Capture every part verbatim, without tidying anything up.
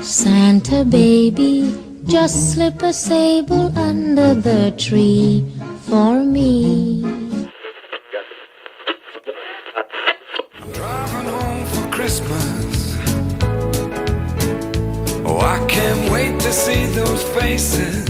Santa baby, just slip a sable under the tree for me. I'm driving home for Christmas. Oh, I can't wait to see those faces.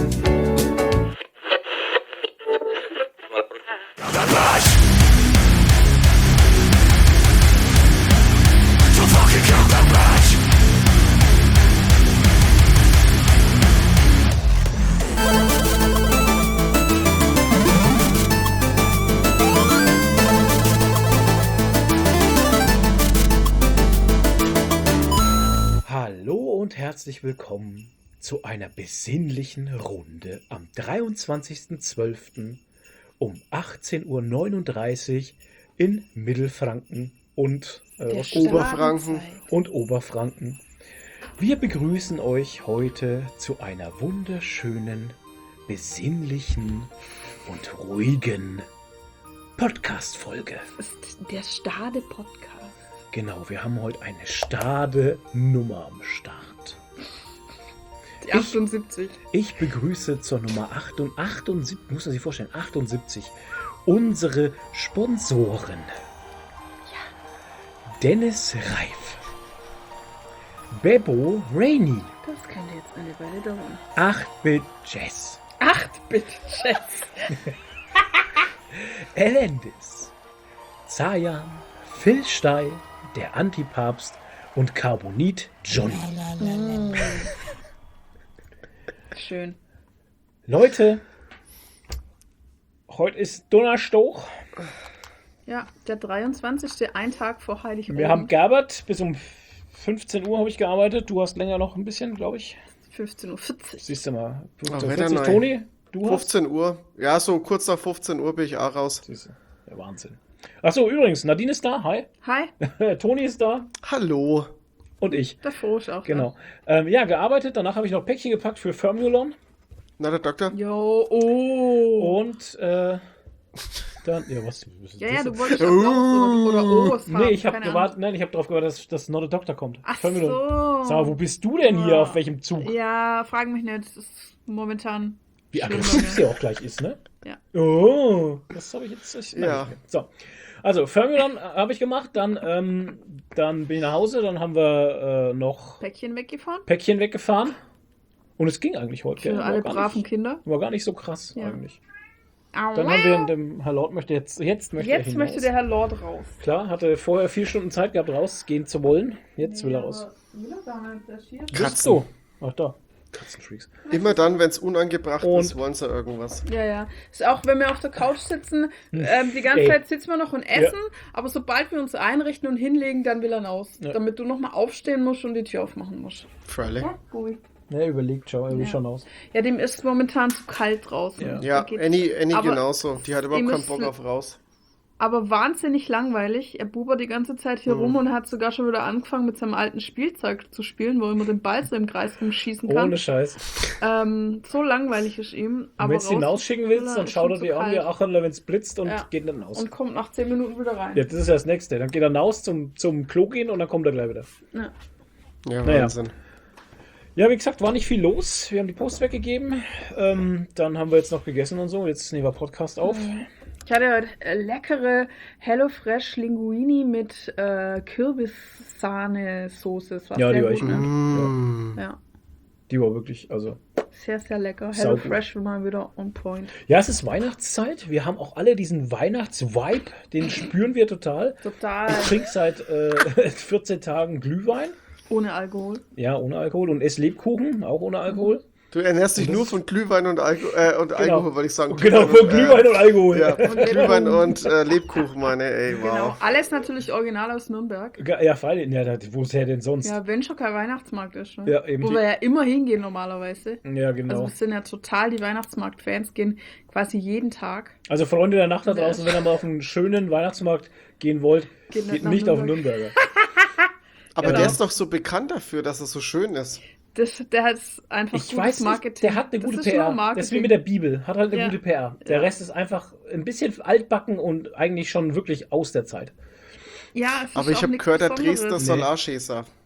Herzlich willkommen zu einer besinnlichen Runde am dreiundzwanzigsten zwölften um achtzehn Uhr neununddreißig in Mittelfranken und äh, Oberfranken. und Oberfranken. Wir begrüßen euch heute zu einer wunderschönen, besinnlichen und ruhigen Podcast-Folge. Das ist der Stade-Podcast. Genau, wir haben heute eine Stade-Nummer am Start. Die achtundsiebzig. Ich, ich begrüße zur Nummer achtundsiebzig, muss man sich vorstellen, achtundsiebzig, unsere Sponsoren. Ja. Dennis Reif, Bebo Rainey, Das könnte jetzt eine Weile dauern. acht-Bit Jazz, acht-Bit Jazz. Elendis, Zayan, Phil Steil, der Antipapst und Carbonit Johnny. Mm. Schön. Leute, heute ist Donnerstag. Ja, der dreiundzwanzigste, ein Tag vor Heiligabend. Wir haben gearbeitet, bis um fünfzehn Uhr habe ich gearbeitet. Du hast länger noch ein bisschen, glaube ich. fünfzehn Uhr vierzig. Siehst du mal. Oh, vierzig, Toni, du fünfzehn Uhr. Ja, so kurz nach fünfzehn Uhr bin ich auch raus. Siehst du, der Wahnsinn. Achso, übrigens, Nadine ist da. Hi. Hi. Toni ist da. Hallo. Und ich. Der Frosch auch. Genau. Ähm, ja, gearbeitet. Danach habe ich noch Päckchen gepackt für Formulon. Na, der Doktor? Jo, oh. Und, äh, dann, ja, was? was Ja, ja, du das? wolltest Applaus oder, oder O's haben. Nee, ich habe keine gewartet, nein, ich habe darauf gewartet, dass, dass Not a Doctor kommt. Ach Formulon. so. Sag mal, wo bist du denn hier? Ja. Auf welchem Zug? Ja, frag mich nicht. Das ist momentan Wie schlimm bei aggressiv mir. sie auch gleich ist, ne? Ja. Oh, das habe ich jetzt ich, Ja. nein, so. Also, Formulon habe ich gemacht, dann, ähm, dann bin ich nach Hause, dann haben wir äh, noch Päckchen weggefahren. Päckchen weggefahren. Und es ging eigentlich heute. Für gell? War alle gar braven nicht, Kinder. War gar nicht so krass Ja. eigentlich. Dann haben wir, dem Herr Lord möchte jetzt, jetzt möchte er Jetzt hinaus. möchte der Herr Lord raus. Klar, hatte vorher vier Stunden Zeit gehabt, rausgehen zu wollen. Jetzt will er raus. Will er gar nicht, der ist hier. Bist du? Ach da. Katzenfreaks. Immer dann, wenn es unangebracht Und- ist, wollen sie irgendwas. Ja, ja. Ist auch, wenn wir auf der Couch sitzen, ähm, die ganze Ey. Zeit sitzen wir noch und essen, aber sobald wir uns einrichten und hinlegen, dann will er raus. Ja. Damit du nochmal aufstehen musst und die Tür aufmachen musst. Freilich. Ja, gut. Ne, überlegt, schau, er will Ja. schon aus. Ja, dem ist momentan zu kalt draußen. Ja. Ja, Da geht- Annie, Annie aber genauso. Die hat überhaupt ihm keinen ist Bock le- auf raus. Aber wahnsinnig langweilig. Er bubert die ganze Zeit hier Mhm. rum und hat sogar schon wieder angefangen, mit seinem alten Spielzeug zu spielen, wo er immer den Ball so im Kreis rumschießen kann. Ohne Scheiß. Ähm, so langweilig ist ihm. Und Aber wenn du ihn raus hinausschicken will willst, er, dann ist schaut er ihm zu dir an wie kalt. Acherler, wenn es blitzt und Ja. geht dann aus. Und kommt nach zehn Minuten wieder rein. Ja, das ist ja das Nächste. Dann geht er raus zum, zum Klo gehen und dann kommt er gleich wieder. Ja. Ja, Naja. Wahnsinn. Ja, wie gesagt, war nicht viel los. Wir haben die Post weggegeben. Ähm, dann haben wir jetzt noch gegessen und so. Jetzt nehmen wir Podcast auf. Ich hatte heute äh, leckere HelloFresh Linguini mit äh, Kürbissahne-Soße. Das war Ja, sehr die war gut, echt gut. ne? Mm. Ja, Die war wirklich, also. sehr, sehr lecker. Saugut. HelloFresh mal wieder on point. Ja, es ist Weihnachtszeit. Wir haben auch alle diesen Weihnachtsvibe. Den spüren wir total. Total Ich trinke seit äh, vierzehn Tagen Glühwein. ohne Alkohol. Ja, ohne Alkohol. Und esse Lebkuchen, auch ohne Alkohol. Du ernährst dich Und das- nur von Glühwein und, Alko äh, und Alkohol, würde ich sagen. Genau, von Glühwein und Alkohol. Ja, Und Glühwein und äh, Lebkuchen, meine, ey, wow. Genau, alles natürlich original aus Nürnberg. Ja, ja, freilich. Ja, da- wo ist her denn sonst? Ja, wenn schon kein Weihnachtsmarkt ist. Ne? Ja, eben Wo die- wir ja immer hingehen normalerweise. Ja, Also genau. wir sind ja total die Weihnachtsmarkt-Fans, gehen quasi jeden Tag. Also Freunde der Nacht da Ja. draußen, wenn ihr mal auf einen schönen Weihnachtsmarkt gehen wollt, Geht geht, nicht nach nicht auf den Nürnberg. Nürnberger. Aber Genau. der ist doch so bekannt dafür, dass er so schön ist. Das, der hat einfach Ich gutes weiß nicht, Marketing. der hat eine Das gute ist P nur R. Marketing. Das ist wie mit der Bibel, hat halt eine Ja. gute P R. Der Ja. Rest ist einfach ein bisschen altbacken und eigentlich schon wirklich aus der Zeit. Ja, es ist Aber ich auch habe nichts gehört, der Besonderes. Dresdner Nee. Solarschäser.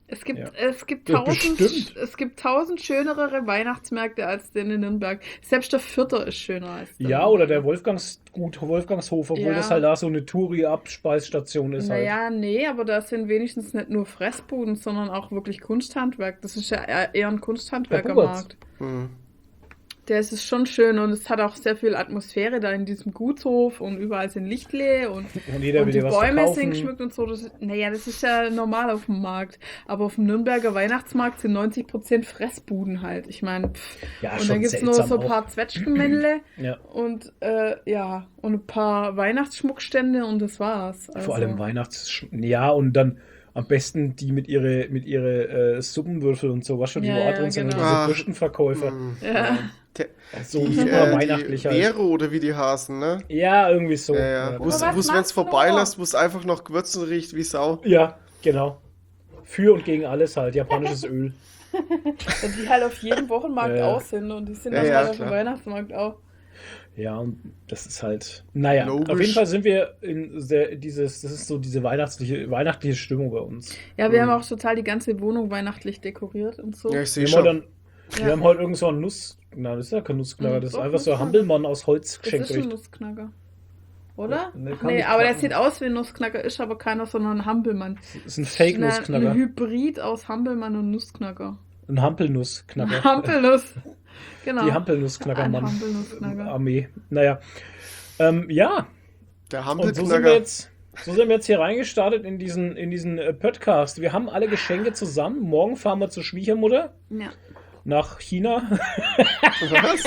Es gibt, Ja. es gibt Ja, tausend, bestimmt. es gibt tausend schönere Weihnachtsmärkte als den in Nürnberg. Selbst der Vierter ist schöner als der. Ja, oder der Wolfgangs, gut, Wolfgangshof, obwohl Ja. das halt da so eine Touri-Abspeisstation ist halt. Naja, nee, aber da sind wenigstens nicht nur Fressbuden, sondern auch wirklich Kunsthandwerk. Das ist ja eher eher ein Kunsthandwerkermarkt. Hm. Der ist es schon schön und es hat auch sehr viel Atmosphäre da in diesem Gutshof und überall sind Lichtle und, Und jeder und will die dir was Bäume verkaufen. sind geschmückt und so. Das, naja, das ist ja normal auf dem Markt. Aber auf dem Nürnberger Weihnachtsmarkt sind neunzig Prozent Fressbuden halt. Ich meine, Ja, und schon dann gibt es nur seltsam so ein paar auch. Zwetschgenmännle Ja. und äh, ja, und ein paar Weihnachtsschmuckstände und das war's. Also, Vor allem Weihnachts... Ja, und dann am besten die mit ihre, mit ihre äh, Suppenwürfel und so, was schon, die Ja, wo ja, drin sind, genau. diese Ach, Bürstenverkäufer. Hm. Ja. Der, So die, super äh, weihnachtlich die halt. Vero oder wie die heißen, ne? Ja, irgendwie so. Ja, ja. Ja, Wo es, Aber was wenn es machst du vorbei noch? lässt, wo es einfach noch Gewürzen riecht wie Sau. ja, genau. Für und gegen alles halt. Japanisches Öl. Und die halt auf jedem Wochenmarkt Ja, ja. auch sind und die sind Ja, dann ja, halt auf dem klar. Weihnachtsmarkt auch. Ja, und das ist halt. Naja, Logisch. auf jeden Fall sind wir in sehr, dieses, das ist so diese weihnachtliche, weihnachtliche Stimmung bei uns. Ja, wir Mhm. haben auch total die ganze Wohnung weihnachtlich dekoriert und so. Ja, ich Wir sehe haben, schon. heute dann, Ja. wir haben heute irgend so einen Nuss. Nein, das ist ja kein Nussknacker, Mhm, das ist doch, einfach so ein Nussknacker. Hampelmann aus Holz Das geschenkt. ist ein euch. Nussknacker. Oder? Nee, Ach kann nee, nicht aber der knacken. sieht aus wie ein Nussknacker, ist aber keiner, sondern ein Hampelmann. Das ist ein Ein Fake-Nussknacker. Hybrid aus Hampelmann und Nussknacker. Ein Hampelnussknacker. Hampelnuss. Genau. Die Ein Hampelnussknackermann. Hampelnussknacker. Armee. Naja. Ähm, ja, Der und so sind wir Hampelknacker. jetzt. So sind wir jetzt hier reingestartet in diesen, in diesen äh, Podcast. Wir haben alle Geschenke zusammen. Morgen fahren wir zur Schwiegermutter Ja. nach China. Was?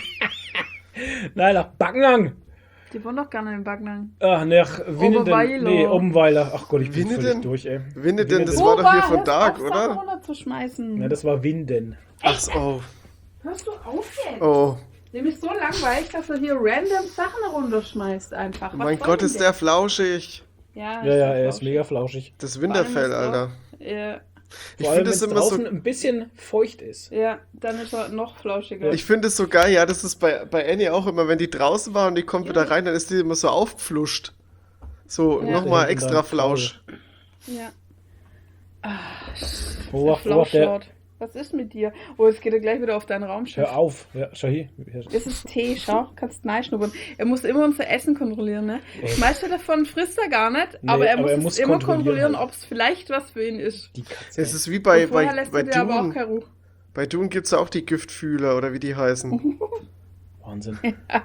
Nein, nach Backnang. Die wohnen doch gar nicht in Backnang. Ach, nach Winnenden. Oberweiler. Nee, Obenweiler. Ach Gott, ich bin Winnenden? völlig durch, ey. Winnenden, das Winnenden. war doch hier Opa, von hörst Dark, auf, oder? Sachen runterzuschmeißen. Ja, das war Winden. Ach so, oh. Hörst du auf jetzt? Oh, Nämlich so langweilig, dass du hier random Sachen runterschmeißt einfach. Was mein soll Gott, denn ist der flauschig. Ja, Ja, ja, er ist mega flauschig. Das Vor allem Winterfell, ist Alter. Ja, Ich Vor allem, finde wenn es es immer so. draußen ein bisschen feucht ist. ja, dann ist er noch flauschiger. Ich finde es so geil, ja, das ist bei, bei Annie auch immer, wenn die draußen war und die kommt wieder rein, dann ist die immer so aufgepfluscht. So, Ja. nochmal Hinten extra dann Flausch. Ja. Ah, Beobacht, der beobacht, der, Flauschlord. Was ist mit dir? Oh, jetzt geht er gleich wieder auf dein Raumschiff. hör auf. Ja, schau hier. Das ist Tee, schau, kannst schnuppern. Er muss immer unser Essen kontrollieren, ne? Schmeißt er davon, frisst er gar nicht, Nee, aber er aber muss er es muss immer kontrollieren kontrollieren, halt. ob es vielleicht was für ihn ist. Die Katze. Es ist wie bei, Und vorher bei, lässt bei er dir aber auch Dune. keinen Ruch. Bei Dune gibt es ja auch die Giftfühler oder wie die heißen. Wahnsinn.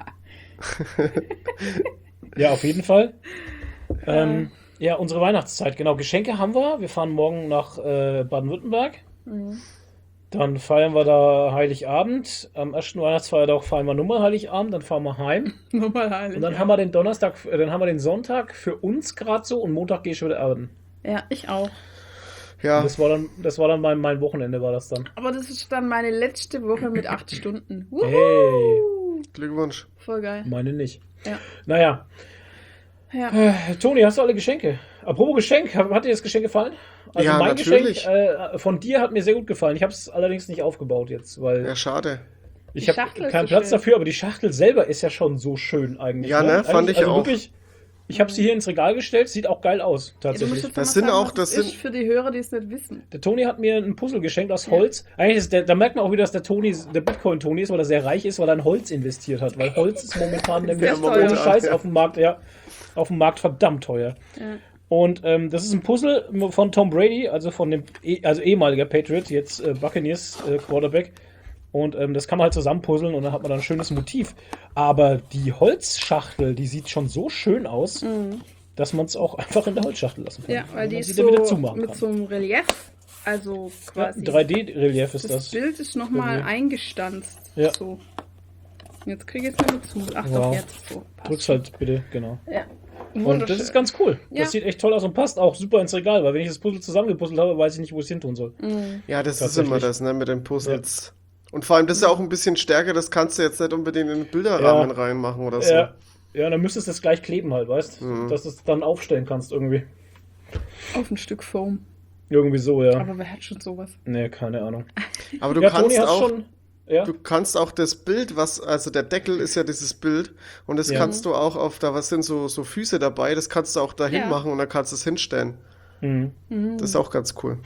Ja, auf jeden Fall. Ähm, ja, unsere Weihnachtszeit, genau. Geschenke haben wir. Wir fahren morgen nach äh, Baden-Württemberg. Mhm. Dann feiern wir da Heiligabend. Am ersten Weihnachtsfeiertag feiern wir nochmal Heiligabend. Dann fahren wir heim. Nochmal heilig. Und dann ja. haben wir den Donnerstag, äh, dann haben wir den Sonntag für uns gerade so und Montag gehe ich wieder arbeiten. Ja, ich auch. Ja, Das war dann, das war dann mein, mein Wochenende, war das dann. Aber das ist dann meine letzte Woche mit acht Stunden. Wuhu! Hey, Glückwunsch. Voll geil. meine nicht. Ja. Naja, Ja. äh, Toni, hast du alle Geschenke? Apropos Geschenk, hat hat dir das Geschenk gefallen? Also Ja, mein natürlich. Geschenk äh, von dir hat mir sehr gut gefallen. Ich habe es allerdings nicht aufgebaut jetzt, weil Ja, schade. ich Die habe Schachtel ist keinen so Platz schön. dafür, aber die Schachtel selber ist ja schon so schön eigentlich. Ja, ne? Fand Eigentlich- ich also auch. Wirklich, ich habe sie hier ins Regal gestellt, sieht auch geil aus, Ja, du tatsächlich. musst jetzt Das noch sind mal sagen, auch- was das es ist sind- für die Hörer, die es nicht wissen. Der Toni hat mir ein Puzzle geschenkt aus Holz. Eigentlich ist der, da merkt man auch wieder, dass der Toni der Bitcoin-Toni ist, weil er sehr reich ist, weil er in Holz investiert hat. Weil Holz ist momentan nämlich Sehr ohne teuer. Scheiß Ja. auf dem Markt, ja, auf dem Markt verdammt teuer. Ja. Und ähm, das ist ein Puzzle von Tom Brady, also von dem eh- also ehemaliger Patriot, jetzt äh, Buccaneers äh, Quarterback. Und ähm, das kann man halt zusammenpuzzeln und dann hat man dann ein schönes Motiv. Aber die Holzschachtel, die sieht schon so schön aus, dass man es auch einfach in der Holzschachtel lassen kann. Ja, weil Und die man ist sie dann wieder so zumachen mit kann. so einem Relief, also Ja, quasi. ein drei D-Relief ist das, das. Bild ist nochmal Irgendwie. eingestanzt. Ja. So. Jetzt kriege ich es nicht mehr zu. Ach Wow. doch, jetzt. So. Passt Drück's schon. halt bitte, genau. Ja. Und Wunderschön. das ist ganz cool. Ja. Das sieht echt toll aus und passt auch super ins Regal, weil wenn ich das Puzzle zusammengepuzzelt habe, weiß ich nicht, wo ich es hin tun soll. Mhm. Ja, das ist Tatsächlich. immer das, ne, mit den Puzzles. Und vor allem, das ist ja auch ein bisschen stärker, das kannst du jetzt nicht unbedingt in den Bilderrahmen Ja. reinmachen oder so. Ja, ja, dann müsstest du es gleich kleben halt, weißt? Mhm. Dass du es dann aufstellen kannst irgendwie. Auf ein Stück Foam. Irgendwie so, ja. Aber wer hat schon sowas? Nee, keine Ahnung. Aber du ja, kannst Toni hat auch, schon. Ja, du kannst auch das Bild, was, also der Deckel ist ja dieses Bild und das Ja. kannst du auch auf, da was sind so, so Füße dabei, das kannst du auch dahin Ja. machen und dann kannst du es hinstellen. mhm. Mhm. Das ist auch ganz cool.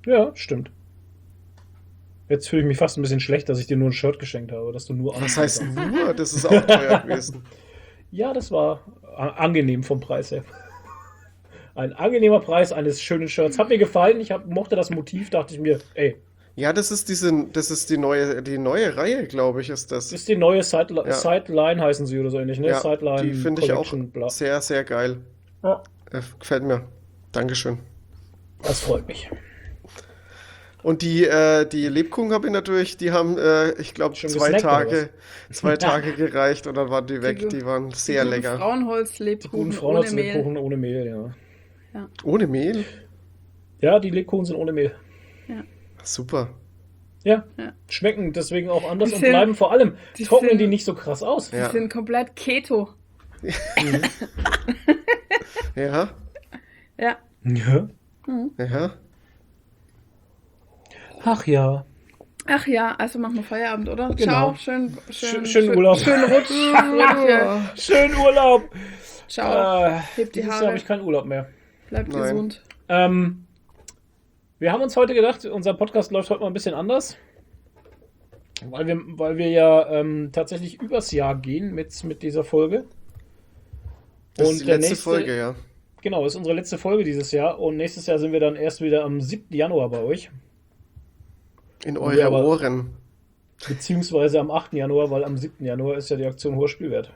Ja, stimmt. Jetzt fühle ich mich fast ein bisschen schlecht, dass ich dir nur ein Shirt geschenkt habe, dass du nur Was Anzug heißt hast. nur? Das ist auch teuer gewesen. Ja, das war a- angenehm vom Preis her. Ein angenehmer Preis eines schönen Shirts. Hat mir gefallen, ich hab, mochte das Motiv, dachte ich mir, ey, Ja, das ist diese, das ist die neue, die neue Reihe, glaube ich, ist das. das ist die neue Sideli- Ja. Sideline, heißen sie oder so ähnlich, ne? Ja, Sideline die finde ich auch Collection, bla. sehr, sehr geil. Ja, Äh, gefällt mir. Dankeschön. das freut mich. Und die, äh, die Lebkuchen habe ich natürlich, die haben, äh, ich glaube, Schon zwei gesnackt, oder Tage, zwei Tage gereicht und dann waren die weg. Die waren sehr guten lecker. Guten Frauenholz-Lebkuchen ohne Mehl. Frauenholz-Lebkuchen ohne Mehl, ja. Ohne Mehl? Ja, die Lebkuchen sind ohne Mehl. Super. Ja, Ja. schmecken deswegen auch anders Die und sind- bleiben vor allem, die trocknen sind- die nicht so krass aus. Die Ja. sind komplett Keto. Ja, Ja. Ja. ja. Ach ja. Ach ja, also machen wir Feierabend, oder? Genau. Ciao, schön, schön, Schön- schönen Urlaub. Schönen Rutsch. Rutsch. Schönen Urlaub. Ciao. Äh, Hebt die dieses Jahr Haare. habe ich keinen Urlaub mehr. Bleibt Nein. gesund. Ähm, wir haben uns heute gedacht, unser Podcast läuft heute mal ein bisschen anders. Weil wir, weil wir ja ähm, tatsächlich übers Jahr gehen mit, mit dieser Folge. Das Und ist die der letzte nächste- Folge, ja. Genau, ist unsere letzte Folge dieses Jahr. Und nächstes Jahr sind wir dann erst wieder am siebten Januar bei euch. In Ja, eure aber- Ohren. Beziehungsweise am achten Januar, weil am siebten Januar ist ja die Aktion Hoher Spielwert.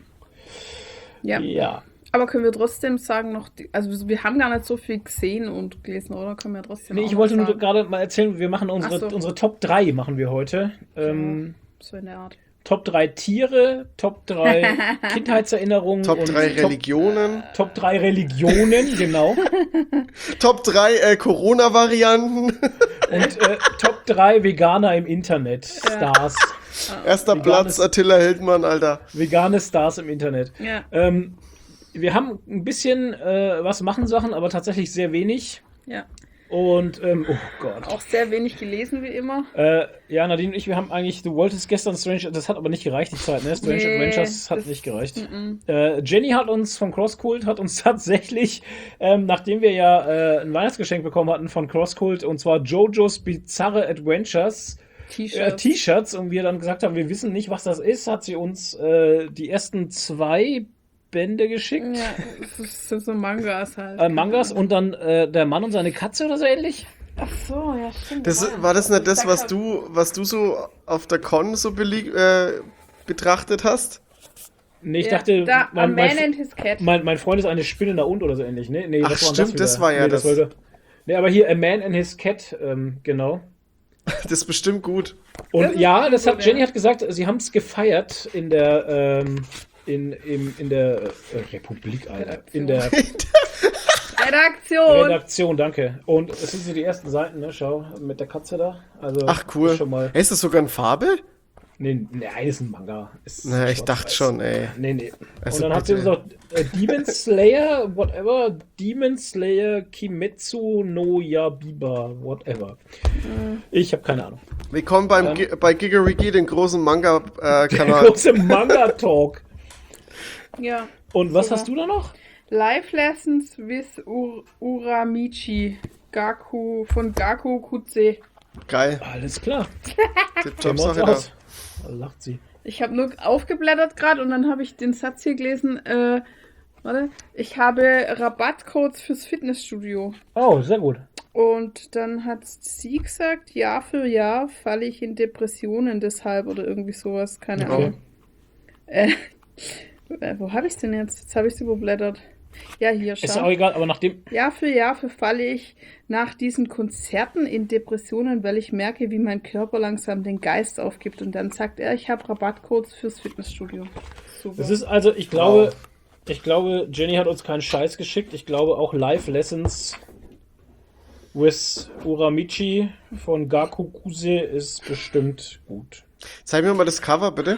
Ja. Ja. Aber können wir trotzdem sagen noch, die, also wir haben gar nicht so viel gesehen und gelesen, oder? Können wir trotzdem Nee, auch ich noch wollte nur sagen. gerade mal erzählen, wir machen unsere, Ach so. unsere Top drei machen wir heute. Ähm, So in der Art. Top drei Tiere, Top drei Kindheitserinnerungen Top und drei Top, Religionen. Top drei Religionen, genau. Top drei äh, Corona-Varianten. Und äh, Top drei Veganer im Internet. Stars. Erster Veganes- Platz, Attila Hildmann, Alter. Vegane Stars im Internet. Ja. Ähm, wir haben ein bisschen äh, was machen Sachen, aber tatsächlich sehr wenig. Ja. Und, ähm, oh Gott. Auch sehr wenig gelesen, wie immer. Äh, ja, Nadine und ich, wir haben eigentlich, du wolltest gestern Strange, das hat aber nicht gereicht, die Zeit, ne? Strange Nee, Adventures hat das- nicht gereicht. Mm-mm. Äh, Jenny hat uns von CrossCult, hat uns tatsächlich, ähm, nachdem wir ja äh, ein Weihnachtsgeschenk bekommen hatten von CrossCult, und zwar JoJo's Bizarre Adventures, äh, T-Shirts. T-Shirts, und wir dann gesagt haben, wir wissen nicht, was das ist, hat sie uns äh, die ersten zwei Bände geschickt. Ja, das sind so Mangas halt. Äh, Mangas und dann äh, der Mann und seine Katze oder so ähnlich. Ach so, ja, stimmt. Das, war das nicht das, was du, was du so auf der Con so belie- äh, betrachtet hast? Nee, ich Ja, dachte, da, mein, A mein, Man and His Cat. mein, mein Freund ist eine Spinne da und oder so ähnlich, ne? Nee, Ach, was war stimmt, wieder? das war ja das. wollte- Nee, aber hier A Man and His Cat, ähm, genau. Das ist bestimmt gut. Und Das ist ja, gut, das hat ja. Jenny hat gesagt, sie haben es gefeiert in der ähm, in, im, in der äh, Republik, Alter. In der Redaktion. Redaktion, danke. Und es sind so die ersten Seiten, ne? Schau, mit der Katze da. Also, Ach, cool. ist Schon mal, Hey, ist das sogar in Farbe? nee, nee, ist ein Manga. Ist Na, ich schwarz-weiß. dachte schon, ey. Nee, nee. Also und dann hat sie uns bitte. noch äh, Demon Slayer, whatever, Demon Slayer Kimetsu no Yabiba, whatever. Ich habe keine Ahnung. Willkommen beim Ähm. Gi bei Gigarigi, den großen Der Manga-Kanal. große Manga-Talk. Ja. Und was Super. hast du da noch? Live Lessons with Ur Uramichi. Gaku von Gaku Kutse. Geil. Alles klar. Tipptopp Kennen wir uns Sache da. aus. Da lacht sie. Ich habe nur aufgeblättert gerade und dann habe ich den Satz hier gelesen. Äh, warte. Ich habe Rabattcodes fürs Fitnessstudio. Oh, sehr gut. Und dann hat sie gesagt, Jahr für Jahr falle ich in Depressionen deshalb oder irgendwie sowas. Keine Okay. Ahnung. Äh, äh, wo habe ich denn jetzt? Jetzt habe ich es überblättert. Ja, hier, Ist schau. auch egal, aber nachdem. Jahr für Jahr verfalle ich nach diesen Konzerten in Depressionen, weil ich merke, wie mein Körper langsam den Geist aufgibt. Und dann sagt er, ich habe Rabattcodes fürs Fitnessstudio. Super. Das ist also, ich glaube, ich glaube, Jenny hat uns keinen Scheiß geschickt. Ich glaube auch Live Lessons with Uramichi von Gakukuse ist bestimmt gut. Zeig mir mal das Cover, bitte.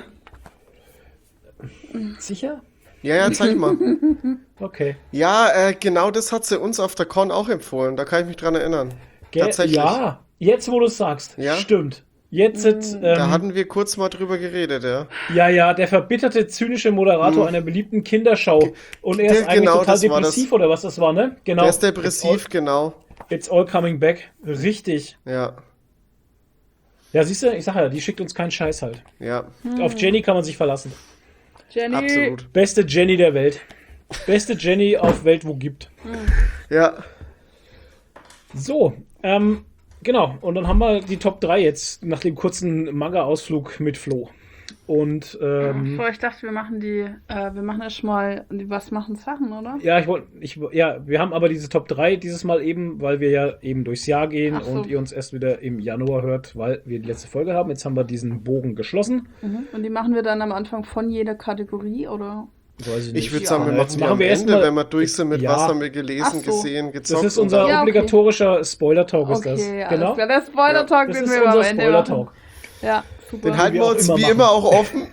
Sicher? Ja, ja, zeig mal. Okay. Ja, äh, genau das hat sie uns auf der Con auch empfohlen. Da kann ich mich dran erinnern. Ge Tatsächlich. Ja, jetzt wo du es sagst. Ja? Stimmt. Jetzt, ähm, Da hatten wir kurz mal drüber geredet, ja. ja, ja, der verbitterte, zynische Moderator Mhm. einer beliebten Kinderschau. Und er ist Der- eigentlich genau, total das war depressiv das. oder was das war, ne? Genau. Der ist depressiv, genau. It's all coming back. Richtig. Ja, Ja, siehst du, ich sag ja, die schickt uns keinen Scheiß halt. ja, Auf Jenny kann man sich verlassen. Jenny. absolut. Beste Jenny der Welt. Beste Jenny auf Welt, wo gibt. Ja, So, ähm, genau. Und dann haben wir die Top drei jetzt nach dem kurzen Manga-Ausflug mit Flo. Und, ähm, Bevor ich dachte, wir machen die, äh, wir machen erst mal die Was machen Sachen, oder? ja, ich wollte, ich, ja, wir haben aber diese Top drei dieses Mal eben, weil wir ja eben durchs Jahr gehen Ach so. und ihr uns erst wieder im Januar hört, weil wir die letzte Folge haben. Jetzt haben wir diesen Bogen geschlossen. Mhm. Und die machen wir dann am Anfang von jeder Kategorie, oder? Weiß ich ich würde nicht. sagen, wir Ja, machen jetzt die machen am wir erst Ende, mal- wenn wir durch sind mit Ja. was haben wir gelesen, Ach so. gesehen, gezockt. Das ist und unser dann- Ja, okay. obligatorischer Spoiler-Talk, ist das. Okay, alles Genau. klar. Der Spoiler-Talk, Das den ist wir am unser Ende Spoiler-Talk. machen. Ja, super. Den halten wir wir auch uns immer wie machen. immer auch offen.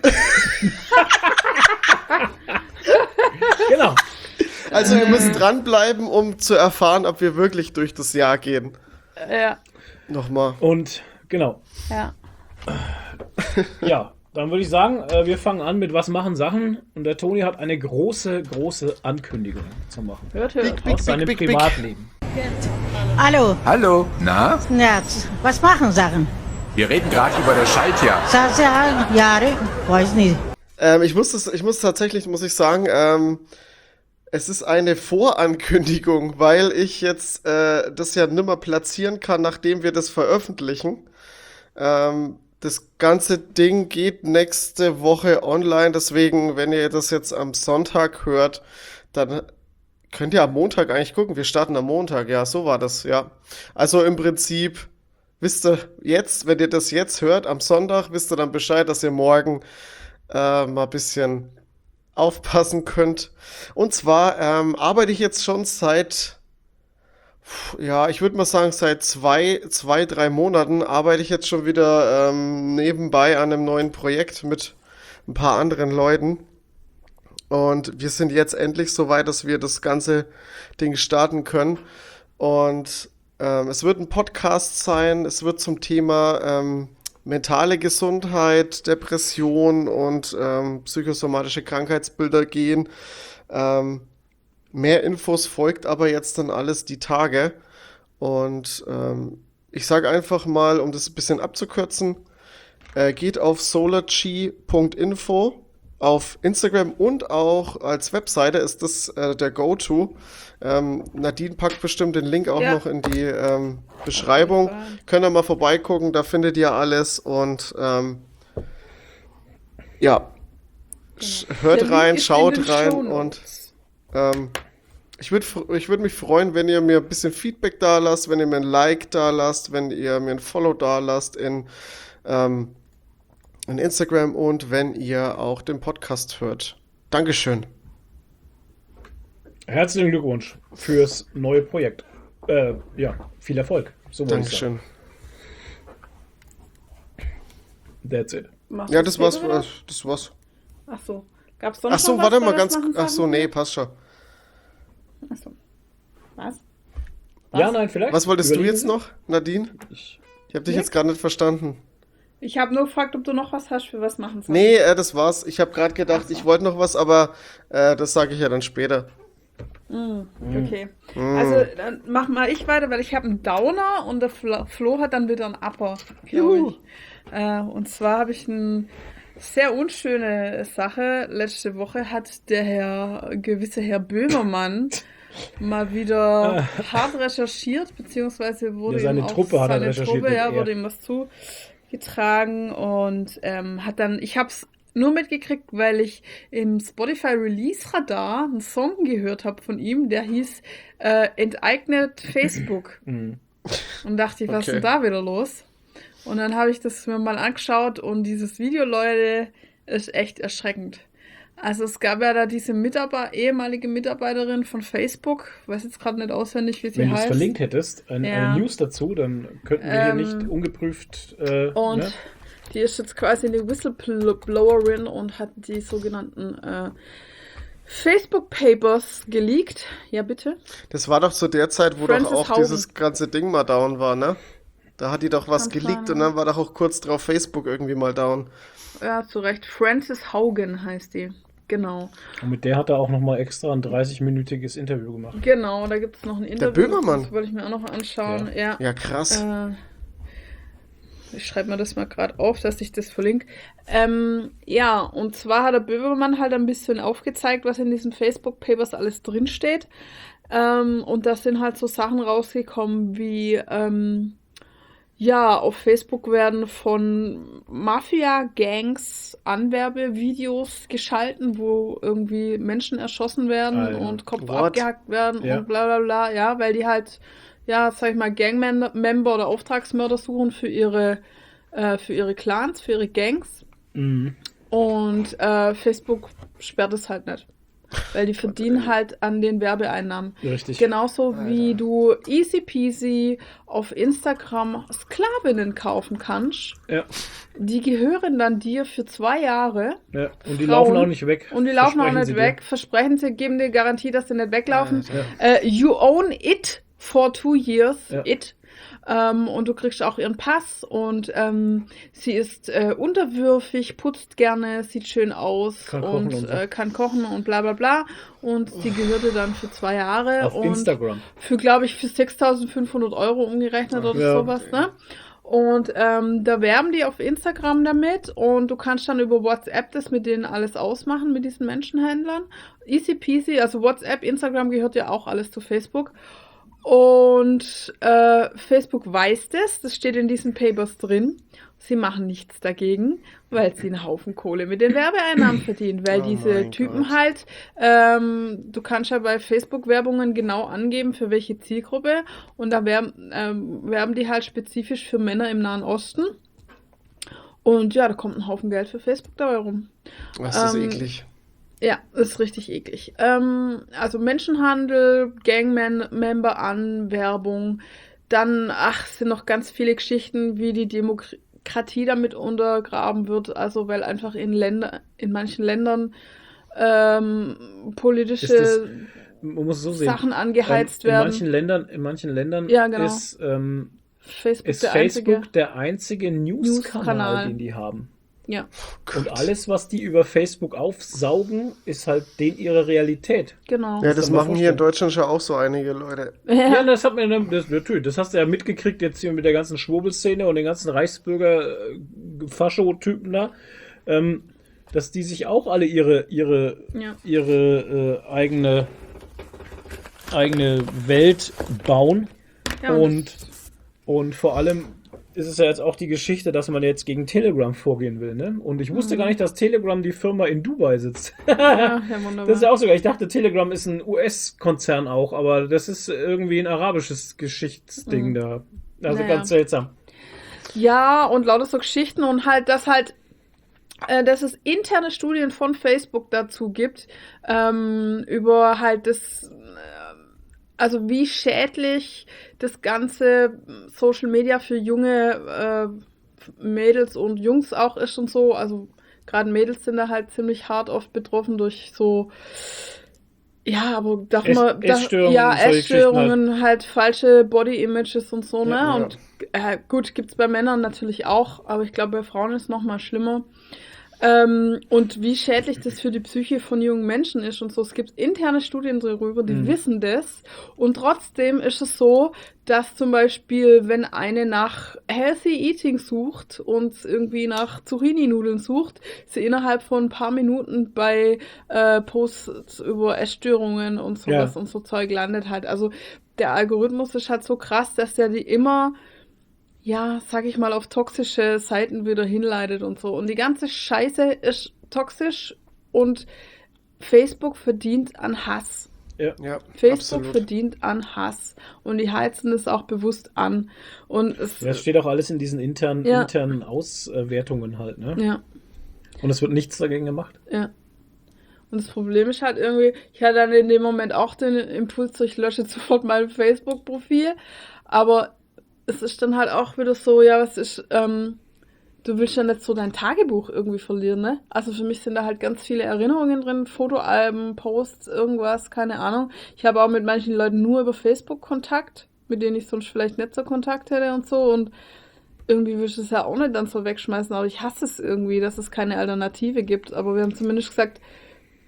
Genau. Also ihr müsst dranbleiben, um zu erfahren, ob wir wirklich durch das Jahr gehen. Ja, Nochmal. Und genau. ja. Ja, dann würde ich sagen, äh, wir fangen an mit Was machen Sachen. Und der Toni hat eine große, große Ankündigung zu machen. Hört, hört. Big, Aus seinem big, big, big. Privatleben. Hallo, Hallo, na? ja, was machen Sachen? Wir reden gerade über das Schaltjahr. Sasa, Jahre, weiß nicht. Ähm, ich muss das, ich muss tatsächlich, muss ich sagen, ähm, es ist eine Vorankündigung, weil ich jetzt äh, das ja nimmer platzieren kann, nachdem wir das veröffentlichen. Ähm, das ganze Ding geht nächste Woche online, deswegen, wenn ihr das jetzt am Sonntag hört, dann könnt ihr am Montag eigentlich gucken. Wir starten am Montag, ja, so war das, ja. Also im Prinzip wisst ihr jetzt, wenn ihr das jetzt hört, am Sonntag, wisst ihr dann Bescheid, dass ihr morgen äh, mal ein bisschen aufpassen könnt. Und zwar ähm, arbeite ich jetzt schon seit, ja, ich würde mal sagen, seit zwei, zwei, drei Monaten arbeite ich jetzt schon wieder ähm, nebenbei an einem neuen Projekt mit ein paar anderen Leuten. Und wir sind jetzt endlich so weit, dass wir das ganze Ding starten können. Und ähm, es wird ein Podcast sein, es wird zum Thema ähm, mentale Gesundheit, Depression und ähm, psychosomatische Krankheitsbilder gehen. Ähm, mehr Infos folgt aber jetzt dann alles die Tage. Und ähm, ich sage einfach mal, um das ein bisschen abzukürzen, äh, geht auf solarchi punkt info. Auf Instagram und auch als Webseite ist das äh, der Go-To. Ähm, Nadine packt bestimmt den Link auch Ja. noch in die ähm, Beschreibung. Könnt ihr mal vorbeigucken, da findet ihr alles und ähm, ja, Sch- hört Der Link rein, ist in schaut den rein Shownotes. und ähm, ich würde ich würd mich freuen, wenn ihr mir ein bisschen Feedback da lasst, wenn ihr mir ein Like da lasst, wenn ihr mir ein Follow da lasst in ähm, in Instagram und wenn ihr auch den Podcast hört. Dankeschön. Herzlichen Glückwunsch fürs neue Projekt. Äh, ja, viel Erfolg. So wollte ich sagen. Dankeschön. That's it. Machst Ja, du das war's. Fehler? äh, Das war's. Ach so. Gab's sonst Ach so, noch warte was mal bei ganz. Was machen Ach so, Sachen? nee, passt schon. Ach so. Was? Ja, nein, vielleicht. Was wolltest Überlegen du jetzt Sie? noch, Nadine? Ich, Ich habe dich Nee. jetzt gerade nicht verstanden. Ich habe nur gefragt, ob du noch was hast für Was machen Sachen. Nee, äh, das war's. Ich habe gerade gedacht, ich wollte noch was, aber äh, das sage ich ja dann später. Okay. Also dann mach mal ich weiter, weil ich habe einen Downer und der Flo, Flo hat dann wieder einen Upper, glaube ich. Äh, und zwar habe ich eine sehr unschöne Sache. Letzte Woche hat der Herr, gewisse Herr Böhmermann mal wieder hart recherchiert, beziehungsweise wurde Ja, seine ihm auch Truppe hat er seine recherchiert, Truppe, nicht ja, er. wurde ihm was zugetragen und ähm, hat dann, ich habe es nur mitgekriegt, weil ich im Spotify Release Radar einen Song gehört habe von ihm, der hieß äh, Enteignet Facebook. Mhm. Und dachte ich, was Okay. ist denn da wieder los? Und dann habe ich das mir mal angeschaut und dieses Video, Leute, ist echt erschreckend. Also es gab ja da diese Mitarbeiter, ehemalige Mitarbeiterin von Facebook, weiß jetzt gerade nicht auswendig, wie sie Wenn du es heißt. verlinkt hättest, ein, Ja. eine News dazu, dann könnten wir Ähm, hier nicht ungeprüft. Äh, Und ne? die ist jetzt quasi eine Whistleblowerin und hat die sogenannten äh, Facebook Papers geleakt. Ja, bitte. Das war doch zu der Zeit, wo Frances doch auch Haugen. dieses ganze Ding mal down war, ne? Da hat die doch was Kann geleakt sein, und dann war doch auch kurz drauf Facebook irgendwie mal down. Ja, zu Recht. Frances Haugen heißt die. Genau. Und mit der hat er auch nochmal extra ein dreißig-minütiges Interview gemacht. Genau, da gibt es noch ein Interview. Böhmermann. Das wollte ich mir auch noch anschauen. Ja. Ja, krass. Äh, ich schreibe mir das mal gerade auf, dass ich das verlinke. Ähm, ja, und zwar hat der Böhmermann halt ein bisschen aufgezeigt, was in diesen Facebook-Papers alles drinsteht. Ähm, und da sind halt so Sachen rausgekommen wie, ähm, ja, auf Facebook werden von Mafia-Gangs Anwerbevideos geschalten, wo irgendwie Menschen erschossen werden Alter. und Kopf What? abgehackt werden Ja. und bla bla bla, ja, weil die halt, ja, sag ich mal, Gangmember oder Auftragsmörder suchen für ihre, äh, für ihre Clans, für ihre Gangs. Mhm. Und äh, Facebook sperrt es halt nicht. Weil die verdienen halt an den Werbeeinnahmen. Richtig. Genauso wie du easy peasy auf Instagram Sklavinnen kaufen kannst. Ja, Die gehören dann dir für zwei Jahre. ja. Und die Frauen. laufen auch nicht weg. Und die laufen auch Versprechen nicht sie weg. Versprechen sie, geben dir Garantie, dass sie nicht weglaufen. Ja. Äh, you own it for two years. Ja. It. Ähm, und du kriegst auch ihren Pass und ähm, sie ist äh, unterwürfig, putzt gerne, sieht schön aus Kann kochen und, und so. äh, kann kochen und bla bla bla. Und sie gehörte dann für zwei Jahre. Auf und Instagram. Für, glaube ich, für sechstausendfünfhundert Euro umgerechnet oder Ja. sowas, ne? Und ähm, da werben die auf Instagram damit und du kannst dann über WhatsApp das mit denen alles ausmachen, mit diesen Menschenhändlern. Easy peasy, also WhatsApp, Instagram gehört ja auch alles zu Facebook. Und äh, Facebook weiß das, das steht in diesen Papers drin. Sie machen nichts dagegen, weil sie einen Haufen Kohle mit den Werbeeinnahmen verdienen, weil Oh diese mein Typen Gott. halt, ähm, du kannst ja bei Facebook-Werbungen genau angeben, für welche Zielgruppe und da werben, ähm, werben die halt spezifisch für Männer im Nahen Osten. Und ja, da kommt ein Haufen Geld für Facebook dabei rum. Das ist ähm, eklig. Ja, das ist richtig eklig. Ähm, also Menschenhandel, Gangmember-Anwerbung, dann, ach, es sind noch ganz viele Geschichten, wie die Demokratie damit untergraben wird, also weil einfach in Länder, in manchen Ländern ähm, politische Ist das- Man muss es so sehen. Sachen angeheizt ähm, in werden. manchen Ländern, in manchen Ländern Ja, genau. ist, ähm, Facebook ist der Facebook einzige. der einzige News-Kanal, News-Kanal. den die haben. Ja, Und alles, was die über Facebook aufsaugen, ist halt den ihre Realität. genau. Ja, das das kann man machen hier in vorstellen. Deutschland schon auch so einige Leute. Ja, das hat man das, natürlich, das hast du ja mitgekriegt jetzt hier mit der ganzen Schwurbelszene und den ganzen Reichsbürger-Fascho-Typen da, ähm, dass die sich auch alle ihre, ihre, Ja. ihre äh, eigene, eigene Welt bauen. Ja, und, und vor allem ist es ja jetzt auch die Geschichte, dass man jetzt gegen Telegram vorgehen will, ne? Und ich wusste gar nicht, dass Telegram die Firma in Dubai sitzt. ja, ja, wunderbar. Das ist ja auch sogar, ich dachte, Telegram ist ein U S-Konzern auch, aber das ist irgendwie ein arabisches Geschichtsding da. Also Naja. ganz seltsam. Ja, und lauter so Geschichten und halt, dass halt, äh, dass es interne Studien von Facebook dazu gibt, ähm, über halt das, äh, also wie schädlich das ganze Social Media für junge äh, Mädels und Jungs auch ist und so. Also gerade Mädels sind da halt ziemlich hart oft betroffen durch so, ja, aber darf Ess- man, darf, Essstörungen ja, und solche Essstörungen, halt falsche Body-Images und so, ne? Ja, ja. Und äh, gut, gibt's bei Männern natürlich auch, aber ich glaube, bei Frauen ist es noch mal schlimmer. Ähm, und wie schädlich das für die Psyche von jungen Menschen ist und so. Es gibt interne Studien darüber, die Mhm. wissen das. Und trotzdem ist es so, dass zum Beispiel, wenn eine nach Healthy Eating sucht und irgendwie nach Zucchini-Nudeln sucht, sie innerhalb von ein paar Minuten bei äh, Posts über Essstörungen und sowas Ja. und so Zeug landet halt. Also der Algorithmus ist halt so krass, dass der die immer, ja, sag ich mal, auf toxische Seiten wieder hinleitet und so. Und die ganze Scheiße ist toxisch und Facebook verdient an Hass. Ja, Facebook absolut. verdient an Hass. Und die heizen es auch bewusst an. Und es, Das steht auch alles in diesen internen, Ja. internen Auswertungen halt, ne? ja, Und es wird nichts dagegen gemacht. ja. Und das Problem ist halt irgendwie, ich hatte dann in dem Moment auch den Impuls, so, ich lösche jetzt sofort mein Facebook-Profil. Aber es ist dann halt auch wieder so, ja, was ist, ähm, du willst ja nicht so dein Tagebuch irgendwie verlieren, ne? Also für mich sind da halt ganz viele Erinnerungen drin, Fotoalben, Posts, irgendwas, keine Ahnung. Ich habe auch mit manchen Leuten nur über Facebook Kontakt, mit denen ich sonst vielleicht nicht so Kontakt hätte und so. Und irgendwie willst du es ja auch nicht dann so wegschmeißen, aber ich hasse es irgendwie, dass es keine Alternative gibt. Aber wir haben zumindest gesagt,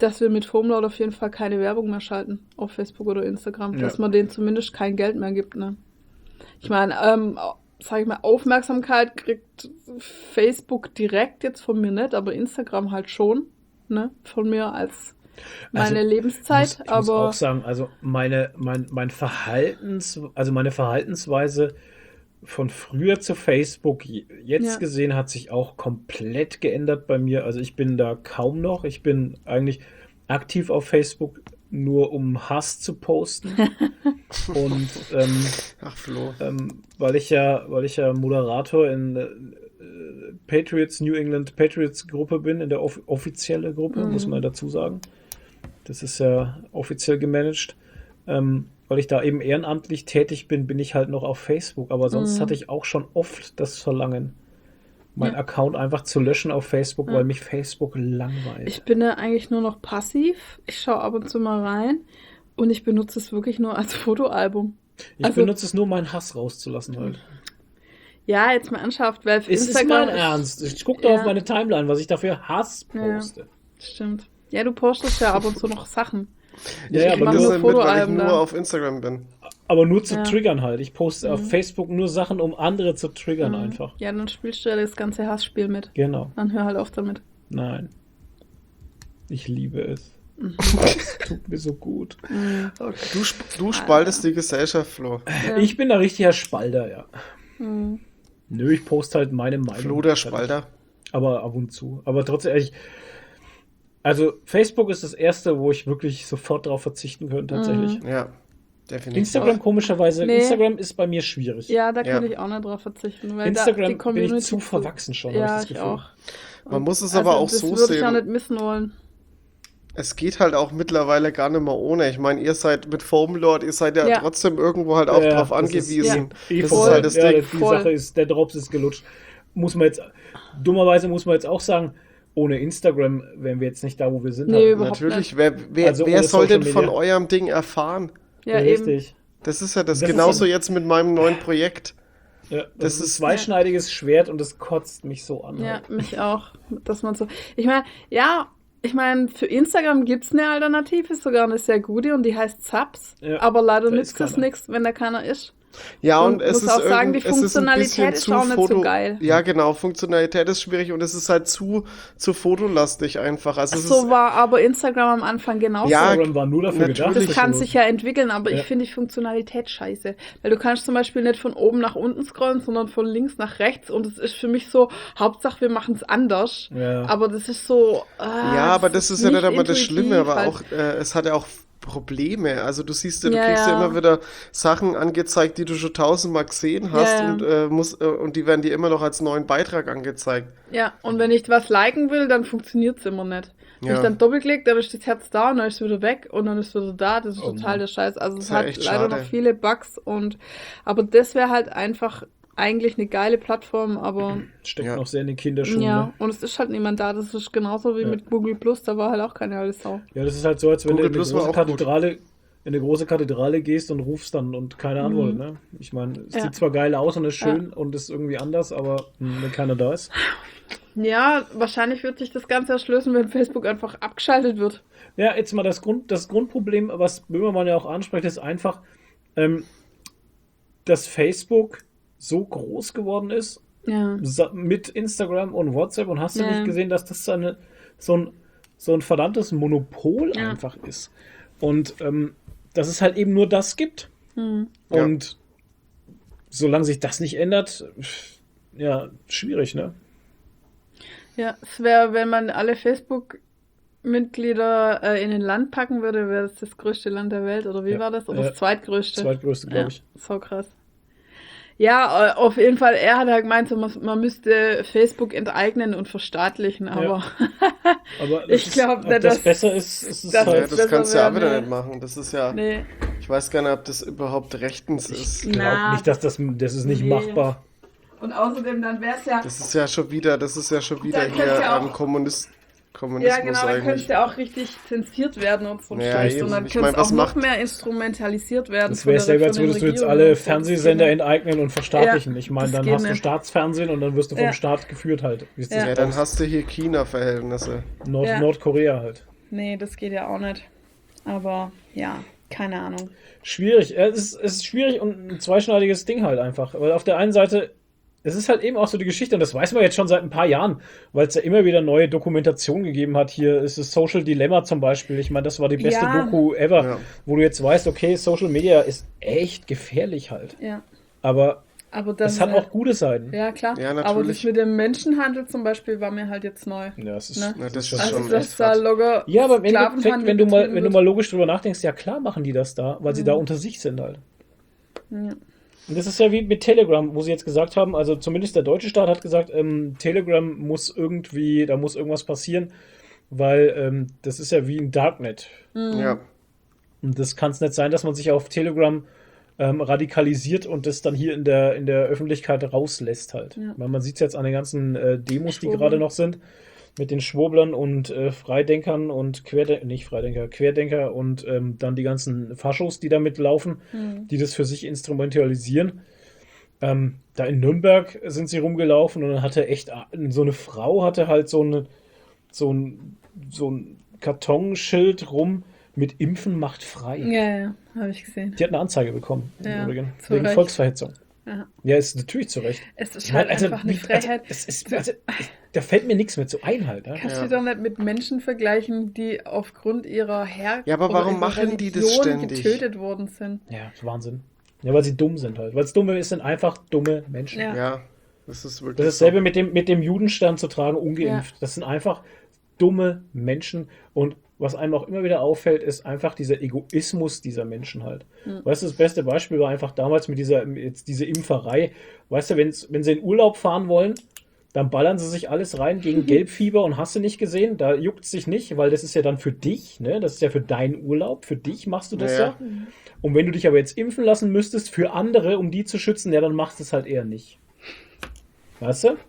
dass wir mit Foamload auf jeden Fall keine Werbung mehr schalten auf Facebook oder Instagram, Ja. dass man denen zumindest kein Geld mehr gibt, ne? Ich meine, ähm, sag ich mal, Aufmerksamkeit kriegt Facebook direkt jetzt von mir nicht, aber Instagram halt schon, ne? Von mir als meine Also, Lebenszeit, muss, ich muss aber auch sagen, also meine, mein, mein Verhaltens, also meine Verhaltensweise von früher zu Facebook je- jetzt Ja. gesehen hat sich auch komplett geändert bei mir. Also ich bin da kaum noch. Ich bin eigentlich aktiv auf Facebook nur um Hass zu posten. Und ähm, Ach, Flo. ähm, weil ich ja, weil ich ja Moderator in äh, Patriots, New England Patriots Gruppe bin, in der off offizielle Gruppe, muss man dazu sagen. Das ist ja offiziell gemanagt. Ähm, weil ich da eben ehrenamtlich tätig bin, bin ich halt noch auf Facebook. Aber sonst hatte ich auch schon oft das Verlangen, meinen Ja. Account einfach zu löschen auf Facebook, Ja. weil mich Facebook langweilt. ich bin da eigentlich nur noch passiv. Ich schaue ab und zu mal rein und ich benutze es wirklich nur als Fotoalbum. Ich also- benutze es nur, meinen Hass rauszulassen halt. Ja, jetzt mal ernsthaft, weil für Es ist Instagram mein Ernst. Ich gucke da Ja. auf meine Timeline, was ich dafür Hass Ja. poste. Stimmt. Ja, du postest ja ab und zu noch Sachen. Ja, ja, Ich aber mach Das nur, nur ist mit, weil ich Fotoalben nur da. auf Instagram bin. aber nur zu Ja. triggern halt. Ich poste auf Facebook nur Sachen, um andere zu triggern einfach. Ja, dann spielst du ja das ganze Hassspiel mit. Genau. Dann hör halt auf damit. Nein. Ich liebe es. Es tut mir so gut. Du, sp du spaltest die Gesellschaft, Flo. Ich bin da richtiger Spalter, ja. Mhm. Nö, ich poste halt meine Meinung. Flo der Spalter. Aber ab und zu. Aber trotzdem, ich, also Facebook ist das erste, wo ich wirklich sofort darauf verzichten könnte, tatsächlich. Ja, definitiv. Instagram komischerweise, Nee. Instagram ist bei mir schwierig. Ja, da Ja. kann ich auch nicht drauf verzichten. Weil Instagram da die bin Community ich zu verwachsen schon, hab Ja, ich das ich Gefühl. auch. Man muss es Also, aber auch das so würde ich auch sehen. nicht missen wollen. Es geht halt auch mittlerweile gar nicht mehr ohne. Ich meine, ihr seid mit Foamlord, ihr seid ja, Ja. trotzdem irgendwo halt auch Ja, drauf das angewiesen. Ist, eh das voll. ist halt das ja, Ding. Die Voll. Sache ist, der Drops ist gelutscht. Muss man jetzt, dummerweise muss man jetzt auch sagen, ohne Instagram wären wir jetzt nicht da, wo wir sind. Nee, halt. überhaupt Natürlich, wer, wer, Also wer ohne soll denn Social von Media. eurem Ding erfahren? Ja, eben. Richtig. Das ist ja das, Das ist genauso ja- jetzt mit meinem neuen Projekt. Ja, das, Das ist ein ist- zweischneidiges Schwert und das kotzt mich so an. Ja, halt. mich auch. Dass man so. Ich meine, ja, ich meine, für Instagram gibt es eine Alternative, sogar eine sehr gute, und die heißt Zaps. Ja, aber leider da nützt ist es keiner. nichts, wenn da keiner ist. Ja, und, Und es muss ist auch sagen, irgend- die es ist ein Funktionalität bisschen ist zu auch nicht so Foto geil. Ja, genau, Funktionalität ist schwierig und es ist halt zu, zu fotolastig einfach. Also es So ist, war aber Instagram am Anfang genauso. Ja, Instagram war nur dafür natürlich. gedacht. Das dass kann du- sich ja entwickeln, aber Ja. ich finde die Funktionalität scheiße. Weil du kannst zum Beispiel nicht von oben nach unten scrollen, sondern von links nach rechts. Und es ist für mich so, Hauptsache wir machen es anders. Ja. Aber das ist so. Ah, ja, aber das ist ja nicht immer das intuitiv Schlimme, aber halt. auch, äh, es hat ja auch Probleme. Also du siehst ja, du Ja, kriegst ja ja. immer wieder Sachen angezeigt, die du schon tausendmal gesehen hast Ja, ja. und äh, muss, äh, und die werden dir immer noch als neuen Beitrag angezeigt. Ja, und wenn ich was liken will, dann funktioniert es immer nicht. Wenn Ja. ich dann doppelklicke, dann ist das Herz da und dann ist es wieder weg und dann ist es wieder da. Das ist Oh total Mann. der Scheiß. Also es ist ja hat echt leider schade. noch viele Bugs und aber das wäre halt einfach eigentlich eine geile Plattform, aber Steckt Ja. noch sehr in den Kinderschuhen. ja, Ne? und es ist halt niemand da. Das ist genauso wie Ja. mit Google Plus, da war halt auch keine alte Sau. Ja, das ist halt so, als wenn Google du in eine Plus war große auch gut. Kathedrale, in eine große Kathedrale gehst und rufst dann und keine Antwort, ne? Ich meine, es Mhm. Ja. sieht zwar geil aus und ist schön und ist irgendwie anders, aber hm, wenn keiner da ist. Ja, wahrscheinlich wird sich das Ganze erst lösen, wenn Facebook einfach abgeschaltet wird. Ja, jetzt mal das Grund, das Grundproblem, was Böhmermann ja auch anspricht, ist einfach, ähm, dass Facebook so groß geworden ist, Ja. sa- mit Instagram und WhatsApp, und hast du Ja. nicht gesehen, dass das so, eine, so, ein, so ein verdammtes Monopol Ja. einfach ist. Und ähm, dass es halt eben nur das gibt. Hm. Ja. Und solange sich das nicht ändert, pff, ja, schwierig, ne? Ja, es wäre, wenn man alle Facebook-Mitglieder äh, in ein Land packen würde, wäre das das größte Land der Welt, oder wie Ja. war das? Oder Ja. das zweitgrößte? Zweitgrößte, glaube Ja, ich. so krass. Ja, äh, auf jeden Fall, er hat halt gemeint, so, man, man müsste Facebook enteignen und verstaatlichen, aber Aber das Ich ist- glaub, ob ne, das, das- besser ist, ist es das Ja, halt. ist- das besser kannst du ja auch wäre, wieder ne? nicht machen. Das ist ja, nee. ich weiß gar nicht, ob das überhaupt rechtens ist. Ich glaube Na, nicht, dass das, das ist nicht nee. machbar. Und außerdem, dann wäre es ja, Das ist ja schon wieder, das ist ja schon wieder Dann hier könnt's ja auch- ähm, Kommunist, Kommunismus ja genau, dann könnte es eigentlich. ja auch richtig zensiert werden und so ein Ja, Scheiß. eben. Und dann Ich könnte es mein, was auch noch macht- mehr instrumentalisiert werden. Das von wäre der- selber, von als den würdest du jetzt Regierungen alle und so. Fernsehsender Das geht enteignen und verstaatlichen. Ja, ich meine, das dann geht hast du nicht. Staatsfernsehen und dann wirst du vom Ja. Staat geführt halt. Wie es das Ja. Ja, dann hast du hier China-Verhältnisse. Nord Ja. Nordkorea halt. nee, das geht ja auch nicht. Aber ja, keine Ahnung. Schwierig. Es ist, es ist schwierig und ein zweischneidiges Ding halt einfach. Weil auf der einen Seite, es ist halt eben auch so die Geschichte, und das weiß man jetzt schon seit ein paar Jahren, weil es ja immer wieder neue Dokumentationen gegeben hat. Hier ist es Social Dilemma zum Beispiel. Ich meine, das war die beste Ja. Doku ever, Ja. wo du jetzt weißt, okay, Social Media ist echt gefährlich halt. Ja. Aber Aber das es hat ist auch gute Seiten. Ja, klar. Ja, Aber natürlich. das mit dem Menschenhandel zum Beispiel war mir halt jetzt neu. Ja, es ist, Ne? Ja, das ist Also, schon dass echt da hart. locker ja, aber im Endeffekt, Sklavenhandel wenn du mal, betrieben wenn du wird. mal logisch drüber nachdenkst, ja klar machen die das da, weil sie da unter sich sind halt. Ja. Und das ist ja wie mit Telegram, wo sie jetzt gesagt haben, also zumindest der deutsche Staat hat gesagt, ähm, Telegram muss irgendwie, da muss irgendwas passieren, weil ähm, das ist ja wie ein Darknet. Ja. Und das kann es nicht sein, dass man sich auf Telegram ähm, radikalisiert und das dann hier in der, in der Öffentlichkeit rauslässt halt. Ja. Weil man sieht es jetzt an den ganzen äh, Demos, die Schwurbeln. gerade noch sind, mit den Schwurblern und äh, Freidenkern und Querdenker, nicht Freidenker, Querdenker und ähm, dann die ganzen Faschos, die damit laufen, Mhm. die das für sich instrumentalisieren. Ähm, da in Nürnberg sind sie rumgelaufen und dann hatte echt so eine Frau hatte halt so, eine, so ein, so ein Kartonschild rum mit Impfen macht frei. Ja, ja, habe ich gesehen. Die hat eine Anzeige bekommen, im Ja, Übrigen, zu wegen Recht. Volksverhetzung. Ja. Ja, ist natürlich zu Recht. Es ist Ich meine, halt also, einfach eine wie- Freiheit. Also, es ist, also, da fällt mir nichts mehr zu ein halt. Ne? Kannst Ja. du doch nicht mit Menschen vergleichen, die aufgrund ihrer Herkunft Ja, aber warum machen die das ständig? getötet worden sind. Ja, ist Wahnsinn. Ja, weil sie dumm sind halt. Weil es dumme ist, sind einfach dumme Menschen. Ja. Ja, das ist wirklich Das ist dasselbe mit dem, mit dem Judenstern zu tragen, ungeimpft. Ja. Das sind einfach dumme Menschen. Und was einem auch immer wieder auffällt, ist einfach dieser Egoismus dieser Menschen halt. Weißt du, das beste Beispiel war einfach damals mit dieser jetzt diese Impferei. Weißt du, wenn's, wenn sie in Urlaub fahren wollen, dann ballern sie sich alles rein gegen Gelbfieber und hast du nicht gesehen. Da juckt es sich nicht, weil das ist ja dann für dich, ne? Das ist ja für deinen Urlaub. Für dich machst du das Ja. ja. Und wenn du dich aber jetzt impfen lassen müsstest für andere, um die zu schützen, ja, dann machst du es halt eher nicht. Weißt du?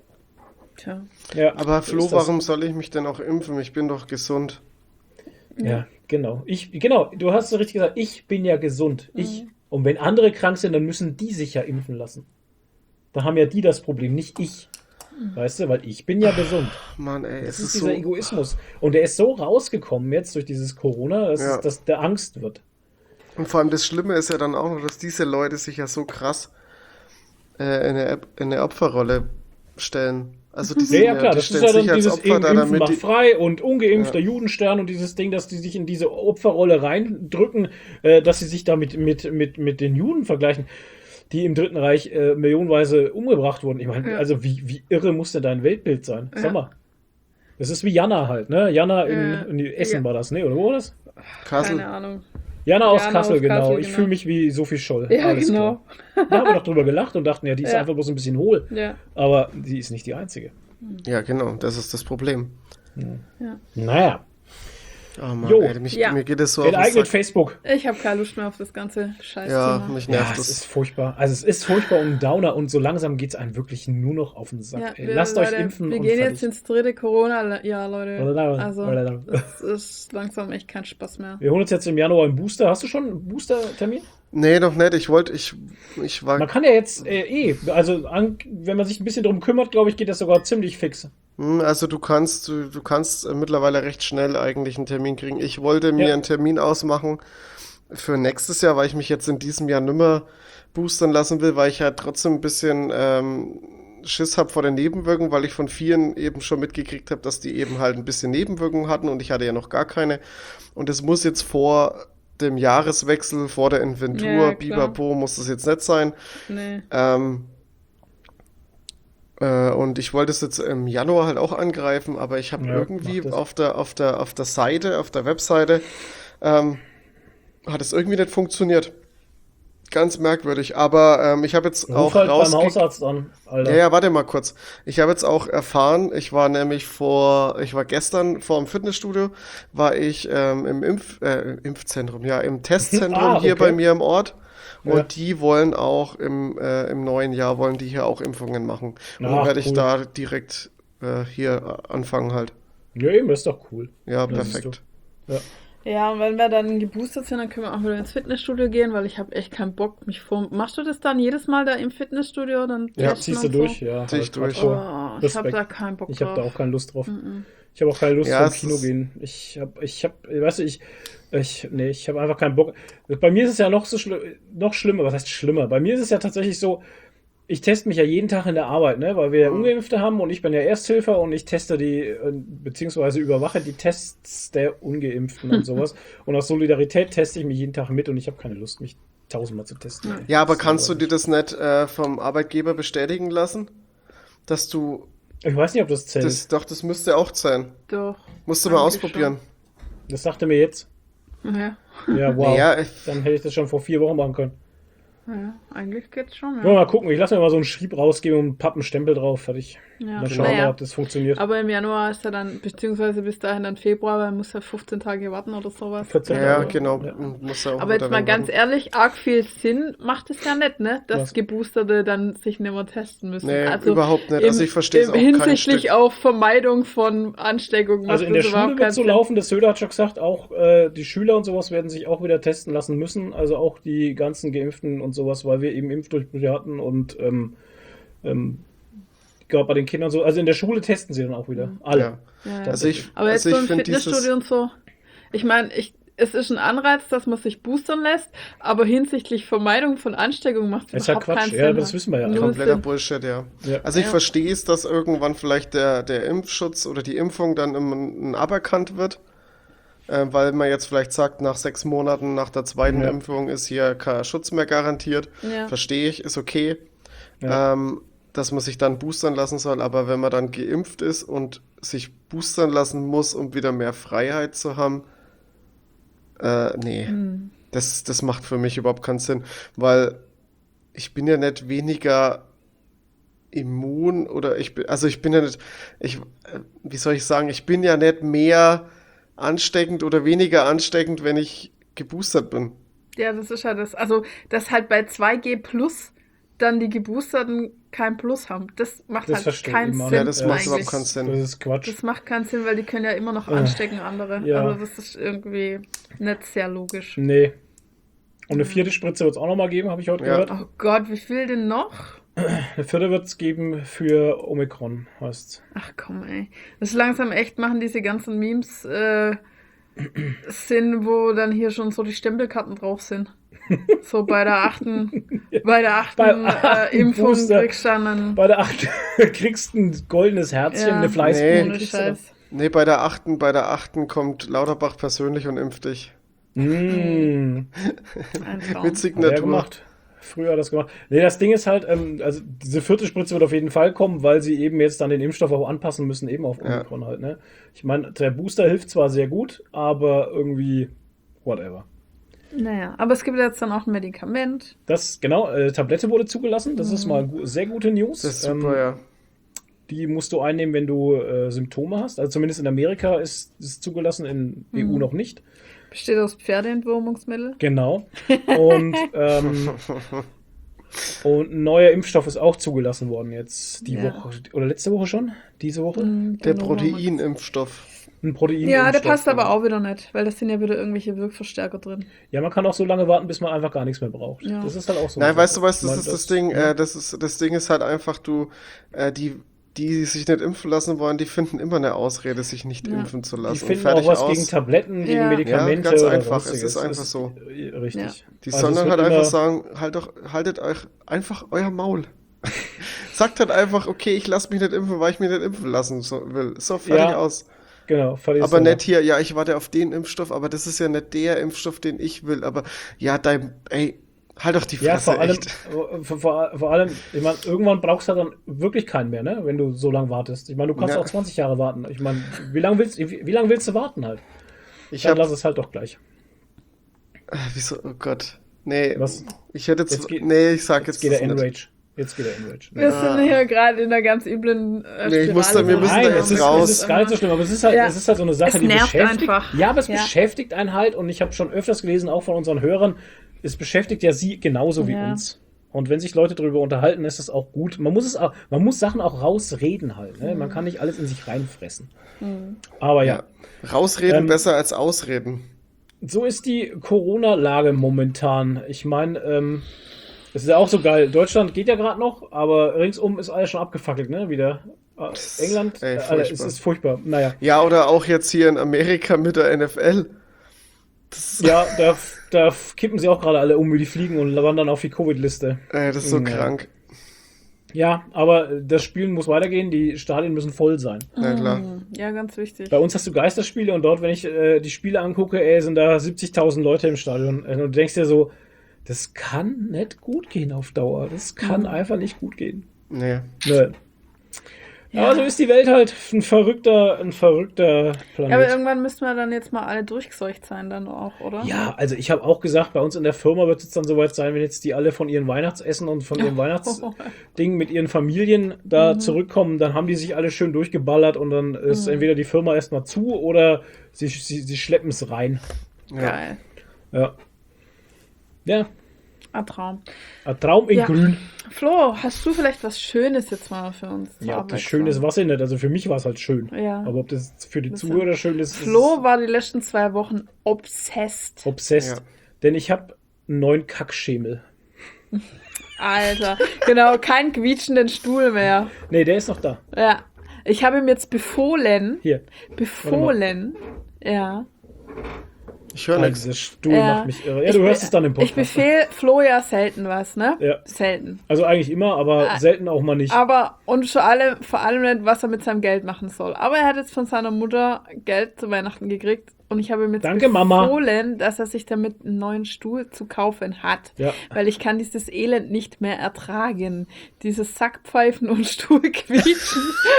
Tja. Ja, Aber so Flo, ist das. warum soll ich mich denn auch impfen? Ich bin doch gesund. Ja, genau. Ich, genau, du hast es richtig gesagt, ich bin ja gesund. Ich. Und wenn andere krank sind, dann müssen die sich ja impfen lassen. Da haben ja die das Problem, nicht ich. Weißt du, weil ich bin ja gesund. Mann, ey, Das es ist ist dieser so. Egoismus. Und der ist so rausgekommen jetzt durch dieses Corona, dass, Ja. es, dass der Angst wird. Und vor allem das Schlimme ist ja dann auch noch, dass diese Leute sich ja so krass äh, in, eine, in eine Opferrolle stellen. Also die Ja, sind ja, klar, die das ist stellen ja dann sich als dieses Opfer da, Impfen damit macht die, frei und ungeimpfter Ja. Judenstern und dieses Ding, dass die sich in diese Opferrolle reindrücken, äh, dass sie sich da mit, mit, mit, mit den Juden vergleichen, die im Dritten Reich äh, millionenweise umgebracht wurden. Ich meine, Ja. also wie, wie irre muss denn dein Weltbild sein? Sag Ja. mal. Das ist wie Jana halt, ne? Jana in, Ja. in Essen Ja. war das, ne? Oder wo war das? Kassel. Keine Ahnung. Jana aus Jana Kassel, aus genau. Kassel, Ich genau. fühle mich wie Sophie Scholl. Ja, Alles genau. klar. Da haben wir doch drüber gelacht und dachten, ja, die ist Ja. einfach bloß ein bisschen hohl. Ja. Aber die ist nicht die einzige. Ja, genau, das ist das Problem. Naja, Oh Mann, Jo. ey, mich, Ja. mir geht es so auf den enteignet Sack. Facebook. Ich habe keine Lust mehr auf das ganze Scheiß. Ja, mich Ja, nervt es das. ist furchtbar. Also es ist furchtbar und ein Downer und so langsam geht es einem wirklich nur noch auf den Sack. Ja, ey. wir, Lasst Leute, euch impfen wir und gehen fertig. jetzt ins dritte Corona-Jahr, Leute. Oder- Also, oder- das ist langsam echt kein Spaß mehr. Wir holen uns jetzt im Januar einen Booster. Hast du schon einen Booster-Termin? Nee, noch nicht. Ich wollte, ich, ich war, Man kann ja jetzt äh, eh, also an, wenn man sich ein bisschen drum kümmert, glaube ich, geht das sogar ziemlich fix. Hm, also du kannst, du, du kannst äh, mittlerweile recht schnell eigentlich einen Termin kriegen. Ich wollte mir Ja. einen Termin ausmachen für nächstes Jahr, weil ich mich jetzt in diesem Jahr nimmer boostern lassen will, weil ich halt trotzdem ein bisschen ähm, Schiss habe vor den Nebenwirkungen, weil ich von vielen eben schon mitgekriegt habe, dass die eben halt ein bisschen Nebenwirkungen hatten und ich hatte ja noch gar keine. Und es muss jetzt vor dem Jahreswechsel, vor der Inventur, Ja, klar. Bibapo, muss das jetzt nicht sein. Nee. Ähm, äh, und ich wollte es jetzt im Januar halt auch angreifen, aber ich habe Ja, irgendwie mach das. auf der, auf der, auf der Seite, auf der Webseite, ähm, hat es irgendwie nicht funktioniert. Ganz merkwürdig. Aber ähm, ich habe jetzt Ruf auch halt beim rausge... Hausarzt an, Alter. Ja, ja, warte mal kurz. Ich habe jetzt auch erfahren, ich war nämlich vor, ich war gestern vor dem Fitnessstudio, war ich ähm, im Impf, äh, Impfzentrum, ja, im Testzentrum Ah, hier okay. bei mir im Ort. Und Ja. die wollen auch im, äh, im neuen Jahr, wollen die hier auch Impfungen machen. Und dann Ach, werde ich cool. da direkt äh, hier äh, anfangen halt. Ja, eben, das ist doch cool. Ja, Das ist perfekt. Ja. Ja, und wenn wir dann geboostert sind, dann können wir auch wieder ins Fitnessstudio gehen, weil ich habe echt keinen Bock, mich vor... Machst du das dann jedes Mal da im Fitnessstudio? Dann Ja, testen Ziehst du und so? durch, ja. Zieh ich halt durch. hardcore. Oh, ich habe Respekt. da keinen Bock Ich habe da drauf. auch keine Lust drauf. Mm-mm. Ich habe auch keine Lust Ja, zum es Kino ist- gehen. Ich habe, ich habe, weißt du, ich, ich, nee, ich habe einfach keinen Bock. Bei mir ist es ja noch so schlimm, noch schlimmer. Was heißt schlimmer? Bei mir ist es ja tatsächlich so, ich teste mich ja jeden Tag in der Arbeit, ne, weil wir ja Ungeimpfte haben und ich bin ja Ersthelfer und ich teste die, äh, beziehungsweise überwache die Tests der Ungeimpften und sowas. Und aus Solidarität teste ich mich jeden Tag mit und ich habe keine Lust, mich tausendmal zu testen. Ja, aber Das ist kannst du aber- dir das nicht äh, vom Arbeitgeber bestätigen lassen? Dass du. Ich weiß nicht, ob das zählt. Das, doch, das müsste auch sein. Doch. Musst du mal Eigentlich ausprobieren. Das sagte mir jetzt. Ja. Ja, wow. Ja, ich- Dann hätte ich das schon vor vier Wochen machen können. Ja, eigentlich geht's schon, Ja, ja. mal gucken. Ich lasse mir mal so einen Schrieb rausgeben und einen Pappenstempel drauf. Fertig. Ja. Dann schauen wir, Naja. ob das funktioniert. Aber im Januar ist er dann, beziehungsweise bis dahin dann Februar, weil man muss ja fünfzehn Tage warten oder sowas. vierzehn Ja, Tage. genau. Ja. Muss ja auch Aber jetzt wieder mal weg ganz werden. ehrlich, arg viel Sinn macht es ja nicht, ne? Dass Was? Geboosterte dann sich nicht mehr testen müssen. Nee, also überhaupt nicht. Also im- ich verstehe es im auch kein Hinsichtlich Stück. auf Vermeidung von Ansteckungen. Also macht in der das überhaupt Schule keinen wird so Sinn. laufen, das Söder hat schon gesagt, auch äh, die Schüler und sowas werden sich auch wieder testen lassen müssen, also auch die ganzen Geimpften und sowas, weil wir eben Impfdurchbrüche hatten und ähm, ähm, gerade bei den Kindern so, also in der Schule testen sie dann auch wieder, alle. Ja. Ja, ja. Also ich, Aber jetzt also so ich ein finde Fitnessstudio dieses. und so. Ich meine, ich, es ist ein Anreiz, dass man sich boostern lässt, aber hinsichtlich Vermeidung von Ansteckung macht Das es ist halt überhaupt Quatsch, keinen ja, Sinn. das wissen wir ja alle. Null Kompletter Sinn. Bullshit, ja. Ja. Also ich Ja. verstehe es, dass irgendwann vielleicht der, der Impfschutz oder die Impfung dann im, im aberkannt wird, äh, weil man jetzt vielleicht sagt, nach sechs Monaten nach der zweiten Ja. Impfung ist hier kein Schutz mehr garantiert. Ja. Verstehe ich, ist okay, Ja. ähm, dass man sich dann boostern lassen soll, aber wenn man dann geimpft ist und sich boostern lassen muss, um wieder mehr Freiheit zu haben, äh, nee. Hm. Das, das macht für mich überhaupt keinen Sinn, weil ich bin ja nicht weniger immun oder ich bin, also ich bin ja nicht, ich, äh, wie soll ich sagen, ich bin ja nicht mehr ansteckend oder weniger ansteckend, wenn ich geboostert bin. Ja, das ist ja das. Also, dass halt bei zwei G plus dann die Geboosterten kein Plus haben. Das macht Das halt verstehe keinen ich immer Sinn. Ja, das macht eigentlich. überhaupt keinen Sinn. Das ist Quatsch. Das macht keinen Sinn, weil die können ja immer noch Äh, anstecken, andere. ja. Also das ist irgendwie nicht sehr logisch. Nee. Und eine vierte Spritze wird es auch nochmal geben, habe ich heute Ja. gehört. Oh Gott, wie viel denn noch? Eine vierte wird es geben für Omikron, heißt Ach komm, ey. Das ist langsam echt, machen diese ganzen Memes äh, Sinn, wo dann hier schon so die Stempelkarten drauf sind. So bei der achten, bei der achten Beim äh, achten Impfung Booster. kriegst du dann einen, Bei der acht kriegst du ein goldenes Herzchen, Ja. eine Fleißkugel. Nee. ohne kriegst du dann. Scheiß. Nee, bei der achten, bei der achten kommt Lauterbach persönlich und impft dich. Mm. Ein Traum. Mit Hat er Signatur. gemacht. Früher hat er das gemacht. Nee, das Ding ist halt, ähm, also diese vierte Spritze wird auf jeden Fall kommen, weil sie eben jetzt dann den Impfstoff auch anpassen müssen, eben auf Ja. Omikron halt, ne? Ich meine, der Booster hilft zwar sehr gut, aber irgendwie whatever. Naja, aber es gibt jetzt dann auch ein Medikament. Das, genau, äh, Tablette wurde zugelassen, das ist mal gu sehr gute News. Das ist super, Ähm, ja. Die musst du einnehmen, wenn du äh, Symptome hast. Also zumindest in Amerika ist es zugelassen, in E U noch nicht. Besteht aus Pferdeentwurmungsmittel. Genau. Und, ähm, und ein neuer Impfstoff ist auch zugelassen worden jetzt die Ja. Woche. Oder letzte Woche schon? Diese Woche? Mhm, Der genau. Proteinimpfstoff. Ein Protein. Ja, der passt aber auch wieder nicht, weil da sind ja wieder irgendwelche Wirkverstärker drin. Ja, man kann auch so lange warten, bis man einfach gar nichts mehr braucht. Ja. Das ist halt auch so. Nein, eine weißt du Sache. was, Ich das meine, ist das Ding, ja. äh, das ist, das Ding ist halt einfach, du, äh, die, die sich nicht impfen lassen wollen, die finden immer eine Ausrede, sich nicht Ja. impfen zu Die lassen. finden Fertig auch was aus. gegen Tabletten, gegen Ja. Medikamente. Ja, ganz oder einfach. Es sonstiges. ist einfach so. äh, Richtig. Ja. Die Also sollen es dann wird halt immer- einfach sagen, halt doch, haltet euch einfach euer Maul. Sagt halt einfach, okay, ich lasse mich nicht impfen, weil ich mich nicht impfen lassen so, will. So, fertig Ja, aus. Genau, fertig ist Aber der nicht hier, ja, ich warte auf den Impfstoff, aber das ist ja nicht der Impfstoff, den ich will. Aber ja, dein, ey, halt doch die Ja, Fresse, vor allem, echt. vor, vor, vor allem, ich meine, irgendwann brauchst du dann wirklich keinen mehr, ne? Wenn du so lange wartest. Ich meine, du kannst Ja. auch zwanzig Jahre warten. Ich meine, wie lange willst, wie, wie lang willst du warten halt? Ich Dann hab, lass es halt doch gleich. wieso, oh Gott. Nee, Was? ich hätte jetzt, Jetzt geht- nee, ich sag Jetzt jetzt, geht der das nicht. Enrage. Jetzt geht der Enrage. Wir Ah. sind hier gerade in einer ganz üblen äh, Nee, ich muss da- wir Spirale. müssen Nein, da es jetzt ist, raus. es ist gar nicht so schlimm, aber es ist halt, Ja. es ist halt so eine Sache, Es die nervt beschäftigt. einfach. Ja, aber es Ja. beschäftigt einen halt und ich habe schon öfters gelesen, auch von unseren Hörern, es beschäftigt ja sie genauso wie Ja. uns. Und wenn sich Leute darüber unterhalten, ist das auch gut. Man muss es auch, man muss Sachen auch rausreden halt. Ne? Man kann nicht alles in sich reinfressen. Aber ja. Ja. Rausreden Ähm, besser als ausreden. so ist die Corona-Lage momentan. Ich meine, ähm, es ist ja auch so geil. Deutschland geht ja gerade noch, aber ringsum ist alles schon abgefackelt, ne? Wieder. Äh, England, Ey, äh, furchtbar. es ist furchtbar. Naja. Ja, oder auch jetzt hier in Amerika mit der N F L. Das, Ja, da, da kippen sie auch gerade alle um wie die Fliegen und wandern auf die Covid-Liste. ey, das ist so Ja. krank. Ja, aber das Spielen muss weitergehen, die Stadien müssen voll sein. Ja, klar. Ja, ganz wichtig. Bei uns hast du Geisterspiele und dort, wenn ich äh, die Spiele angucke, ey, sind da siebzigtausend Leute im Stadion. Und du denkst dir so, das kann nicht gut gehen auf Dauer. Das kann Mhm. einfach nicht gut gehen. Nee. Nö. Ja. Aber so ist die Welt halt ein verrückter, ein verrückter Planet. Ja, aber irgendwann müssten wir dann jetzt mal alle durchgeseucht sein, dann auch, oder? Ja, also ich habe auch gesagt, bei uns in der Firma wird es dann soweit sein, wenn jetzt die alle von ihren Weihnachtsessen und von ihrem Weihnachtsding mit ihren Familien da Mhm. zurückkommen, dann haben die sich alle schön durchgeballert und dann ist Mhm. entweder die Firma erstmal zu oder sie, sie, sie schleppen es rein. Geil. Ja. Ja, Ein Traum. ein Traum in Ja. grün. Flo, hast du vielleicht was Schönes jetzt mal für uns? zur Ja, ob das Abwechslung? schön ist, weiß ich nicht. Also für mich war es halt schön. Ja. Aber ob das für die Das Zuhörer schön ist, Flo ist war die letzten zwei Wochen obsessed. obsessed. Ja. Denn ich habe einen neuen Kackschemel. Alter, genau, keinen quietschenden Stuhl mehr. Nee, der ist noch da. Ja. Ich habe ihm jetzt befohlen, Hier. befohlen, ja. Ich höre Ah, nichts. dieser Stuhl Ja. macht mich irre. Ja, Ich du be- hörst es dann im Ich Podcast. befehle Flo ja selten was, ne? Ja. Selten. Also eigentlich immer, aber Ah. selten auch mal nicht. Aber, und vor allem, vor allem nicht, was er mit seinem Geld machen soll. Aber er hat jetzt von seiner Mutter Geld zu Weihnachten gekriegt und ich habe ihm jetzt Danke, Mama. befohlen, dass er sich damit einen neuen Stuhl zu kaufen hat. Ja. Weil ich kann dieses Elend nicht mehr ertragen. Dieses Sackpfeifen und Stuhlquietschen.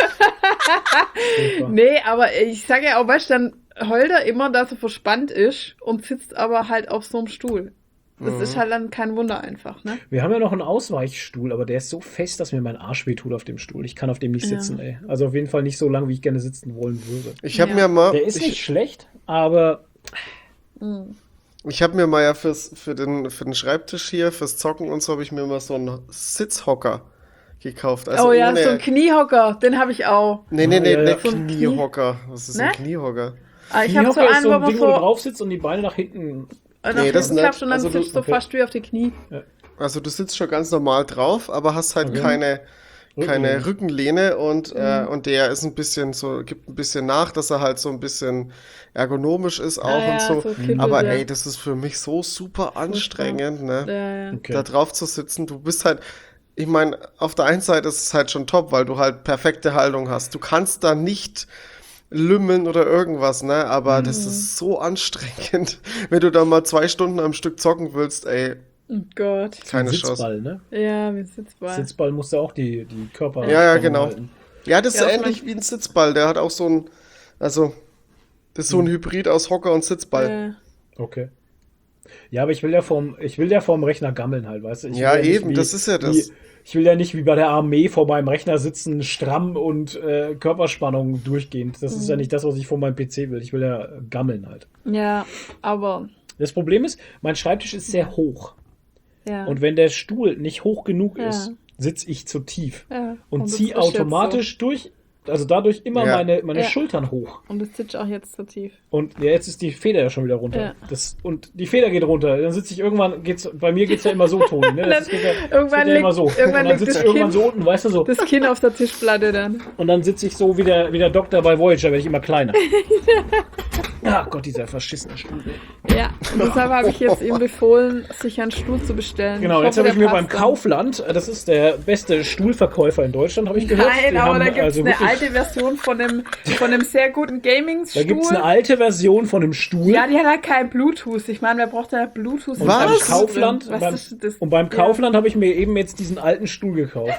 Super. Nee, aber ich sage ja auch, weißt du, dann heult er immer, dass er verspannt ist und sitzt aber halt auf so einem Stuhl. Das Mhm. ist halt dann kein Wunder einfach, ne? Wir haben ja noch einen Ausweichstuhl, aber der ist so fest, dass mir mein Arsch wehtut auf dem Stuhl. Ich kann auf dem nicht Ja. sitzen, ey. Also auf jeden Fall nicht so lange, wie ich gerne sitzen wollen würde. Ich habe Ja. mir mal, Der ist ich, nicht schlecht, aber ich habe mir mal ja fürs, für den, für den Schreibtisch hier, fürs Zocken und so, habe ich mir mal so einen Sitzhocker gekauft. Also oh ja, ohne, so ein Kniehocker, den habe ich auch. nee, nee, Ah, nee, ja, ne ja. So ein Knie- Kniehocker. Was ist Ne? ein Kniehocker? Ah, ich habe so Kniehocker ist einen, so wo ein man Ding, wo du so, drauf sitzt und die Beine nach hinten. äh, Nee, nach das hinten nicht. klappst und dann Also du- sitzt du okay. fast wie auf die Knie. Also du sitzt schon ganz normal drauf, aber hast halt Okay. keine, keine Rückenlehne. Rückenlehne und, äh, Mhm. und der ist ein bisschen so, gibt ein bisschen nach, dass er halt so ein bisschen ergonomisch ist auch Ah, ja, und so. so kippelt, Aber ja. ey, das ist für mich so super anstrengend, ne? Ja, ja. Okay. Da drauf zu sitzen. Du bist halt, ich meine, auf der einen Seite ist es halt schon top, weil du halt perfekte Haltung hast. Du kannst da nicht lümmeln oder irgendwas, ne? Aber das Mhm. ist so anstrengend, wenn du da mal zwei Stunden am Stück zocken willst, ey, Oh Gott. keine Chance. Sitzball, ne? Ja, wie Sitzball. Sitzball musst du auch die, die Körper. Ja, ja, Spannung genau. halten. Ja, das ist Ja, ähnlich wie ein Sitzball. Der hat auch so ein, also, das ist so ein Hybrid aus Hocker und Sitzball. Ja. Okay. Ja, aber ich will ja vorm, ich will ja vorm Rechner gammeln halt, weißt du? Ich Ja, will nicht eben, das ist ja das. Wie, ich will ja nicht wie bei der Armee vor meinem Rechner sitzen, stramm und äh, Körperspannung durchgehend. Das Mhm. ist ja nicht das, was ich vor meinem P C will. Ich will ja äh, gammeln halt. Ja, aber, Das Problem ist, mein Schreibtisch ist sehr hoch. ja. Und wenn der Stuhl nicht hoch genug Ja. ist, sitze ich zu tief. ja. Und, das ziehe ist jetzt automatisch durch, also dadurch immer Ja. meine, meine Ja. Schultern hoch. So. Und das sitzt auch jetzt zu tief. Und ja, jetzt ist die Feder ja schon wieder runter. Ja. Das, und die Feder geht runter. Dann sitze ich irgendwann, geht's, bei mir geht's ja immer so, Toni. Ne? Das geht ja, das Irgendwann geht ja immer liegt- so. irgendwann und dann liegt sitze das ich irgendwann Kind- so unten, weißt du so. Das Kinn auf der Tischplatte dann. Und dann sitze ich so wie der, wie der Doktor bei Voyager, werde ich immer kleiner. Ach Gott, dieser verschissene Stuhl. Ja, und deshalb habe ich jetzt ihm befohlen, sich einen Stuhl zu bestellen. Genau, jetzt hoffe, habe ich der mir beim passt dann. Kaufland, äh, das ist der beste Stuhlverkäufer in Deutschland, habe ich gehört. Nein, Die aber haben da gibt es also eine wirklich- alte Version von einem, von einem sehr guten Gaming-Stuhl. Da gibt es eine alte Version von einem Stuhl. Ja, die hat halt kein Bluetooth. Ich meine, wer braucht da Bluetooth? Und Was? beim Was? Kaufland, Was beim, ist das? und beim Ja. Kaufland habe ich mir eben jetzt diesen alten Stuhl gekauft.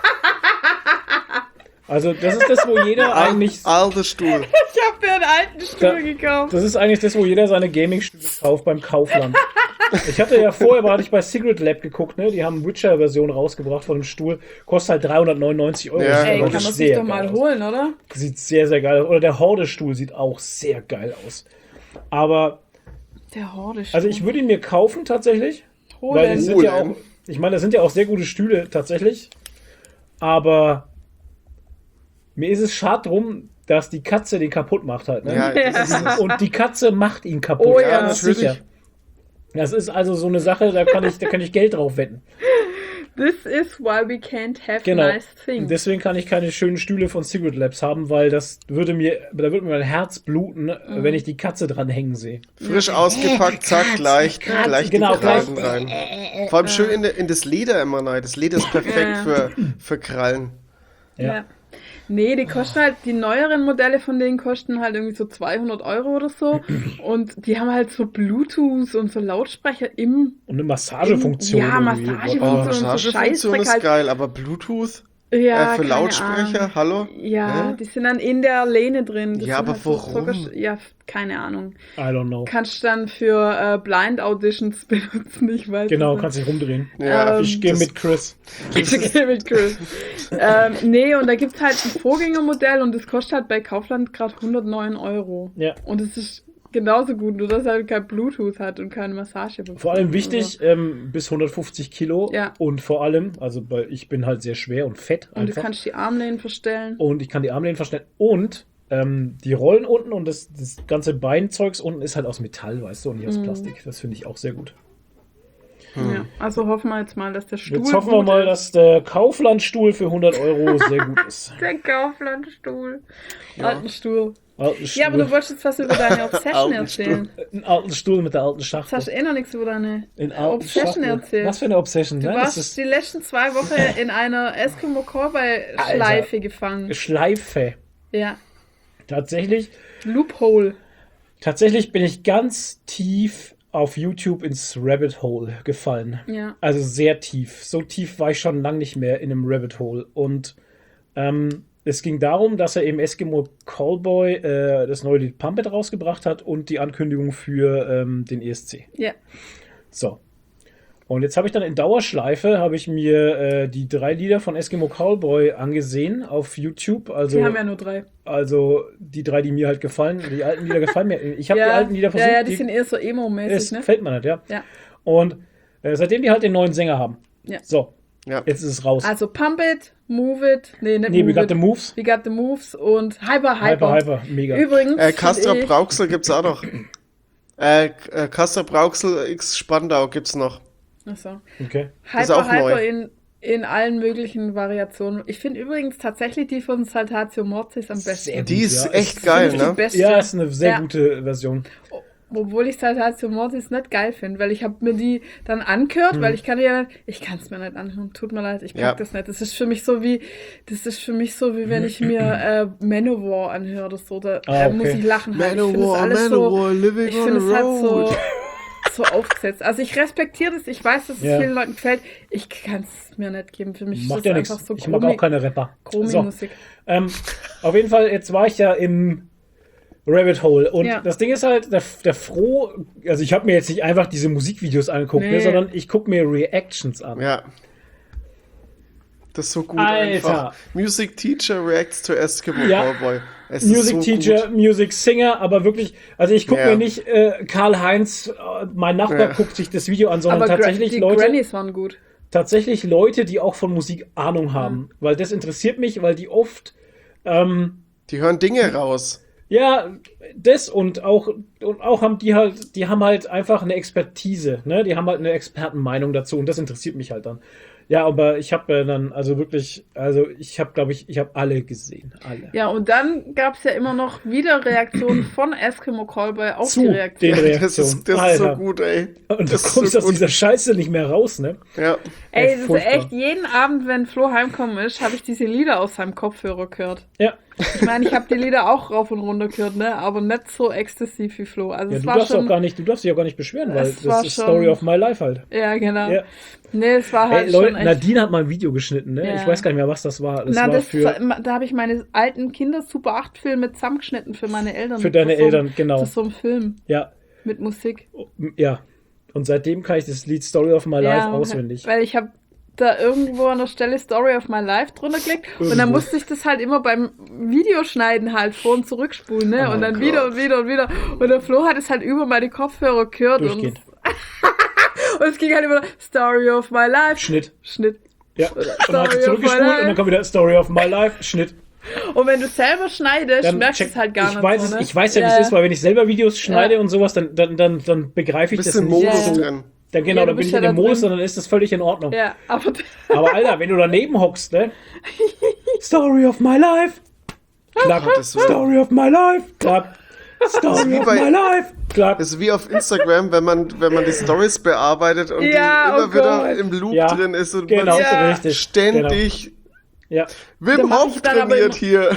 Also das ist das, wo jeder eigentlich, Alter Stuhl. Ich habe mir einen alten Stuhl Da- gekauft. das ist eigentlich das, wo jeder seine Gaming-Stühle kauft beim Kaufland. Ich hatte ja vorher, hatte ich bei Secret Lab geguckt, ne? Die haben Witcher-Version rausgebracht von dem Stuhl. Kostet halt dreihundertneunundneunzig Euro. Ja. Sieht Ey, aber kann man sich sehr doch mal geil aus. holen, oder? Sieht sehr, sehr geil aus. Oder der Horde-Stuhl sieht auch sehr geil aus. Aber, Der Horde. also ich würde ihn mir kaufen tatsächlich. Weil es holen. sind ja Holen. auch, ich meine, das sind ja auch sehr gute Stühle tatsächlich. Aber mir ist es schade drum, dass die Katze den kaputt macht halt. Ne? Ja, das ist es. Und die Katze macht ihn kaputt. Oh ja, ganz natürlich. sicher. Das ist also so eine Sache, da kann ich, da kann ich Geld drauf wetten. This is why we can't have Genau. nice things. Deswegen kann ich keine schönen Stühle von Secret Labs haben, weil das würde mir, da würde mir mein Herz bluten, Mhm. wenn ich die Katze dran hängen sehe. Frisch ausgepackt, zack, gleich, gleich genau, die Krallen gleich. rein. Vor allem schön in, de- in das Leder immer rein. Das Leder ist perfekt Ja. für, für Krallen. Ja. Ja. Nee, die kosten halt, die neueren Modelle von denen kosten halt irgendwie so zweihundert Euro oder so. Und die haben halt so Bluetooth und so Lautsprecher im. Und eine Massagefunktion. Ja, irgendwie. Massagefunktion. Oh, und so Massagefunktion Scheißdreck ist halt. geil, aber Bluetooth Ja, äh, für keine Lautsprecher, Ahnung. hallo? Ja, Hä? die sind dann in der Lehne drin. Das Ja, sind aber halt so warum? Zucker- ja, keine Ahnung. I don't know. Kannst du dann für äh, Blind Auditions benutzen, ich weiß Genau, es kannst dich rumdrehen. Ja, Ähm, Ich gehe das- mit Chris. nicht. mit Chris. ähm, nee, und da gibt's halt ein Vorgängermodell und das kostet halt bei Kaufland gerade hundertneun Euro. Ja. Und es ist genauso gut, nur dass er halt kein Bluetooth hat und keine Massage. Vor allem wichtig, ähm, bis hundertfünfzig Kilo. Ja. Und vor allem, also weil ich bin halt sehr schwer und fett Und du einfach. kannst die Armlehnen verstellen. Und ich kann die Armlehnen verstellen. Und ähm, die Rollen unten und das, das ganze Beinzeugs unten ist halt aus Metall, weißt du, und Mhm. nicht aus Plastik. Das finde ich auch sehr gut. Ja, also hoffen wir jetzt mal, dass der Stuhl Jetzt hoffen wir gut mal, ist. dass der Kauflandstuhl für hundert Euro sehr gut ist. Der Kauflandstuhl. Alten Stuhl. Alten Stuhl. Ja, aber du wolltest jetzt was über deine Obsession Alten erzählen. Einen alten Stuhl mit der alten Jetzt Schachtel. hast du eh noch nichts über deine In alten Obsession Schachtel. erzählt. Was für eine Obsession? Du Ne? Das warst ist die letzten zwei Wochen in einer Eskimo Cowboy Schleife gefangen. Schleife. Ja. Tatsächlich, Loophole. tatsächlich bin ich ganz tief auf YouTube ins Rabbit Hole gefallen. Ja. Also sehr tief. So tief war ich schon lange nicht mehr in einem Rabbit Hole. Und ähm, es ging darum, dass er eben Eskimo Callboy äh, das neue Lied Pump It rausgebracht hat und die Ankündigung für ähm, den E S C. Ja. So. Und jetzt habe ich dann in Dauerschleife, habe ich mir äh, die drei Lieder von Eskimo Callboy angesehen auf YouTube. Also, Die haben ja nur drei. also die drei, die mir halt gefallen. Die alten Lieder gefallen mir. Ich habe ja. die alten Lieder versucht. Ja, ja, die, sind eher so emo-mäßig, es ne? gefällt mir nicht, ja. Ja. Und äh, seitdem die halt den neuen Sänger haben. Ja. So, Ja. jetzt ist es raus. Also Pump It, Move It, nee, nicht nee, Move we got It. the moves. We Got the Moves und Hyper Hyper. Hyper, hyper, mega. Übrigens, Äh, Castor find ich- Brauxel gibt's auch noch. Äh, äh, Castor Brauxel X Spandau gibt's noch. Achso. Okay. ist Hyper auch neu. Hyper in, in allen möglichen Variationen. Ich finde übrigens tatsächlich die von Saltatio Mortis am besten. Sehr gut. Die ist Ja, echt ist- geil, Finde ich die ne? beste. Ja, ist eine sehr Ja. gute Version. Obwohl ich Saltatio Mortis nicht geil finde, weil ich habe mir die dann angehört, Mhm. weil ich kann ja, ich kann es mir nicht anhören, tut mir leid, ich pack Ja. das nicht. Das ist für mich so wie, das ist für mich so wie wenn ich mir äh, Manowar anhöre oder so, da Ah, äh, okay. muss ich lachen. Halt. Ich finde das Manowar, alles Manowar, so, living ich on finde the es halt so, road. so aufgesetzt. Also ich respektiere das, ich weiß, dass es Ja. vielen Leuten gefällt, ich kann es mir nicht geben. Für mich Macht ist ja das nichts. einfach so Ich mag auch keine Rapper. So, Chromi-Musik. ähm, auf jeden Fall, jetzt war ich ja im Rabbit Hole. Und Ja. das Ding ist halt, der, der Froh, also ich habe mir jetzt nicht einfach diese Musikvideos angeguckt, Nee. ne, sondern ich gucke mir Reactions an. Ja. Das ist so gut Alter. einfach. Music Teacher reacts to Eskimo Ja. Cowboy. Es Music ist so Teacher, gut. Music Singer, aber wirklich, also ich gucke Ja. mir nicht äh, Karl-Heinz, äh, mein Nachbar Ja. guckt sich das Video an, sondern Aber tatsächlich Gra- die Leute, Grannies waren gut. tatsächlich Leute, die auch von Musik Ahnung haben. Weil das interessiert mich, weil die oft ähm, Die hören Dinge raus. ja, das und auch, und auch haben die halt, die haben halt einfach eine Expertise, ne? Die haben halt eine Expertenmeinung dazu und das interessiert mich halt dann. Ja, aber ich habe äh, dann, also wirklich, also ich habe, glaube ich, ich habe alle gesehen, alle. Ja, und dann gab es ja immer noch wieder Reaktionen von Eskimo Callboy auf Zu die Reaktion. den Reaktionen. Das ist, das ist so Alter. gut, ey. Und du Das ist kommst so aus gut. dieser Scheiße nicht mehr raus, ne? Ja. Ey, Ja, das ist furchtbar. echt, jeden Abend, wenn Flo heimkommen ist, habe ich diese Lieder aus seinem Kopfhörer gehört. Ja. Ich meine, ich habe die Lieder auch rauf und runter gehört, ne? Aber nicht so exzessiv wie Flo. Also Ja, es du war darfst schon. auch gar nicht, du darfst dich auch gar nicht beschweren, weil Es war das ist schon- Story of my life halt. Ja, genau. Ja. Nee, es war halt Ey, Leute, schon echt. Nadine hat mal ein Video geschnitten, ne? Ja. Ich weiß gar nicht mehr, was das war. Das Na, war das, für, da habe ich meine alten Kinder Super acht Filme zusammengeschnitten für meine Eltern. für deine Zu so einem- Eltern, genau. Zu so einem Film Ja, mit Musik. ja. Und seitdem kann ich das Lied Story of my life Ja, auswendig. Weil ich habe da irgendwo an der Stelle Story of My Life drunter geklickt und dann Irgendwo. musste ich das halt immer beim Videoschneiden halt vor- und zurückspulen, ne? Oh und dann Gott. wieder und wieder und wieder. Und der Flo hat es halt über meine Kopfhörer gehört und, Durchgehend. und es ging halt immer Story of My Life. Schnitt. Schnitt. Ja. Und dann hat sie Story of zurückgespult my und dann life. kommt wieder Story of my life, Schnitt. Und wenn du selber schneidest, Dann merkst du check- es halt gar ich nicht. weiß so, es, ne? ich weiß ja, wie es ist, weil wenn ich selber Videos schneide Ja. und sowas, dann, dann, dann, dann begreife ich das Bisschen nicht Modus so. drin. Dann genau, Ja, du dann bin bist ich ja in dem da Modus drin. und dann ist das völlig in Ordnung. Ja, aber Aber Alter, wenn du daneben hockst, ne? Story of my life. Klack. Gottes Willen. Story of my life. Klack. Story wie of bei- my life. Klack. Das ist wie auf Instagram, wenn man, wenn man die Stories bearbeitet und Ja, die immer oh wieder Gott. im Loop Ja, drin ist und Genau, man Ja. richtig. ständig Ja. Wim Dann mach Hof ich dann aber trainiert hier.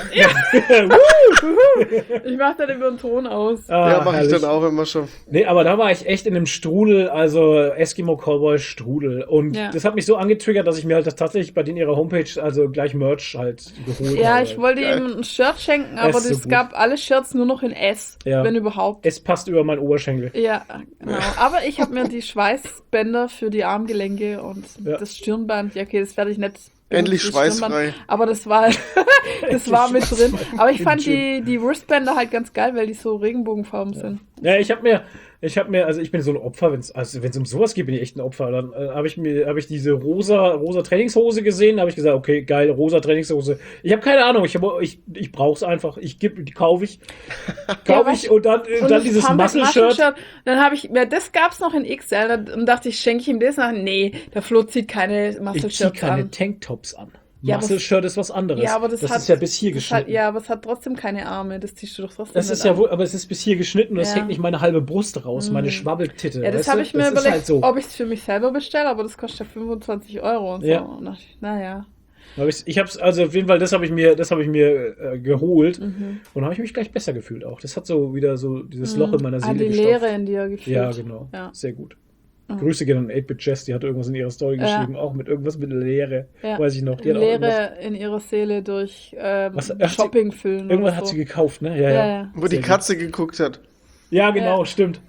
ich mach dann immer einen Ton aus. Ah, Ja, mache ich herrlich. dann auch immer schon. Nee, aber da war ich echt in einem Strudel, also Eskimo Cowboy Strudel. Und Ja. das hat mich so angetriggert, dass ich mir halt das tatsächlich bei denen ihrer Homepage, also gleich Merch halt geholt Ja, habe. ich wollte Geil. ihm ein Shirt schenken, aber ist so es gut. gab alle Shirts nur noch in S, Ja. wenn überhaupt. Es passt über meinen Oberschenkel. Ja, genau. Aber ich habe mir die Schweißbänder für die Armgelenke und Ja. das Stirnband, ja okay, das werde ich nicht Endlich benutzen, das schweißfrei. Stirnband, aber das war das war mit drin. Aber ich fand Schön. die, die Wristbänder halt ganz geil, weil die so Regenbogenfarben sind. Ja, ich habe mir, ich habe mir, also ich bin so ein Opfer, wenn es also wenn's um sowas geht, bin ich echt ein Opfer. Dann äh, habe ich mir, habe ich diese rosa, rosa Trainingshose gesehen, habe ich gesagt, okay, geil, rosa Trainingshose. Ich habe keine Ahnung, ich, hab, ich, ich brauche es einfach. Ich gebe, die kaufe ich, kaufe Ja, ich und dann, äh, Und dann das dieses Pump Muscle-Shirt. Muscle-Shirt, dann habe ich, ja, das gab's noch in X L, dann dachte ich, schenke ich ihm das nach. Nee, der Flo zieht keine Ich ziehe Muscle-Shirts keine an. Tanktops an. Ja, aber- Muscle-Shirt ist was anderes. Ja, aber das, das hat, ist ja bis hier das geschnitten. Hat, ja, aber es hat trotzdem keine Arme. Das ziehst du doch trotzdem Das nicht ist ja an. wohl, aber es ist bis hier geschnitten und es Ja. hängt nicht meine halbe Brust raus, meine Schwabbeltitte. Ja, das weißt habe du? ich mir Das ist überlegt, halt so. ob ich es für mich selber bestelle, aber das kostet ja fünfundzwanzig Euro und so. Ja. Und dachte ich, naja. Hab ich ich hab's, also auf jeden Fall, das habe ich mir, das habe ich mir äh, geholt Mhm. und habe ich mich gleich besser gefühlt auch. Das hat so wieder so dieses Loch in meiner Ah, Seele die gestopft. Leere in dir gefühlt. Ja, genau. Ja. Sehr gut. Grüße gehen an eight-Bit Jess, die hat irgendwas in ihrer Story Ja. geschrieben, auch mit irgendwas mit Leere, Ja. weiß ich noch. Die hat auch irgendwas, Leere in ihrer Seele durch ähm, Was- hat sie- Shopping füllen. irgendwas oder hat so. sie gekauft, ne? Ja, Ja, ja. ja. Wo die Sehr gut. Katze geguckt hat. Ja, genau, Ja. stimmt.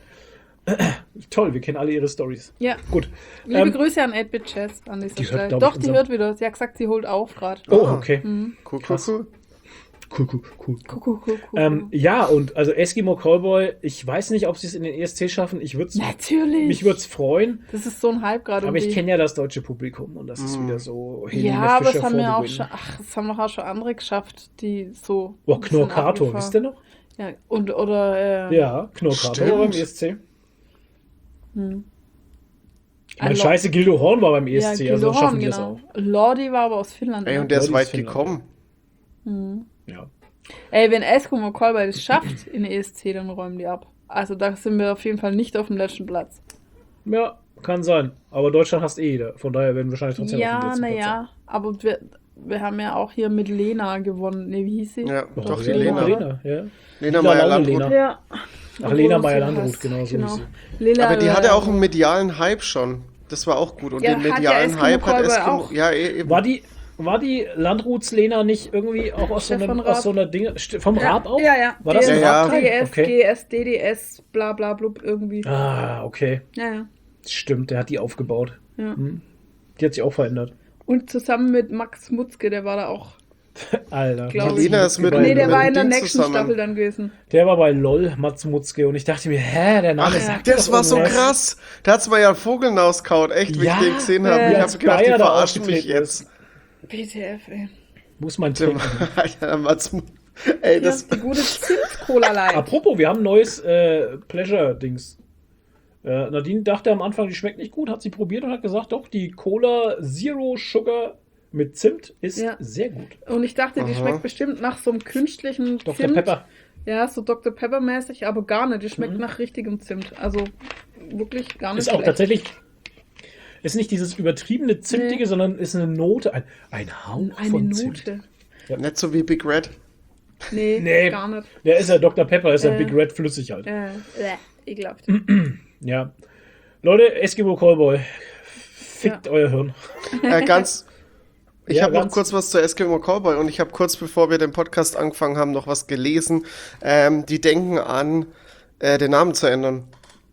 Toll, wir kennen alle ihre Stories. Ja. Gut. Liebe Ähm, Grüße an eight-Bit Jess an dieser die hört, Stelle. glaub ich, Doch, die unser- hört wieder. Sie hat gesagt, sie holt auf gerade. Oh, Ah. okay. Mhm. Cool, cool, Krass. cool. Cool, cool, cool. Cool, cool, cool, cool. Ähm, ja, und also Eskimo Cowboy, ich weiß nicht, ob sie es in den E S C schaffen. Ich würde Natürlich. mich würde es freuen, Das ist so ein Hype gerade. aber um ich die- kenne ja das deutsche Publikum und das ist Mm. wieder so Helene Ja, aber Fischer es haben for ja the auch win. schon, ach, es haben doch auch schon andere geschafft, die so. Oh, ein bisschen Knorkato, abgefahren- wisst ihr noch? Ja, und, oder, äh, Ja, Knorkato Stimmt. war beim E S C. Hm. Ich meine, Ein Lo- scheiße, Gildo Horn war beim E S ja, C, also Gildo dann schaffen Horn, die das genau. auch. Lordi war aber aus Finnland. Ey, ne? und der ist Ja, die weit ist Finnland. gekommen. Mhm. Ja. Ey, wenn Eskimo Callboy das schafft in E S C, dann räumen die ab. Also da sind wir auf jeden Fall nicht auf dem letzten Platz. ja, kann sein. Aber Deutschland hasst eh jeder. Von daher werden wir wahrscheinlich trotzdem auf Ja, dem letzten Platz naja, aber wir, wir haben ja auch hier mit Lena gewonnen. Ne, wie hieß sie? Ja, sein. doch, die Lena. Lena. Lena, ja. Lena Lila Meyer-Landrut. Laune Ja. Ach, Obwohl Lena sie Meyer-Landrut, heißt, genau so hieß sie. Lena, Aber die äh, hatte auch einen medialen Hype schon. Das war auch gut. Und Ja, den hat ja medialen Eskimo Hype hat Callboy Eskimo. auch. Ja, eh, eben. War die, war die Landruts Lena nicht irgendwie auch aus so, Stefan einem, Raab. aus so einer Dinge. St- Vom ja, Raab auch? Ja, ja. War das Ja, ein ja. Raab-Teil? G S, Okay. G S, D D S, bla bla blub irgendwie. Ah, okay. Ja, ja. Stimmt, der hat die aufgebaut. ja. Hm. Die hat sich auch verändert. Und zusammen mit Max Mutzke, der war da auch. Alter. Glaub Mats ich. Lena ist mit- Mutzke Nee, der mit war dem in der Ding nächsten zusammen. Staffel dann gewesen. Der war bei LOL, Mats Mutzke. Und ich dachte mir, hä, der Name Ach, sagt mir das doch war so irgendwas. krass. Da hat's mir ja Vogel auskaut. Echt, wie Ja, ich den gesehen habe. äh, ich als habe gedacht, die Bayer da verarschen mich aufgetreten jetzt. B T F, ey. Muss man Dem- trinken. Alter, Mats Mu- Ey, Das das. ist die gute Zimt-Cola-Light. Apropos, wir haben ein neues äh, Pleasure-Dings. Äh, Nadine dachte am Anfang, die schmeckt nicht gut, hat sie probiert und hat gesagt, doch, die Cola Zero Sugar mit Zimt ist Ja. sehr gut. Und ich dachte, die Aha. schmeckt bestimmt nach so einem künstlichen Doktor Zimt. Pepper. Ja, so Doktor Pepper-mäßig, aber gar nicht. Die schmeckt Mhm. nach richtigem Zimt. Also wirklich gar nicht Ist auch schlecht. tatsächlich, ist nicht dieses übertriebene Zimtige, Nee. sondern ist eine Note, ein, ein Hauch Eine von Zimt. Note. Nicht so wie Big Red. Nee, Nee. gar nicht. Der ist ja Doktor Pepper, ist ja Äh. Big Red flüssig halt. Äh, äh, ekelhaft. Ja. Leute, Eskimo Callboy, fickt euer Hirn. Äh, ganz. Ich Ja, habe noch ganz- kurz was zu Eskimo Cowboy und ich habe kurz bevor wir den Podcast angefangen haben, noch was gelesen. Ähm, die denken an, äh, den Namen zu ändern.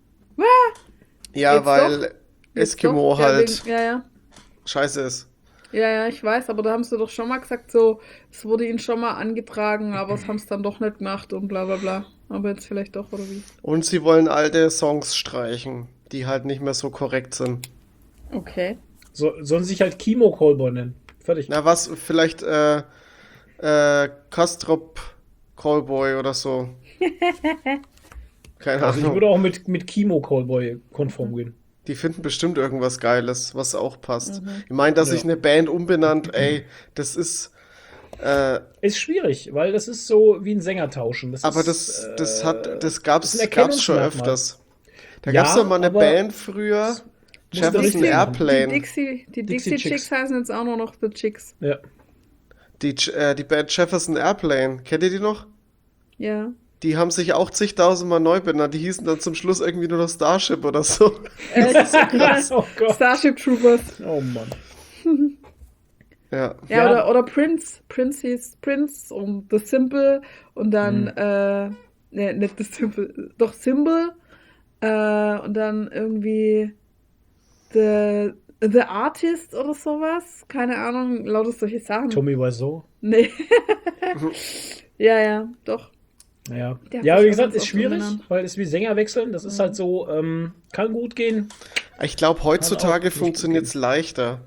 Ja, Jetzt weil Jetzt Eskimo doch, ja, halt wegen- Ja, ja. scheiße ist. Ja, ja, ich weiß, aber da haben sie doch schon mal gesagt, so, es wurde ihnen schon mal angetragen, aber es haben es dann doch nicht gemacht und bla bla bla. Aber jetzt vielleicht doch, oder wie? Und sie wollen alte Songs streichen, die halt nicht mehr so korrekt sind. Okay. So, sollen sie sich halt Kimo Callboy nennen. Fertig. Na was, vielleicht äh, äh, Kastrop Callboy oder so. Keine Also ich Ahnung. würde auch mit, mit Chemo Callboy konform gehen. Die finden bestimmt irgendwas Geiles, was auch passt. Ich meine, dass sich eine Band umbenannt, ey, das ist. Äh, Ist schwierig, weil das ist so wie ein Sänger tauschen. Das aber ist, das, das äh, hat, das gab's, ist ein gab's schon Erkennungsmerkmal. öfters. Da Ja, gab's doch mal eine aber Band früher, musst du Jefferson richtig machen. Die Airplane. Dixie, die Dixie Dixie Chicks. Chicks heißen jetzt auch nur noch The Chicks. Ja. Die, äh, die Band Jefferson Airplane, kennt ihr die noch? Ja. Die haben sich auch zigtausendmal neu benannt. Die hießen dann zum Schluss irgendwie nur noch Starship oder so. Krass, oh Gott. Starship Troopers. Oh Mann. Ja. Ja, Ja. Oder, oder Prince. Prince hieß Prince und The Simple und dann, Hm. äh, ne, nicht The Simple, doch Symbol. Äh, und dann irgendwie The, The Artist oder sowas. Keine Ahnung, lauter solche Sachen. Tommy Wiseau. Nee. ja, ja, doch. Ja, Der hat ja sich wie auch gesagt, ganz ist oft schwierig, umbenannt. weil es wie Sänger wechseln. Das ist halt so, ähm, kann gut gehen. Ich glaube, heutzutage nicht gut funktioniert es leichter.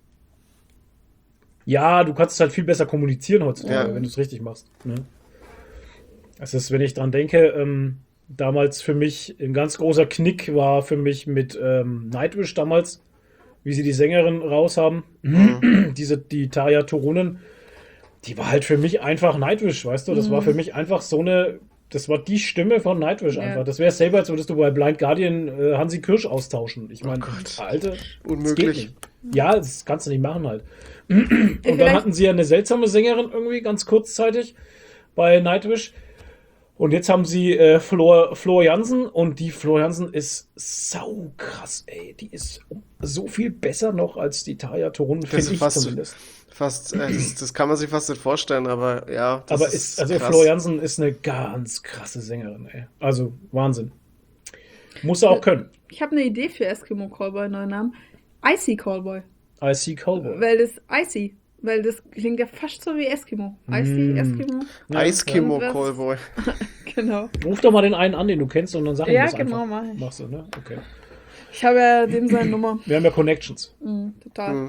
Ja, du kannst halt viel besser kommunizieren heutzutage, Ja. wenn du es richtig machst. Ne? Das ist, wenn ich dran denke, ähm, damals für mich ein ganz großer Knick war für mich mit ähm, Nightwish damals, wie sie die Sängerin raus haben. Diese, die Tarja Turunen, die war halt für mich einfach Nightwish, weißt du? Das war für mich einfach so eine, das war die Stimme von Nightwish Ja. einfach. Das wäre selber, als würdest du bei Blind Guardian äh, Hansi Kirsch austauschen. Ich meine, Alter, das geht Unmöglich. nicht. Ja, das kannst du nicht machen halt. Und dann Vielleicht- hatten sie ja eine seltsame Sängerin irgendwie ganz kurzzeitig bei Nightwish. Und jetzt haben sie äh, Flor, Flor Jansen und die Flor Jansen ist sau krass, ey. Die ist so viel besser noch als die Tarja Turunen, Das finde ist ich fast, zumindest. fast äh, das, das kann man sich fast nicht vorstellen, aber ja. Das Aber ist, also krass. Flor Jansen ist eine ganz krasse Sängerin, ey. Also Wahnsinn. Muss er auch können. Ich habe eine Idee für Eskimo Callboy, neuen Namen. Icy Callboy. I see Cowboy. Weil das Icy, weil das klingt ja fast so wie Eskimo. Icy, Mm. Eskimo, Ja, Eiskimo Irgendwas. Callboy. genau. Ruf doch mal den einen an, den du kennst, und dann sag ihm Ja, das genau, einfach. mach ich. Machst du, ne? Okay. Ich habe ja dem seine Nummer. Wir haben ja Connections. Mhm, total. Mhm.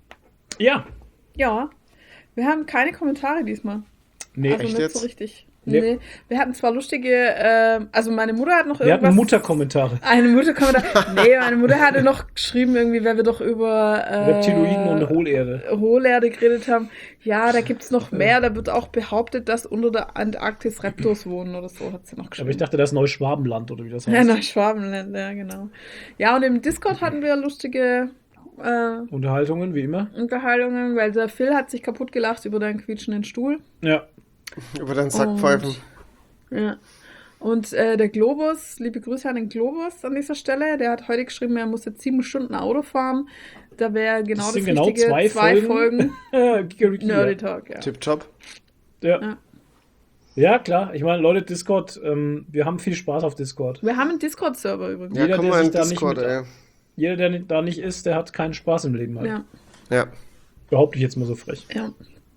Ja. Ja, wir haben keine Kommentare diesmal. Nee, Also echt nicht jetzt? so richtig. Nee. Nee. Wir hatten zwar lustige, äh, also meine Mutter hat noch wir irgendwas. hatten Mutterkommentare. Eine Mutter-Kommentar. Nee, meine Mutter hatte noch geschrieben, irgendwie, weil wir doch über äh, Reptiloiden und Hohlerde. Hohlerde geredet haben. Ja, da gibt's noch mehr. Da wird auch behauptet, dass unter der Antarktis Reptos wohnen oder so, hat sie noch geschrieben. Aber ich dachte, das ist Neuschwabenland oder wie das heißt. Ja, nach Schwabenland, ja, genau. Ja, und im Discord hatten wir lustige äh, Unterhaltungen, wie immer. Unterhaltungen, weil der Phil hat sich kaputt gelacht über deinen quietschenden Stuhl. Ja. Über den Sackpfeifen. Ja. Und äh, der Globus, liebe Grüße an den Globus an dieser Stelle, der hat heute geschrieben, er muss jetzt sieben Stunden Auto fahren. Da wäre genau Das das, sind genau richtige zwei Folgen. Folgen. Gigariki, Nerdy ja. Talk, ja. Tipptopp. Ja. Ja. Ja, klar. Ich meine, Leute, Discord, ähm, wir haben viel Spaß auf Discord. Wir haben einen Discord-Server übrigens. Ja, Jeder, komm der mal sich in da nicht Discord, mit- ey. Jeder, der nicht- da nicht ist, der hat keinen Spaß im Leben halt. Ja, Ja. Behaupte ich jetzt mal so frech. ja.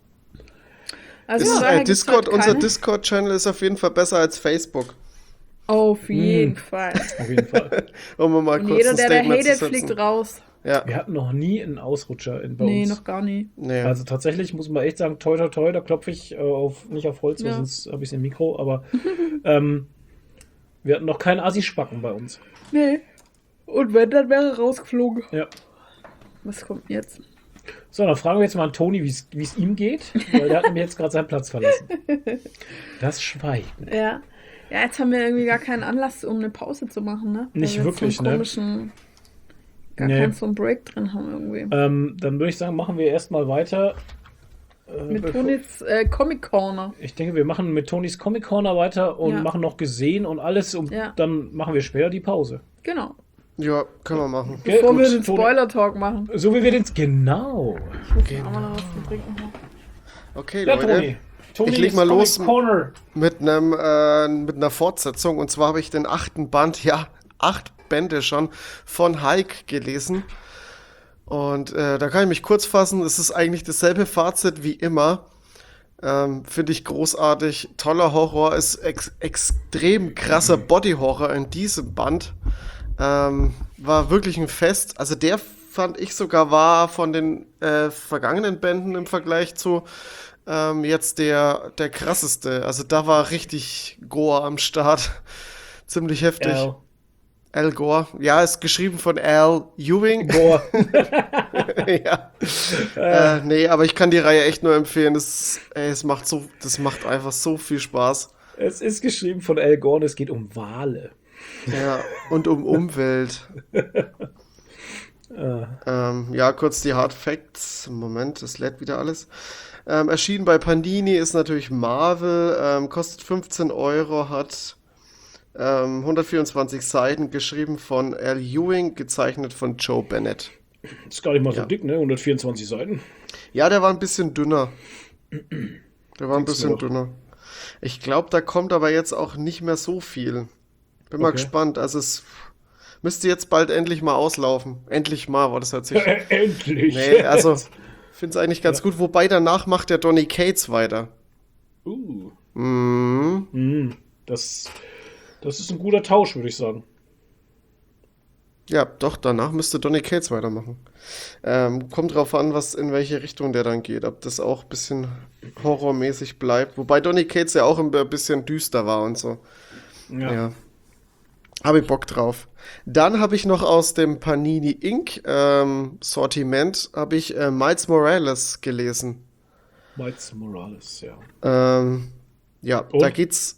Also Ist, von daher äh, gibt's Discord, halt unser keine- Discord-Channel ist auf jeden Fall besser als Facebook. Auf jeden Mm. Fall. Auf jeden Fall. Um mal Und kurz jeder, ein der da Statement hatet, zu setzen. fliegt raus. Ja, Wir hatten noch nie einen Ausrutscher in, bei Nee, uns. noch gar nie. nee. Also tatsächlich muss man echt sagen, toi toi toi, da klopfe ich äh, auf, nicht auf Holz, weil Ja. sonst habe ich es im Mikro, aber ähm, wir hatten noch keinen Assi-Spacken bei uns. Nee. Und wenn, dann wäre er rausgeflogen. Ja. Was kommt jetzt? So, dann fragen wir jetzt mal an Toni, wie es ihm geht, weil der hat nämlich jetzt gerade seinen Platz verlassen. Das Schweigen. Ja. Ja, jetzt haben wir irgendwie gar keinen Anlass, um eine Pause zu machen, ne? Weil Nicht wir jetzt wirklich, so einen ne? komischen, gar Nee. keinen so einen Break drin haben irgendwie. Ähm, dann würde ich sagen, machen wir erstmal weiter. Äh, Mit bevor- Tonis äh, Comic Corner. Ich denke, wir machen mit Tonis Comic Corner weiter und Ja. machen noch gesehen und alles und Ja. dann machen wir später die Pause. Genau. Ja, können wir machen. Gell? Bevor Gut, wir den Toni. Spoiler-Talk machen. So wie wir den... Genau. Ich muss auch mal noch was zu trinken haben. Okay, Ja, Leute. Toni. Toni Ich leg ist mal Comic los. Corner. Mit einem äh, mit einer Fortsetzung. Und zwar habe ich den achten Band, ja, acht Bände schon, von Hulk gelesen. Und äh, da kann ich mich kurz fassen. Es ist eigentlich dasselbe Fazit wie immer. Ähm, Finde ich großartig. Toller Horror. Ist ex extrem krasser Body-Horror in diesem Band. Ähm, war wirklich ein Fest. Also der fand ich sogar war von den äh, vergangenen Bänden im Vergleich zu ähm, jetzt der, der krasseste. Also da war richtig Gore am Start. Ziemlich heftig. Al. Al Gore. Ja, ist geschrieben von Al Ewing. Gore. ja. äh, nee, aber ich kann die Reihe echt nur empfehlen. Das, ey, es macht so, das macht einfach so viel Spaß. Es ist geschrieben von Al Gore und es geht um Wale. Ja, und um Umwelt. ähm, ja, kurz die Hard Facts. Moment, das lädt wieder alles. Ähm, erschienen bei Panini ist natürlich Marvel, ähm, kostet fünfzehn Euro, hat ähm, hundertvierundzwanzig Seiten, geschrieben von Al Ewing, gezeichnet von Joe Bennett. Ist gar nicht mal so Ja. dick, ne? hundertvierundzwanzig Seiten. Ja, der war ein bisschen dünner. Der war ein Denkst du bisschen doch? dünner. Ich glaube, da kommt aber jetzt auch nicht mehr so viel. Bin mal Okay. gespannt. Also es müsste jetzt bald endlich mal auslaufen. Endlich mal, war das hört sich. Endlich. Nee, also finde es eigentlich ganz gut. Wobei danach macht der Donny Cates weiter. Uh. Mhm. Mhm. Das, das ist ein guter Tausch, würde ich sagen. Ja, doch, danach müsste Donny Cates weitermachen. Ähm, kommt drauf an, was in welche Richtung der dann geht. Ob das auch ein bisschen horrormäßig bleibt. Wobei Donny Cates ja auch ein bisschen düster war und so. Ja. Ja. Habe ich Bock drauf. Dann habe ich noch aus dem Panini Inc. Ähm, Sortiment habe ich äh, Miles Morales gelesen. Miles Morales, ja. Ähm, ja, Und? da geht's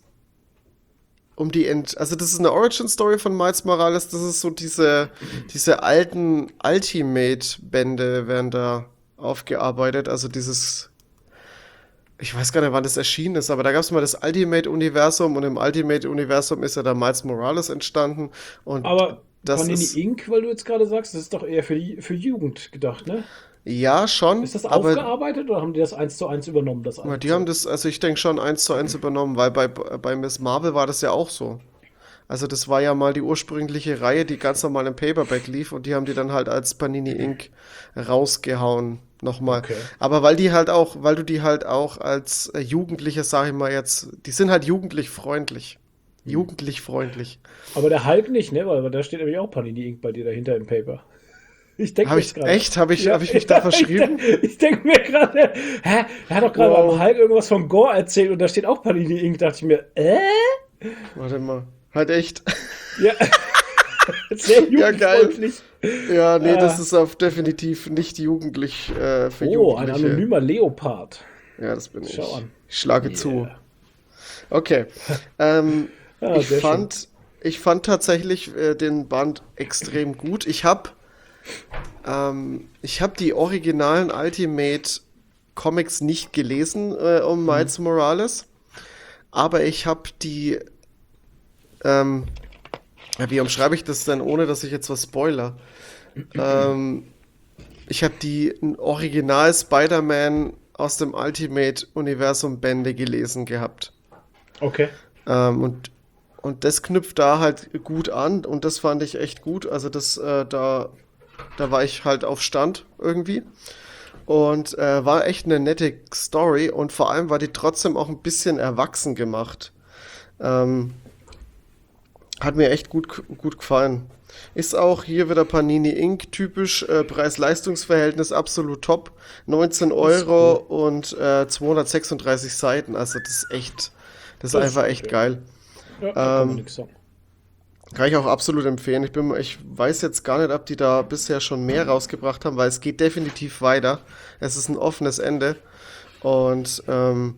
um die Ent also das ist eine Origin Story von Miles Morales. Das ist so diese diese alten Ultimate-Bände werden da aufgearbeitet. Also dieses Ich weiß gar nicht, wann das erschienen ist, aber da gab es mal das Ultimate-Universum und im Ultimate-Universum ist ja da Miles Morales entstanden. Und Aber das Panini ist, Inc., weil du jetzt gerade sagst, das ist doch eher für, die, für Jugend gedacht, ne? ja, schon, Ist das aber aufgearbeitet oder haben die das eins zu eins übernommen? Das aber die haben das, also ich denke schon eins zu eins übernommen, weil bei, bei Miss Marvel war das ja auch so. Also das war ja mal die ursprüngliche Reihe, die ganz normal im Paperback lief und die haben die dann halt als Panini Inc. rausgehauen. Nochmal. Okay. Aber weil die halt auch, weil du die halt auch als äh, Jugendliche, sag ich mal jetzt, die sind halt jugendlich freundlich. Jugendlich freundlich. Aber der Hulk nicht, ne? Weil da steht nämlich auch Panini Inc. bei dir dahinter im Paper. Ich denke Habe ich, echt? Habe ich, hab ich mich da verschrieben? Ich denke mir gerade, hä? Er hat doch gerade Wow. beim Hulk irgendwas von Gore erzählt und da steht auch Panini Inc. Dachte ich mir, äh? Warte mal. Halt echt. Ja. Sehr Ja, geil. jugendfreundlich. Ja, nee, Ah. das ist auf definitiv nicht jugendlich äh, für Oh, ein Jugendliche. anonymer Leopard. Ja, das bin ich. Schau an. Ich schlage Yeah. zu. Okay. Ähm, Ah, ich sehr fand, ich fand tatsächlich äh, den Band extrem gut. Ich habe ähm, ich habe die originalen Ultimate Comics nicht gelesen äh, Mhm. um Miles Morales, aber ich habe die ähm, ja, wie umschreibe ich das denn, ohne dass ich jetzt was spoiler? ähm, ich habe die Original Spider-Man aus dem Ultimate-Universum Bände gelesen gehabt. Okay. Ähm, und, und das knüpft da halt gut an und das fand ich echt gut. Also das, äh, da, da war ich halt auf Stand irgendwie. Und äh, war echt eine nette Story und vor allem war die trotzdem auch ein bisschen erwachsen gemacht. Ähm, hat mir echt gut, gut gefallen. Ist auch hier wieder Panini Inc. typisch, äh, Preis-Leistungs-Verhältnis absolut top. neunzehn Euro und äh, zweihundertsechsunddreißig Seiten. Also das ist echt, das ist Das ist einfach gut, echt ja. geil. Ja, da kann man Ähm, nichts sagen. Kann ich auch absolut empfehlen. Ich bin, ich weiß jetzt gar nicht, ob die da bisher schon mehr rausgebracht haben, weil es geht definitiv weiter. Es ist ein offenes Ende. Und ähm,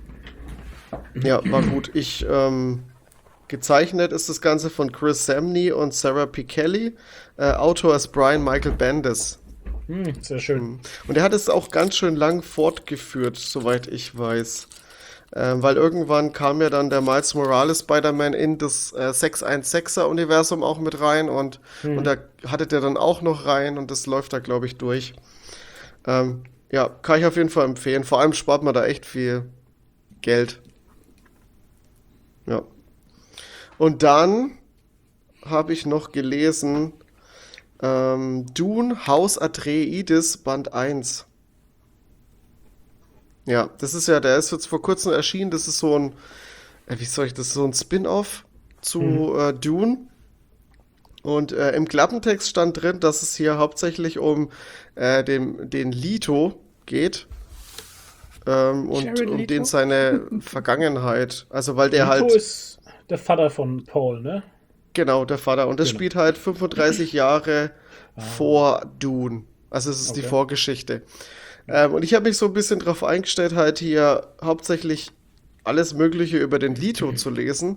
ja, war gut. Ich ähm, gezeichnet ist das Ganze von Chris Samney und Sarah P. Kelly. Äh, Autor ist Brian Michael Bendis. Hm, sehr schön. Und er hat es auch ganz schön lang fortgeführt, soweit ich weiß. Ähm, weil irgendwann kam ja dann der Miles Morales Spider-Man in das äh, sechshundertsechzehner Universum auch mit rein und, und da hatte der dann auch noch rein und das läuft da, glaube ich, durch. Ähm, ja, kann ich auf jeden Fall empfehlen. Vor allem spart man da echt viel Geld. Ja. Und dann habe ich noch gelesen ähm, Dune, Haus Atreides, Band eins. Ja, das ist ja, der ist jetzt vor kurzem erschienen, das ist so ein, äh, wie soll ich das, so ein Spin-off zu äh, Dune. Und äh, im Klappentext stand drin, dass es hier hauptsächlich um äh, den, den Leto geht. Ähm, und Jared um Leto? den seine Vergangenheit. Also weil der Leto halt, ist der Vater von Paul, ne? genau, der Vater. Und das Genau. spielt halt fünfunddreißig Jahre vor Dune. Also es ist die Okay. Vorgeschichte. Ähm, und ich habe mich so ein bisschen drauf eingestellt, halt hier hauptsächlich alles Mögliche über den Leto zu lesen.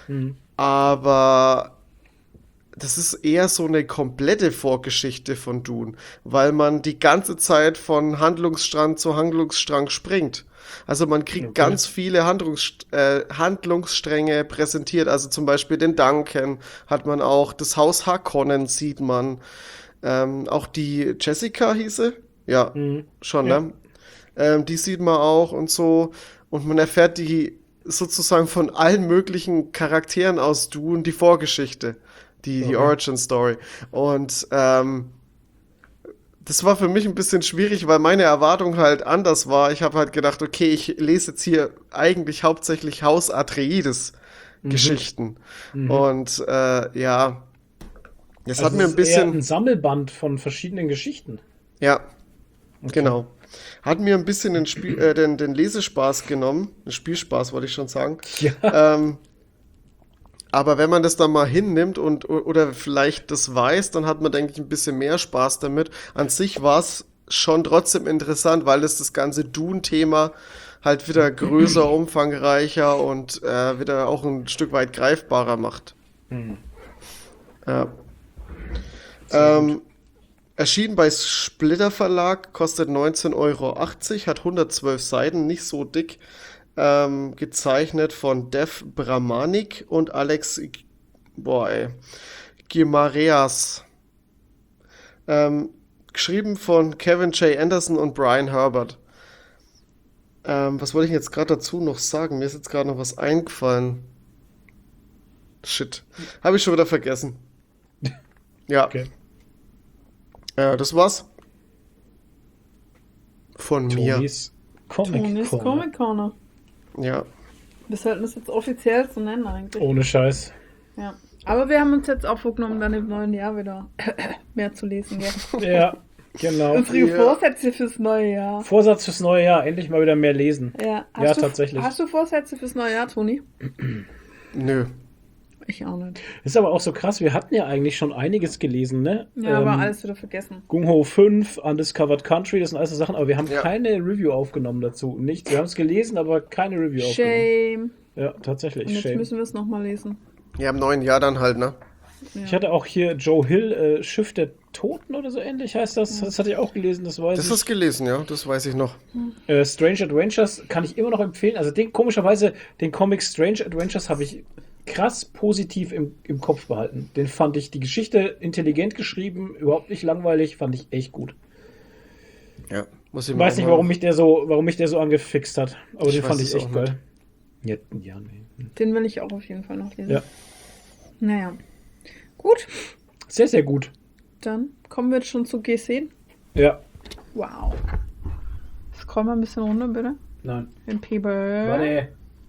Aber das ist eher so eine komplette Vorgeschichte von Dune, weil man die ganze Zeit von Handlungsstrang zu Handlungsstrang springt. Also man kriegt Okay. ganz viele Handlungs äh, Handlungsstränge präsentiert. Also zum Beispiel den Duncan hat man auch, das Haus Harkonnen sieht man. Ähm, auch die Jessica hieße? Ja, Mhm. schon, Ja. ne? Ähm, die sieht man auch und so. Und man erfährt die sozusagen von allen möglichen Charakteren aus Dune die Vorgeschichte, die, die Okay. Origin Story. Und ähm, das war für mich ein bisschen schwierig, weil meine Erwartung halt anders war. Ich habe halt gedacht, okay, ich lese jetzt hier eigentlich hauptsächlich Haus Atreides Geschichten. Und äh, ja, das Also hat mir es ein ist bisschen. eher ein Sammelband von verschiedenen Geschichten. Ja, genau. Hat mir ein bisschen den, Spiel, äh, den, den Lesespaß genommen. Den Spielspaß wollte ich schon sagen. Ja. Ähm, aber wenn man das dann mal hinnimmt und o- oder vielleicht das weiß, dann hat man, denke ich, ein bisschen mehr Spaß damit. An sich war es schon trotzdem interessant, weil es das ganze Dune-Thema halt wieder größer, umfangreicher und äh, wieder auch ein Stück weit greifbarer macht. Ja. Ähm, Erschienen bei Splitter Verlag, kostet neunzehn Euro achtzig, hat hundertzwölf Seiten, nicht so dick. Ähm, gezeichnet von Dev Brahmanik und Alex G- boah, ey, Gimareas. Ähm, geschrieben von Kevin J. Anderson und Brian Herbert. Ähm, was wollte ich jetzt gerade dazu noch sagen? Mir ist jetzt gerade noch was eingefallen. Shit. Habe ich schon wieder vergessen. Ja. Okay. Äh, das war's. Von mir. Tonis Comic Tonis Corner. Comic Corner. Ja. Wir sollten das jetzt offiziell so nennen eigentlich. Ohne Scheiß. Ja. Aber wir haben uns jetzt auch vorgenommen, dann im neuen Jahr wieder mehr zu lesen. Gell? Ja, genau. Unsere Ja. Vorsätze fürs neue Jahr. Vorsatz fürs neue Jahr, endlich mal wieder mehr lesen. Ja, Ja, du, tatsächlich. Hast du Vorsätze fürs neue Jahr, Toni? Nö. Ich auch nicht. Ist aber auch so krass, wir hatten ja eigentlich schon einiges gelesen, ne? Ja, aber Ähm, alles wieder vergessen. Gung-Ho fünf, Undiscovered Country, das sind alles so Sachen, aber wir haben Ja. keine Review aufgenommen dazu. Nichts. Wir haben es gelesen, aber keine Review aufgenommen. Shame. Ja, tatsächlich. Und jetzt Shame. müssen wir es nochmal lesen. Ja, im neuen Jahr dann halt, ne? Ich hatte auch hier Joe Hill, äh, Schiff der Toten oder so ähnlich heißt das. Das hatte ich auch gelesen, das weiß Das ich. ist gelesen, ja, das weiß ich noch. Äh, Strange Adventures kann ich immer noch empfehlen. Also den, komischerweise, den Comic Strange Adventures habe ich krass positiv im, im Kopf behalten. Den fand ich, die Geschichte intelligent geschrieben, überhaupt nicht langweilig, fand ich echt gut. Ja, muss ich Ich mal weiß nicht, mal- warum mich der so, warum mich der so angefixt hat. Aber Ich den weiß fand es ich echt auch geil. Ja, ja, nee. Den will ich auch auf jeden Fall noch lesen. Ja. Naja. Gut, Sehr, sehr gut. dann kommen wir jetzt schon zu G zehn. Ja. Wow. Scroll mal ein bisschen runter, bitte. Nein. Den Paper. Warte.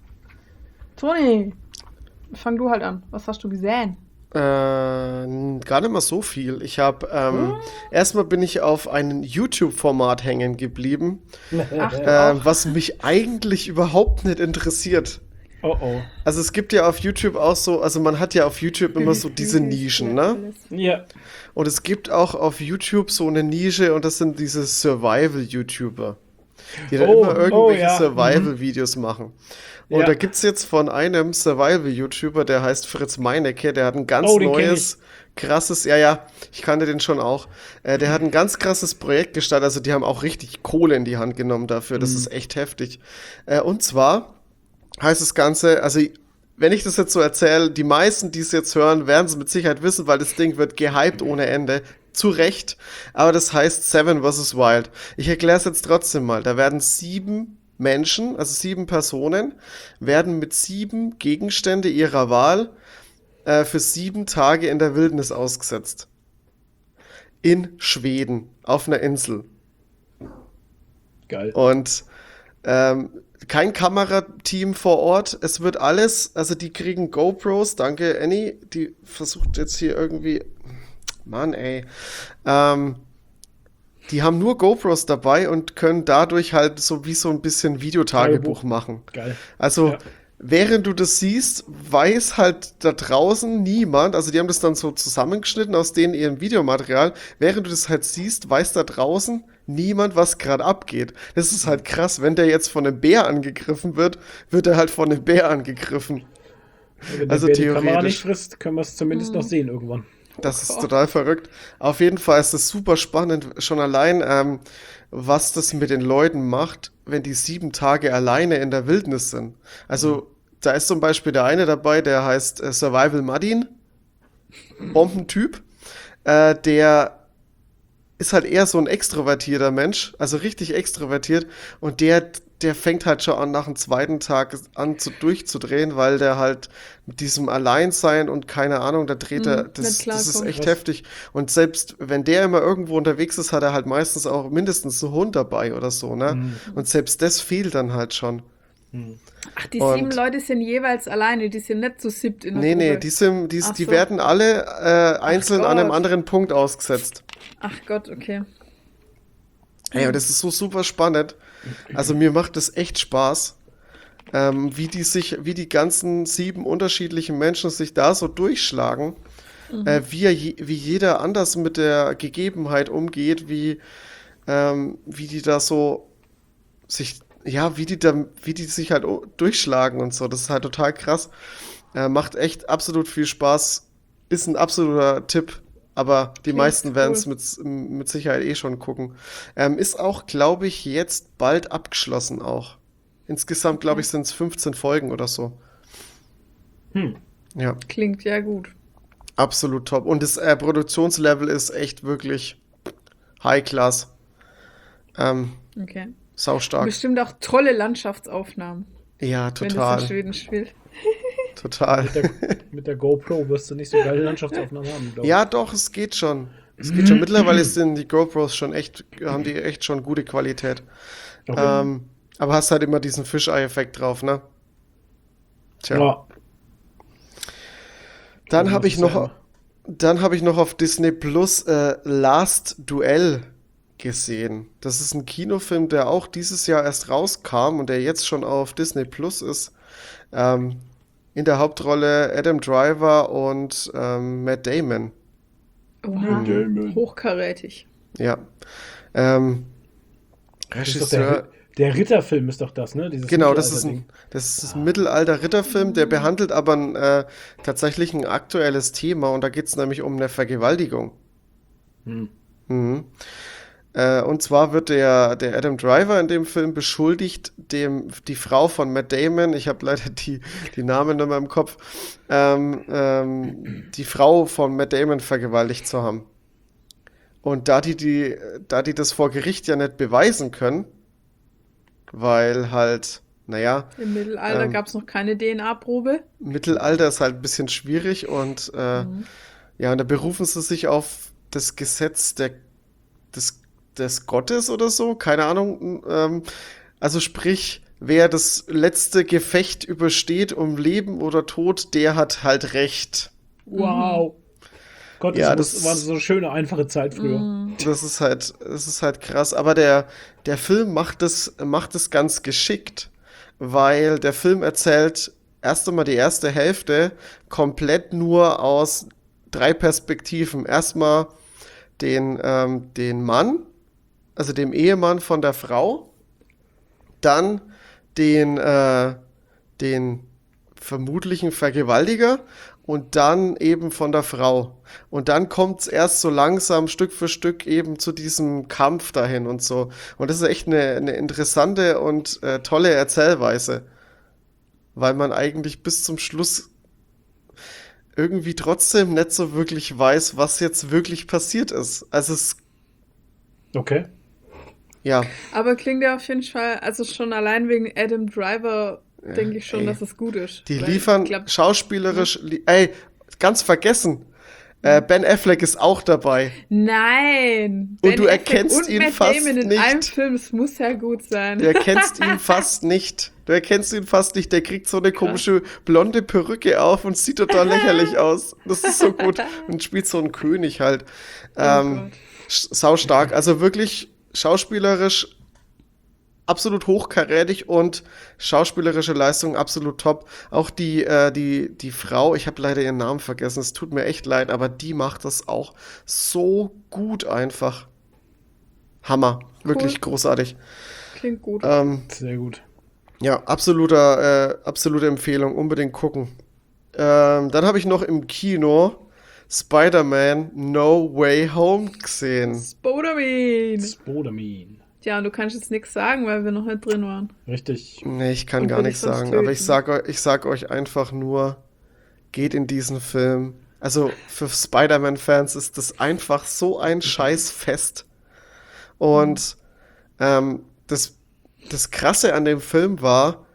Toni, fang du halt an. Was hast du gesehen? Äh, n- gar nicht mal so viel. Ich habe, ähm, erstmal bin ich auf ein YouTube-Format hängen geblieben, Ach, äh, was mich eigentlich überhaupt nicht interessiert. Oh oh. Also es gibt ja auf YouTube auch so, also man hat ja auf YouTube immer so diese Nischen, ne? Ja. Und es gibt auch auf YouTube so eine Nische und das sind diese Survival-YouTuber, die dann Oh, immer oh, irgendwelche ja, Survival-Videos machen. Und Ja. da gibt's jetzt von einem Survival-YouTuber, der heißt Fritz Meinecke, der hat ein ganz Oh, den kenn neues, krasses, ja, ja, ich kannte den schon auch, äh, der hat ein ganz krasses Projekt gestartet, also die haben auch richtig Kohle in die Hand genommen dafür, das ist echt heftig. Äh, und zwar heißt das Ganze, also wenn ich das jetzt so erzähle, die meisten, die es jetzt hören, werden es mit Sicherheit wissen, weil das Ding wird gehypt ohne Ende. Zu Recht. Aber das heißt Seven versus. Wild. Ich erkläre es jetzt trotzdem mal. Da werden sieben Menschen, also sieben Personen, werden mit sieben Gegenstände ihrer Wahl äh, für sieben Tage in der Wildnis ausgesetzt. In Schweden, auf einer Insel. Geil. Und Ähm, kein Kamerateam vor Ort. Es wird alles, also die kriegen GoPros. Danke, Annie. Die versucht jetzt hier irgendwie. Mann, ey. Ähm, die haben nur GoPros dabei und können dadurch halt so wie so ein bisschen Videotagebuch Tagebuch. machen. Geil. Also, Ja. während du das siehst, weiß halt da draußen niemand, also die haben das dann so zusammengeschnitten aus denen ihrem Videomaterial, während du das halt siehst, weiß da draußen niemand, was gerade abgeht. Das ist halt krass, wenn der jetzt von einem Bär angegriffen wird, wird er halt von einem Bär angegriffen. Wenn Also der Bär die Kamera theoretisch. nicht frisst, können wir es zumindest noch sehen irgendwann. Das ist total verrückt. Auf jeden Fall ist es super spannend, schon allein, ähm, was das mit den Leuten macht, wenn die sieben Tage alleine in der Wildnis sind. Also, da ist zum Beispiel der eine dabei, der heißt äh, Survival Madin. Bombentyp. Äh, der ist halt eher so ein extrovertierter Mensch, also richtig extrovertiert. Und der, der fängt halt schon an, nach dem zweiten Tag an zu durchzudrehen, weil der halt mit diesem Alleinsein und keine Ahnung, da dreht er, Mhm, das, nicht das ist klarkommt. echt Was? heftig. Und selbst wenn der immer irgendwo unterwegs ist, hat er halt meistens auch mindestens einen Hund dabei oder so, ne? Mhm. Und selbst das fehlt dann halt schon. Ach, die Und- sieben Leute sind jeweils alleine, die sind nicht zu siebt in der Nee, nee, Gruppe. die, sind, die, Ach die so. werden alle äh, einzeln an einem Gott. anderen Punkt ausgesetzt. Ach Gott, okay. Ey, und das ist so super spannend. Also mir macht das echt Spaß, ähm, wie die sich, wie die ganzen sieben unterschiedlichen Menschen sich da so durchschlagen, äh, wie, er je, wie jeder anders mit der Gegebenheit umgeht, wie, ähm, wie die da so sich, ja, wie die da, wie die sich halt o- durchschlagen und so. Das ist halt total krass. Äh, macht echt absolut viel Spaß. Ist ein absoluter Tipp. Aber die Klingt meisten werden es cool. mit, mit Sicherheit eh schon gucken. Ähm, ist auch, glaube ich, jetzt bald abgeschlossen auch. Insgesamt, glaube ich, sind es fünfzehn Folgen oder so. Hm. Ja, Klingt ja gut. absolut top. Und das äh, Produktionslevel ist echt wirklich High Class. Ähm, Okay. saustark. Bestimmt auch tolle Landschaftsaufnahmen, Ja, wenn das in total. Schweden spielt. Total. Mit der, mit der GoPro wirst du nicht so geile Landschaftsaufnahmen haben, glaube ich. Ja, doch, es geht schon. Es geht schon. Mittlerweile sind die GoPros schon echt, haben die echt schon gute Qualität. Okay. Ähm, aber hast halt immer diesen Fischei-Effekt drauf, ne? Tja. Ja. Dann Also habe das ich ist noch, ja dann habe ich noch auf Disney Plus äh, Last Duell gesehen. Das ist ein Kinofilm, der auch dieses Jahr erst rauskam und der jetzt schon auf Disney Plus ist. Ähm, in der Hauptrolle Adam Driver und ähm, Matt Damon. Oha. Hochkarätig. Ja. Ähm, Das ist doch der, Regisseur. der Ritterfilm ist doch das, ne? Dieses Genau, das ist Mittelalter-Ding. ein, das ist ein Mittelalter-Ritterfilm, der behandelt aber ein, äh, tatsächlich ein aktuelles Thema und da geht es nämlich um eine Vergewaltigung. Hm. Mhm. Äh, und zwar wird der, der Adam Driver in dem Film beschuldigt, dem, die Frau von Matt Damon, ich habe leider die, die Namen nicht mehr im Kopf, ähm, ähm, die Frau von Matt Damon vergewaltigt zu haben. Und da die, die, da die das vor Gericht ja nicht beweisen können, weil halt, naja, Im Mittelalter Ähm, gab es noch keine D N A-Probe. Mittelalter ist halt ein bisschen schwierig und äh, ja, und da berufen sie sich auf das Gesetz der, des, des Gottes oder so, keine Ahnung. Ähm, also sprich, wer das letzte Gefecht übersteht um Leben oder Tod, der hat halt Recht. Wow. Gott, Ja, das, das- war so eine schöne, einfache Zeit früher. Das ist halt, das ist halt krass. Aber der, der Film macht es, macht es ganz geschickt, weil der Film erzählt erst einmal die erste Hälfte komplett nur aus drei Perspektiven. Erstmal den, ähm, den Mann, also dem Ehemann von der Frau, dann den, äh, den vermutlichen Vergewaltiger und dann eben von der Frau. Und dann kommt es erst so langsam Stück für Stück eben zu diesem Kampf dahin und so. Und das ist echt eine, eine interessante und äh, tolle Erzählweise, weil man eigentlich bis zum Schluss irgendwie trotzdem nicht so wirklich weiß, was jetzt wirklich passiert ist. Also es, Okay. ja, Aber klingt ja auf jeden Fall, also schon allein wegen Adam Driver, denke ich schon, ey. dass es gut ist. die Weil liefern ich glaub, schauspielerisch, li ey, ganz vergessen. Äh, Ben Affleck ist auch dabei. Nein! Und Ben du Affleck erkennst und ihn Matt fast Damon in nicht. einem Film, es muss ja gut sein. Du erkennst ihn fast nicht. Du erkennst ihn fast nicht. Der kriegt so eine komische blonde Perücke auf und sieht total lächerlich aus. Das ist so gut. Und spielt so einen König halt. Ähm, Gott. sau stark. Also wirklich schauspielerisch absolut hochkarätig und schauspielerische Leistung absolut top. Auch die, äh, die, die Frau, ich habe leider ihren Namen vergessen, es tut mir echt leid, aber die macht das auch so gut einfach. Hammer. Wirklich großartig. Klingt gut. Ähm, Sehr gut. ja, absoluter, äh, absolute Empfehlung. Unbedingt gucken. Ähm, dann habe ich noch im Kino Spider-Man No Way Home gesehen. Spoderman! Spodamin. Tja, und du kannst jetzt nichts sagen, weil wir noch nicht drin waren. Richtig. Nee, ich kann Und gar würde nichts ich sonst sagen, töten. aber ich sag, eu- ich sag euch einfach nur, geht in diesen Film. Also für Spider-Man-Fans ist das einfach so ein Scheißfest. Und ähm, das, das Krasse an dem Film war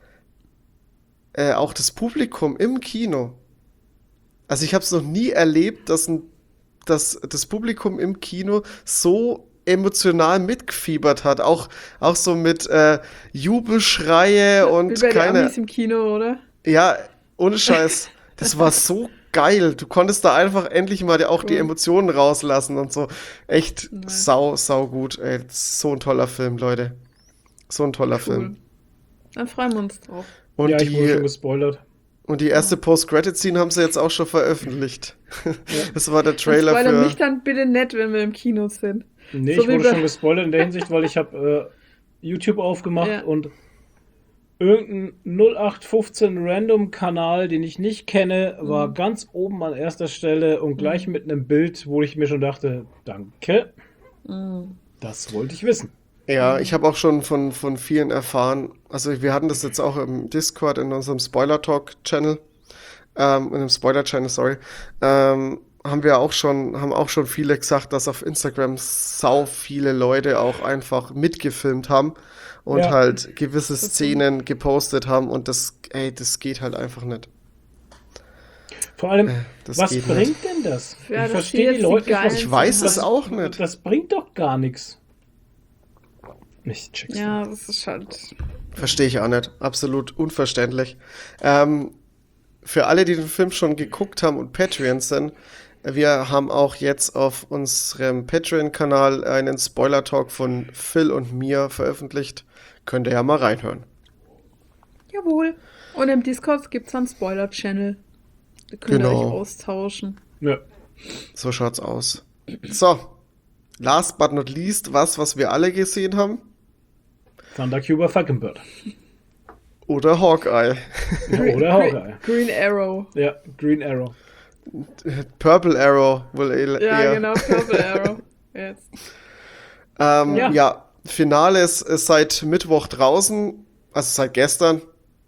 äh, auch das Publikum im Kino. Also ich habe es noch nie erlebt, dass, ein, dass das Publikum im Kino so emotional mitgefiebert hat. Auch, auch so mit äh, Jubelschreie und Wie bei den keine... Amis im Kino, oder? Ja, ohne Scheiß. Das war so geil. Du konntest da einfach endlich mal auch die Cool. Emotionen rauslassen und so. Echt Nice. sau, sau gut. Ey, so ein toller Film, Leute. So ein toller Cool. Film. Dann freuen wir uns drauf. Und, ja, ich wurde schon die, gespoilert. und die erste Post-Credit-Scene haben sie jetzt auch schon veröffentlicht. Das war der Und Trailer spoiler für... mich dann bitte nett, wenn wir im Kino sind. Nee, So ich wie wurde bei- schon gespoilert in der Hinsicht, weil ich habe äh, YouTube aufgemacht Ja. und irgendein null acht fünfzehn Random-Kanal, den ich nicht kenne, war Mhm. ganz oben an erster Stelle und gleich mit einem Bild, wo ich mir schon dachte, danke, Mhm. das wollte ich wissen. Ja, ich habe auch schon von, von vielen erfahren, also wir hatten das jetzt auch im Discord in unserem Spoiler-Talk-Channel, ähm, in einem Spoiler-Channel, sorry, ähm, haben wir auch schon, haben auch schon viele gesagt, dass auf Instagram sau viele Leute auch einfach mitgefilmt haben und Ja. halt gewisse Szenen gepostet haben und das, ey, das geht halt einfach nicht. Vor allem, das was geht bringt nicht. denn das? Ja, ich dass verstehe die die jetzt die Leute nicht. geilen was- Ich weiß was- es auch nicht. Das bringt doch gar nichts. Ich check's nicht. Ja, das ist halt. Verstehe ich auch nicht. Absolut unverständlich. Ähm, für alle, die den Film schon geguckt haben und Patreon sind, wir haben auch jetzt auf unserem Patreon-Kanal einen Spoiler-Talk von Phil und mir veröffentlicht. Könnt ihr ja mal reinhören. Jawohl. Und im Discord gibt es einen Spoiler-Channel. Da könnt ihr Genau. euch austauschen. Ja. So schaut's aus. So, last but not least, was, was wir alle gesehen haben. Thundercuber Falconbird. Oder Hawkeye. Ja, oder Hawkeye. Green Arrow. Ja, Green Arrow. Purple Arrow wohl eher. Ja, genau, Purple Arrow. Jetzt. Ähm, Ja. ja. Finale ist, ist seit Mittwoch draußen, also seit gestern.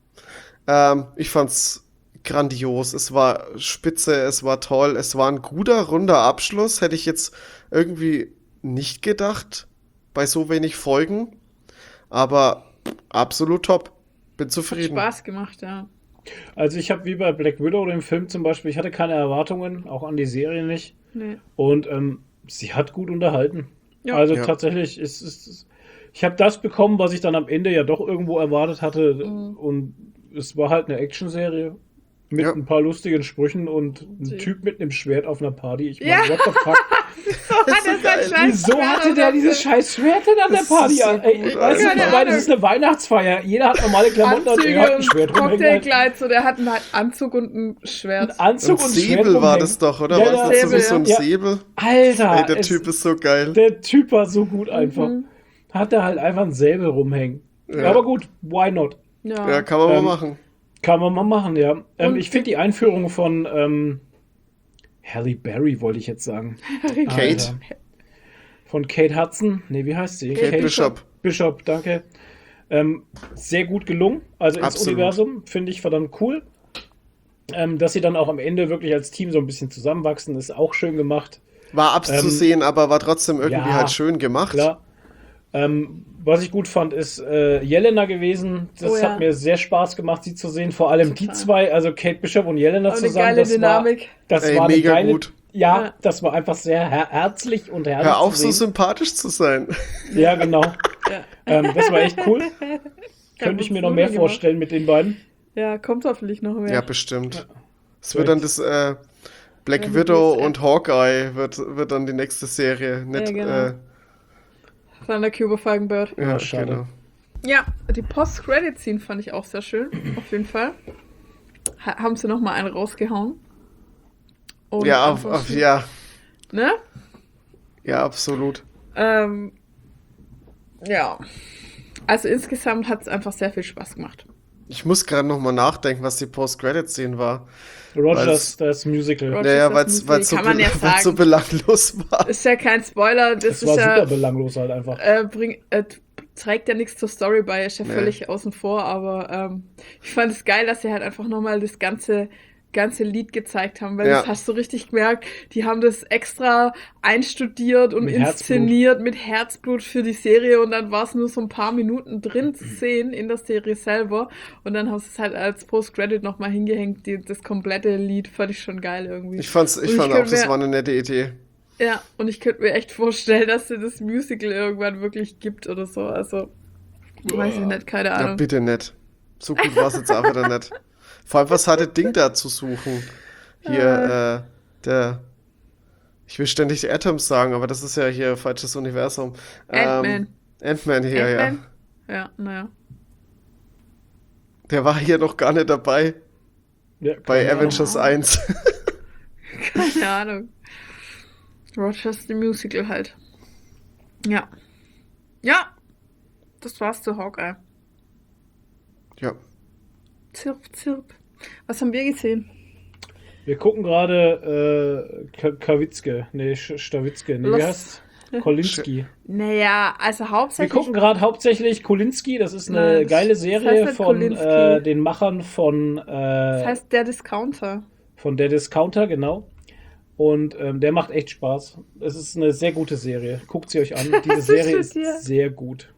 Ähm, ich fand's grandios. Es war spitze, es war toll, es war ein guter, runder Abschluss. Hätte ich jetzt irgendwie nicht gedacht, bei so wenig Folgen. Aber absolut top. Bin Hat zufrieden. Spaß gemacht, ja. Also ich habe wie bei Black Widow, dem Film zum Beispiel, ich hatte keine Erwartungen, auch an die Serie nicht. Nee. Und ähm, sie hat gut unterhalten. Ja. Also Ja. tatsächlich, ist, ist, ist, ich habe das bekommen, was ich dann am Ende ja doch irgendwo erwartet hatte. Mhm. Und es war halt eine Actionserie mit Ja. ein paar lustigen Sprüchen und ein Sie- Typ mit einem Schwert auf einer Party. Ich meine, Ja. what the fuck? Hat er sein geil. scheiß Wieso Schwert hatte auf der der- dieses scheiß Schwert denn an der Das Party? ist so Ey, gut, weißt du, Alter. ich meine, das ist eine Weihnachtsfeier. Jeder hat normale Klamotten und er hat Anzüge ein Schwert und rumhängen. Cocktailkleid, so der hat einen halt Anzug und ein Schwert. Ein Anzug Und und, ein Schwert Säbel war rumhängen. das doch, oder? Ja, war ja. das nicht so wie Säbel, so ein ja. Säbel? Alter, Ey, der es- Typ ist so geil. Der Typ war so gut einfach. Mhm. Hat er halt einfach ein Säbel rumhängen. Ja. Aber gut, why not? Ja. Ja, kann man Ähm, mal machen. Kann man mal machen, ja. Ähm, Und- ich finde die Einführung von ähm, Halle Berry, wollte ich jetzt sagen. Kate. Alter. Von Kate Hudson. Nee, wie heißt sie? Kate Bishop. Bishop, danke. Ähm, sehr gut gelungen. Also ins Absolut. Universum finde ich verdammt cool. Ähm, dass sie dann auch am Ende wirklich als Team so ein bisschen zusammenwachsen, ist auch schön gemacht. War abzusehen, aber war trotzdem irgendwie ja, halt schön gemacht. Klar. Ähm, was ich gut fand, ist äh, Jelena gewesen. Das Oh ja. hat mir sehr Spaß gemacht, sie zu sehen. Vor allem die Total. zwei, also Kate Bishop und Jelena Aber eine zusammen. geile das Dynamik. War, das Ey, war eine mega geile, gut. Ja, Ja. das war einfach sehr her herzlich und herrlich Hör auf, zu so sehen. sympathisch zu sein. Ja, genau. Ja. Ähm, das war echt cool. Könnte uns ich mir noch mehr Nudeln vorstellen mit den beiden. Ja, kommt hoffentlich noch mehr. Ja, bestimmt. Es Ja. wird dann das äh, Black Ja, Widow das- und Hawkeye wird, wird dann die nächste Serie. Nicht, Ja, genau. äh, Thunder Cuber Falkenbird. ja, Ja, schade. genau. Ja, die Post-Credit-Scene fand ich auch sehr schön. Auf jeden Fall. Ha haben sie noch mal einen rausgehauen. Und Ja, auf, auf, ansonsten- ja, Ne? ja, absolut. Ähm, ja. Also insgesamt hat es einfach sehr viel Spaß gemacht. Ich muss gerade noch mal nachdenken, was die Post-Credit-Scene war. Rogers, Weil's- das Musical. Rogers, Naja, das weil es Musical, so, kann man be ja weil's so sagen. belanglos war. Ist ja kein Spoiler. Das, Das ist war ja, super belanglos halt einfach. äh, bring, äh, trägt ja nichts zur Story bei, ist ja Nee. völlig außen vor, aber ähm, ich fand es geil, dass sie halt einfach nochmal das ganze, ganze Lied gezeigt haben, weil Ja. das hast du richtig gemerkt, die haben das extra einstudiert und Mit inszeniert mit Herzblut für die Serie und dann war es nur so ein paar Minuten drin zu sehen in der Serie selber und dann haben sie es halt als Post-Credit nochmal hingehängt, die, das komplette Lied fand ich schon geil irgendwie. Ich, fand's, ich Und fand könnte auch, das mir- war eine nette Idee. Ja, und ich könnte mir echt vorstellen, dass sie das Musical irgendwann wirklich gibt oder so. Also, weiß ich nicht, keine Ja, Ahnung. bitte nicht. So gut war es jetzt auch wieder nicht. Vor allem, was hatte Ding da zu suchen? Hier, äh, der. Ich will ständig Atoms sagen, aber das ist ja hier falsches Universum. Ant-Man. Ähm, Ant-Man hier, Ant-Man? Ja, naja. ja. Der war hier noch gar nicht dabei. Ja, Bei keine Avengers eins. Keine Ahnung. Rogers the Musical halt. Ja. Ja. Das war's zu Hawkeye. Ja. Zirp, zirp. Was haben wir gesehen? Wir gucken gerade äh, Ka- Kawitzke, nee, Sch- Stawitzke, nee, wie Los- heißt Kolinski. Naja, also Wir hauptsächlich. gucken gerade hauptsächlich Kolinski, das ist eine Nein, das- geile das Serie heißt nicht von Kolinski. äh, den Machern von, äh, Das heißt der Discounter. von der Discounter, genau. Und ähm, der macht echt Spaß. Es ist eine sehr gute Serie. Guckt sie euch an. Diese ist Serie mit ist dir? sehr gut.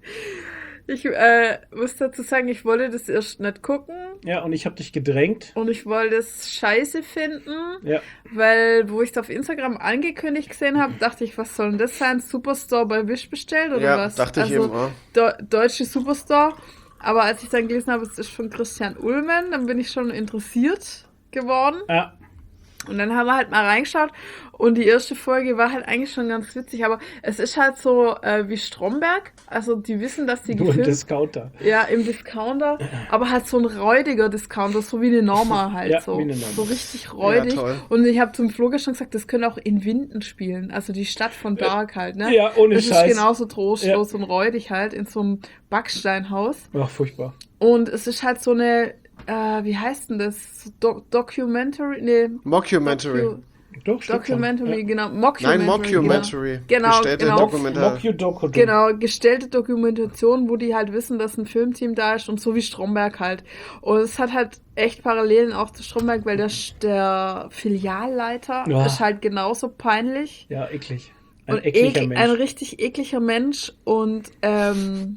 Ich äh, muss dazu sagen, ich wollte das erst nicht gucken Ja, und ich habe dich gedrängt. und ich wollte es scheiße finden. Ja, Weil, wo ich es auf Instagram angekündigt gesehen habe, dachte ich, was soll denn das sein? Superstore bei Wish bestellt oder Ja, was? dachte ich also, eben auch. De deutsche Superstore. Aber als ich dann gelesen habe, es ist von Christian Ullmann, dann bin ich schon interessiert geworden. ja. Und dann haben wir halt mal reingeschaut und die erste Folge war halt eigentlich schon ganz witzig, aber es ist halt so äh, wie Stromberg. Also die wissen, dass die Nur ein gefilmt Discounter. ja, im Discounter, aber halt so ein räudiger Discounter, so wie eine Norma halt Ja, so. wie eine Norma. So richtig räudig. Ja, toll. Und ich habe zum Flo schon gesagt, das könnte auch in Winden spielen. Also die Stadt von Dark halt, ne? Ja, ohne das Scheiß. ist genauso trostlos und räudig halt in so einem Backsteinhaus. Ach, furchtbar. Und es ist halt so eine, äh, wie heißt denn das? Do Documentary? Nee. Mockumentary. Docu Doch, stimmt schon. Documentary, Ja. genau. Mockumentary. Nein, Mockumentary. Genau, Gestellte genau. Dokumentar. Mock-you-doku. Genau, gestellte Dokumentation, wo die halt wissen, dass ein Filmteam da ist und so wie Stromberg halt. Und es hat halt echt Parallelen auch zu Stromberg, weil der, der Filialleiter Ja. ist halt genauso peinlich. Ja, eklig. Ein und ekliger ek- Mensch. ein richtig ekliger Mensch. Und ähm,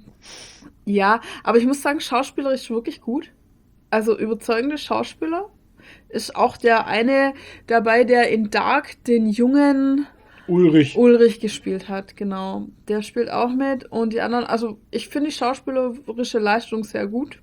ja, aber ich muss sagen, schauspielerisch wirklich gut. Also überzeugende Schauspieler. Ist auch der eine dabei, der in Dark den jungen Ulrich. Ulrich gespielt hat, genau. Der spielt auch mit und die anderen, also ich finde die schauspielerische Leistung sehr gut.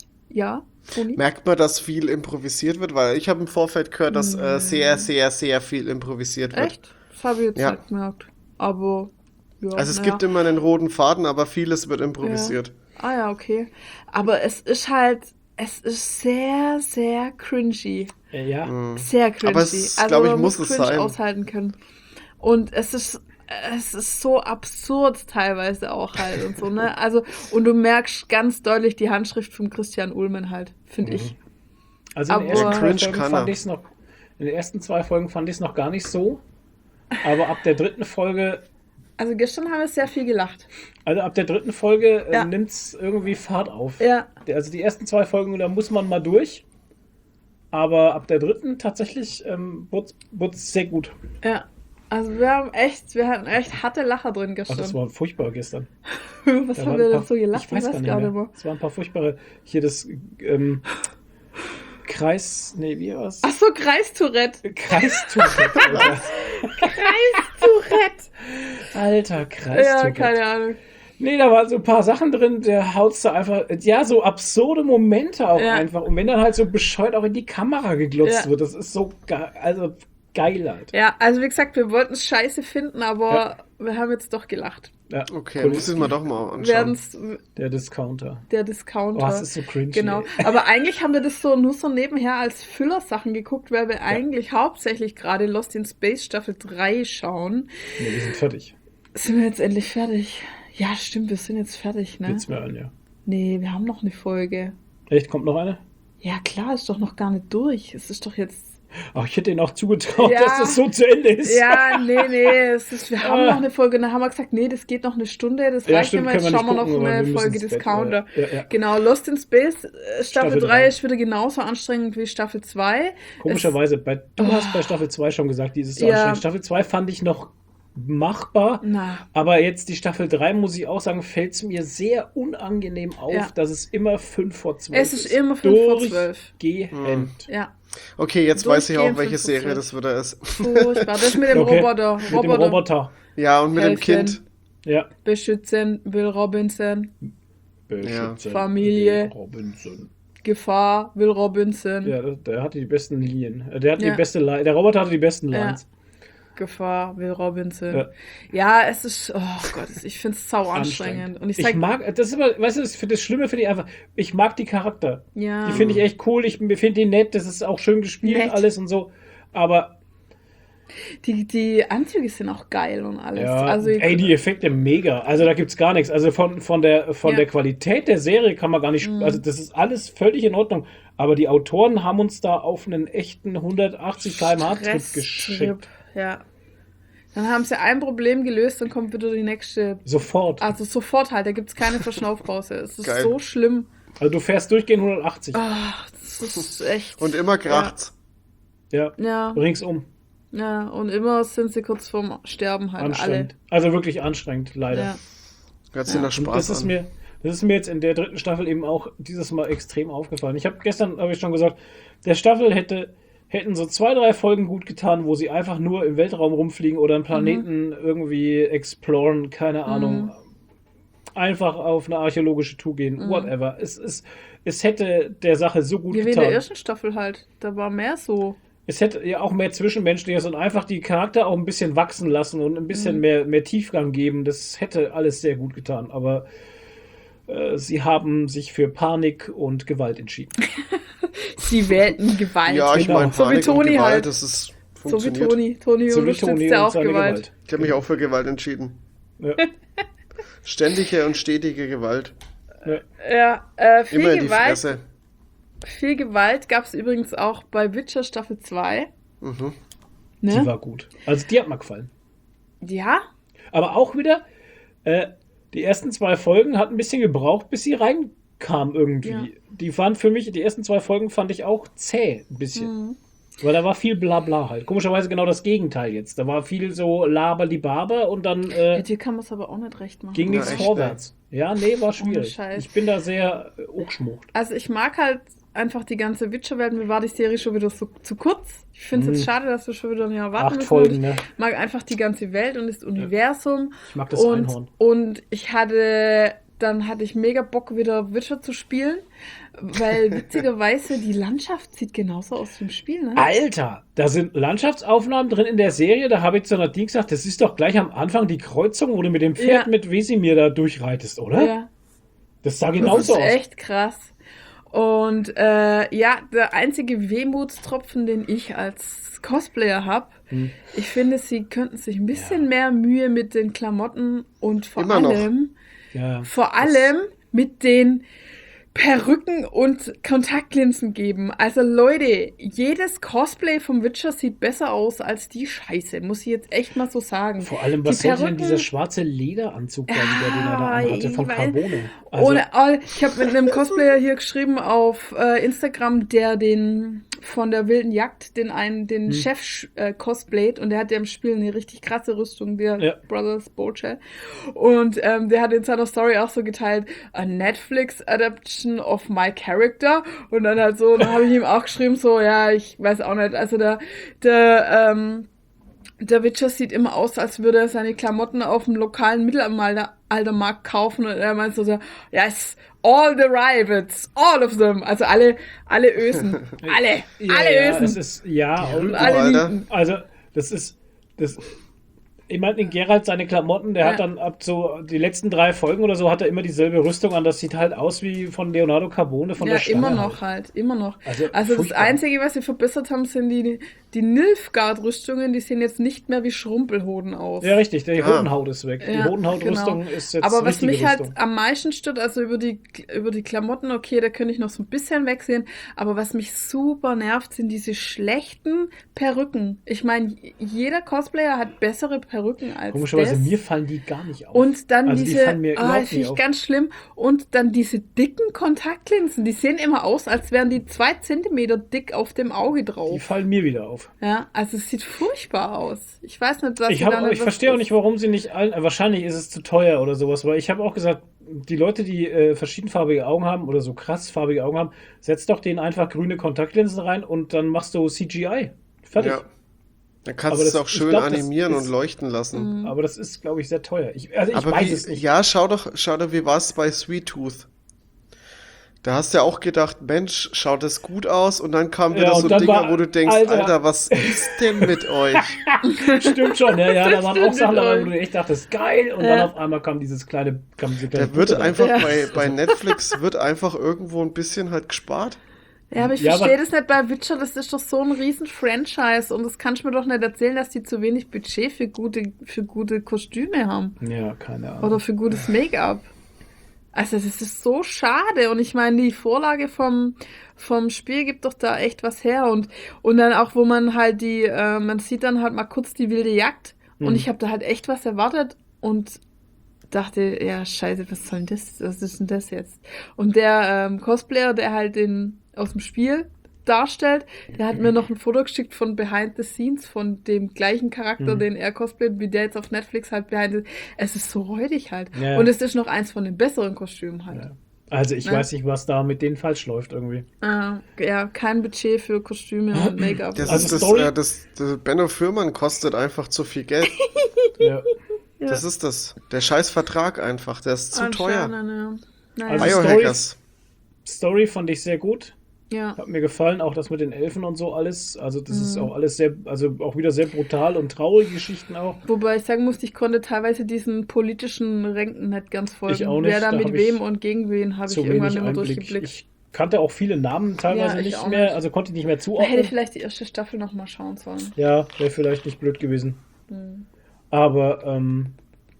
Ja, Toni? Merkt man, dass viel improvisiert wird? Weil ich habe im Vorfeld gehört, dass äh, sehr, sehr, sehr viel improvisiert wird. Echt? Das habe ich jetzt Ja. nicht gemerkt. Aber, ja. Also es naja. gibt immer einen roten Faden, aber vieles wird improvisiert. Ah ja, okay. Aber es ist halt, es ist sehr, sehr cringy. Äh, ja. Sehr cringy. Aber es, also glaub ich, man muss es Cringe sein. aushalten können. Und es ist, es ist so absurd teilweise auch halt und so, ne? Also, und du merkst ganz deutlich die Handschrift von Christian Ullmann halt, finde ich. Also in den Aber- ersten zwei Cringe Folgen kann fand er. ich es noch. In den ersten zwei Folgen fand ich es noch gar nicht so. Aber ab der dritten Folge, Also gestern haben wir sehr viel gelacht. also ab der dritten Folge äh, Ja. nimmt es irgendwie Fahrt auf. Ja. Der- Also die ersten zwei Folgen, da muss man mal durch. Aber ab der dritten tatsächlich ähm, wurde es sehr gut. Ja. Also wir haben echt, wir hatten echt harte Lacher drin Ach, gestern. das war furchtbar gestern. Was Da haben waren wir ein denn paar- so gelacht? Ich weiß gar nicht mehr. Es waren ein paar furchtbare. Hier das. Ähm, Kreis, nee, wie war's? Ach so, Kreistourette. Kreistourette, Alter. Kreistourette. Alter, Ja, Kreistourette. keine Ahnung. Nee, da waren so ein paar Sachen drin, der haut's da einfach, ja, so absurde Momente auch Ja. einfach. Und wenn dann halt so bescheuert auch in die Kamera geglotzt Ja. wird, das ist so geil, also geil halt. Ja, also wie gesagt, wir wollten es scheiße finden, aber Ja. wir haben jetzt doch gelacht. Ja, Okay, cool. muss ich mir doch mal anschauen. Werden's Der Discounter. der Oh, Discounter. das ist so cringe. Genau. ey. Aber eigentlich haben wir das so nur so nebenher als Füllersachen geguckt, weil wir eigentlich hauptsächlich gerade Lost in Space Staffel drei schauen. Nee, wir sind fertig. Sind wir jetzt endlich fertig? Ja, stimmt, wir sind jetzt fertig, ne? Geht's mir an, ja. Nee, wir haben noch eine Folge. Echt, kommt noch eine? Ja, klar, ist doch noch gar nicht durch. Es ist doch jetzt. Ach, ich hätte ihnen auch zugetraut, Ja. dass das so zu Ende ist. Ja, nee, nee. Es ist, wir haben Ah. noch eine Folge. Und dann haben wir gesagt, nee, das geht noch eine Stunde. Das Ja, reicht stimmt, nicht mehr. können Jetzt wir schauen wir nicht noch gucken, aber eine wir müssen Folge ins Bett. Discounter. Ja, ja, ja. Genau, Lost in Space äh, Staffel Staffel drei drei. ist wieder genauso anstrengend wie Staffel zwei. Komischerweise, bei, du hast bei Staffel zwei schon gesagt, dieses so Ja. anstrengend. Staffel zwei fand ich noch machbar, Na. aber jetzt die Staffel drei, muss ich auch sagen, fällt es mir sehr unangenehm auf, Ja. dass es immer fünf vor zwölf Es ist immer fünf vor zwölf. Durchgehend. Ja, Okay, jetzt weiß ich auch, Durchgehend welche fünf Serie Prozent. das wieder ist. furchtbar. Das mit dem Okay. Roboter. Mit dem Roboter. Roboter. Ja, und mit dem Helfen. Kind. Ja. Beschützen Will Robinson. Beschützen Familie. Robinson. Gefahr Will Robinson. Ja, der, der hatte die besten Linien. Äh, Der, hat Ja. die beste Li- der Roboter hatte die besten Ja. Lines. Gefahr Will Robinson. Ja. Ja, es ist, oh Gott, ich finde es sau anstrengend. Und ich Ich, sag, mag, das ist immer, weißt du, das, das Schlimme finde ich einfach, ich mag die Charakter. ja, Die finde ich echt cool, ich finde die nett, das ist auch schön gespielt, Nett. alles und so. Aber, die, die Anzüge sind auch geil und alles. ja, also, ey, die Effekte mega. Also da gibt's gar nichts. Also von, von, der, von Ja. der Qualität der Serie kann man gar nicht, Mhm. also das ist alles völlig in Ordnung. Aber die Autoren haben uns da auf einen echten hundertachtzig Kilometer pro Stunde Trip Stresstrip, geschickt. ja. Dann haben sie ein Problem gelöst, dann kommt wieder die nächste. Sofort. Also sofort halt, da gibt es keine Verschnaufpause. Es ist Geil. so schlimm. Also du fährst durchgehend hundertachtzig. Ach, das ist echt. Und immer kracht's. Ja. Ja, Ringsum. ja, und immer sind sie kurz vorm Sterben halt Anstrengend. Also wirklich anstrengend, alle. leider. Ja. Hört sich nach Und Spaß das ist an. mir, das ist mir jetzt in der dritten Staffel eben auch dieses Mal extrem aufgefallen. Ich habe gestern, habe ich schon gesagt, der Staffel hätte, hätten so zwei, drei Folgen gut getan, wo sie einfach nur im Weltraum rumfliegen oder einen Planeten irgendwie exploren, keine Ahnung. Einfach auf eine archäologische Tour gehen, whatever. Es, es, es hätte der Sache so gut Wie in der getan. ersten Staffel halt. Da war mehr so. Es hätte ja auch mehr Zwischenmenschliches und einfach die Charakter auch ein bisschen wachsen lassen und ein bisschen mehr, mehr Tiefgang geben. Das hätte alles sehr gut getan. Aber äh, sie haben sich für Panik und Gewalt entschieden. Sie wählten Gewalt. Ja, ich Genau. meine, So wie Panik und Toni Gewalt, halt. das ist So wie funktioniert. Toni. Toni So wie unterstützt Toni ja und auch seine Gewalt. Gewalt. Ich habe mich auch für Gewalt entschieden. Ja. Ständige und stetige Gewalt. Ja, äh, viel Immer in die Gewalt. Fresse. Viel Gewalt gab es übrigens auch bei Witcher Staffel zwei. Mhm. Die Ne? war gut. Also die hat mir gefallen. Ja, Aber auch wieder, äh, die ersten zwei Folgen hat ein bisschen gebraucht, bis sie reinkam irgendwie. Ja. Die waren für mich, die ersten zwei Folgen fand ich auch zäh, ein bisschen. Mhm. Weil da war viel Blabla halt. Komischerweise genau das Gegenteil jetzt. Da war viel so Laber-die-Baber und dann äh, dir kann man es aber auch nicht recht machen. ging Ja, nichts echt, vorwärts. Ja, nee, war schwierig. Scheiß. Ich bin da sehr äh, hochschmucht. Also ich mag halt einfach die ganze Witcher-Welt. Mir war die Serie schon wieder so zu kurz. Ich finde es Mhm. jetzt schade, dass wir schon wieder ein Jahr warten Acht müssen. Folgen, Und ne? ich mag einfach die ganze Welt und das Universum. Ich mag das und, Einhorn. und ich hatte, dann hatte ich mega Bock, wieder Witcher zu spielen, weil witzigerweise die Landschaft sieht genauso aus wie im Spiel, ne? Alter, da sind Landschaftsaufnahmen drin in der Serie. Da habe ich zu Nadine gesagt, das ist doch gleich am Anfang die Kreuzung, wo du mit dem Pferd Ja. mit Wesimir da durchreitest, oder? Ja. Das sah Das genauso ist aus. echt krass. Und äh, ja, der einzige Wehmutstropfen, den ich als Cosplayer habe, Hm. ich finde, sie könnten sich ein bisschen mehr Mühe mit den Klamotten und vor Immer noch. allem, Ja. vor allem mit den Perücken und Kontaktlinsen geben. Also Leute, jedes Cosplay vom Witcher sieht besser aus als die Scheiße, muss ich jetzt echt mal so sagen. Vor allem, was Die sollte denn Perücken- dieser schwarze Lederanzug da wieder, den er da Ja, anhatte, von ich weiß. Carbone? Also, Ohne, oh, ich habe mit einem Cosplayer hier geschrieben auf äh, Instagram, der den von der wilden Jagd den einen, den Hm. Chef äh, cosplayt und der hat ja im Spiel eine richtig krasse Rüstung, der Ja. Brothers Boche. Und ähm, der hat in seiner Story auch so geteilt, a Netflix Adaptation of my character. Und dann halt so, dann habe ich ihm auch geschrieben, so, ja, ich weiß auch nicht, also der, der, ähm, der Witcher sieht immer aus, als würde er seine Klamotten auf dem lokalen Mittelaltermarkt kaufen und er meint so, so, yes, all the rivets, all of them, also alle, alle Ösen, alle, Ja, alle ja, Ösen. das ist, ja, und, alle Alter. Nieten. also, das ist, das, ich meine, in Geralt seine Klamotten, der Ja. hat dann ab so, die letzten drei Folgen oder so, hat er immer dieselbe Rüstung an, das sieht halt aus wie von Leonardo Carbone, von Ja, der Stange immer halt. noch halt, immer noch. Also, Also, das furchtbar. Einzige, was sie verbessert haben, sind die, die Nilfgaard-Rüstungen, die sehen jetzt nicht mehr wie Schrumpelhoden aus. Ja, richtig, die Ah. Hodenhaut ist weg. die Ja, Hodenhautrüstung genau. ist jetzt Aber was richtige mich halt Rüstung. am meisten stört, also über die, über die Klamotten, okay, da könnte ich noch so ein bisschen wegsehen, aber was mich super nervt, sind diese schlechten Perücken. Ich meine, jeder Cosplayer hat bessere Perücken als Komischerweise, das. mir fallen die gar nicht auf. Und dann Also die diese, fallen mir ah, überhaupt das finde nicht ich auf. ganz schlimm. Und dann diese dicken Kontaktlinsen, die sehen immer aus, als wären die zwei Zentimeter dick auf dem Auge Die drauf. fallen mir wieder auf. Ja, also es sieht furchtbar aus. Ich weiß nicht, was Ich, sie hab, da nicht ich was- verstehe auch nicht, warum sie nicht allen. Wahrscheinlich ist es zu teuer oder sowas, weil ich habe auch gesagt, die Leute, die äh, verschiedenfarbige Augen haben oder so krass farbige Augen haben, setz doch denen einfach grüne Kontaktlinsen rein und dann machst du C G I. Fertig. Ja. Dann kannst Aber du es das- auch ich schön glaub, das animieren ist- und leuchten lassen. Aber das ist, glaube ich, sehr teuer. Ich, also ich Aber weiß wie, es nicht. ja, schau doch, schau doch, wie war es bei Sweet Tooth? Da hast du ja auch gedacht, Mensch, schaut das gut aus? Und dann kamen Ja, wieder und so dann Dinger, war- wo du denkst, Alter. Alter, was ist denn mit euch? Stimmt schon, ja, ja, da waren auch stimmt Sachen mit dabei, euch. wo du echt dachtest, geil, und Ja. dann auf einmal kam dieses kleine, kam diese kleine Da wird Puppe einfach Ja. bei, bei Netflix wird einfach irgendwo ein bisschen halt gespart. Ja, aber ich Ja, verstehe aber- das nicht bei Witcher, das ist doch so ein riesen Franchise und das kannst du mir doch nicht erzählen, dass die zu wenig Budget für gute, für gute Kostüme haben. Ja, keine Ahnung. Oder für gutes Make-up. Also das ist so schade und ich meine, die Vorlage vom, vom Spiel gibt doch da echt was her und, und dann auch, wo man halt die, äh, man sieht dann halt mal kurz die wilde Jagd und Mhm. ich habe da halt echt was erwartet und dachte, ja scheiße, was soll denn das, was ist denn das jetzt? Und der ähm, Cosplayer, der halt den aus dem Spiel darstellt, der hat mir noch ein Foto geschickt von Behind the Scenes von dem gleichen Charakter, Mhm. den er cosplayt, wie der jetzt auf Netflix halt behind the... Es ist so räudig halt. Ja. Und es ist noch eins von den besseren Kostümen halt. Ja. Also ich Ne? weiß nicht, was da mit denen falsch läuft irgendwie. Äh, ja, kein Budget für Kostüme und Make-up. Das Also ist das, Story- äh, das, das Benno Fürmann kostet einfach zu viel Geld. Ja. Ja. Das ist das. Der scheiß Vertrag einfach, der ist zu teuer. Anscheinend, ja. Naja. Also Biohackers. Story fand ich sehr gut. ja. Hat mir gefallen, auch das mit den Elfen und so alles. Also das ist Mhm. auch alles sehr, also auch wieder sehr brutal und traurige Geschichten auch. Wobei ich sagen musste, ich konnte teilweise diesen politischen Ränken nicht ganz folgen. Ich auch nicht, Wer da, da mit hab wem ich und gegen wen habe ich Zu irgendwann wenig immer Einblick. durchgeblickt. Ich kannte auch viele Namen teilweise Ja, ich nicht auch mehr, nicht. also konnte ich nicht mehr Da hätte zuordnen. ich vielleicht die erste Staffel noch mal schauen sollen. Ja, wäre vielleicht nicht blöd gewesen. Hm. Aber ähm,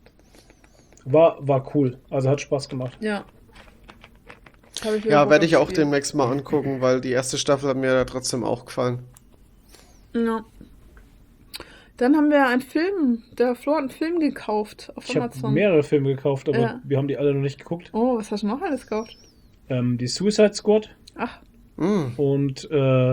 war, war cool. Also hat Spaß gemacht. Ja. Hab ich Ja, irgendwo werde ich auch gespielt. demnächst mal angucken, weil die erste Staffel hat mir ja trotzdem auch gefallen. Ja. Dann haben wir einen Film, der Flo hat einen Film gekauft auf Ich habe Amazon. mehrere Filme gekauft, aber Ja. wir haben die alle noch nicht geguckt. Oh, was hast du noch alles gekauft? Ähm, die Suicide Squad Ach, Mm. und äh,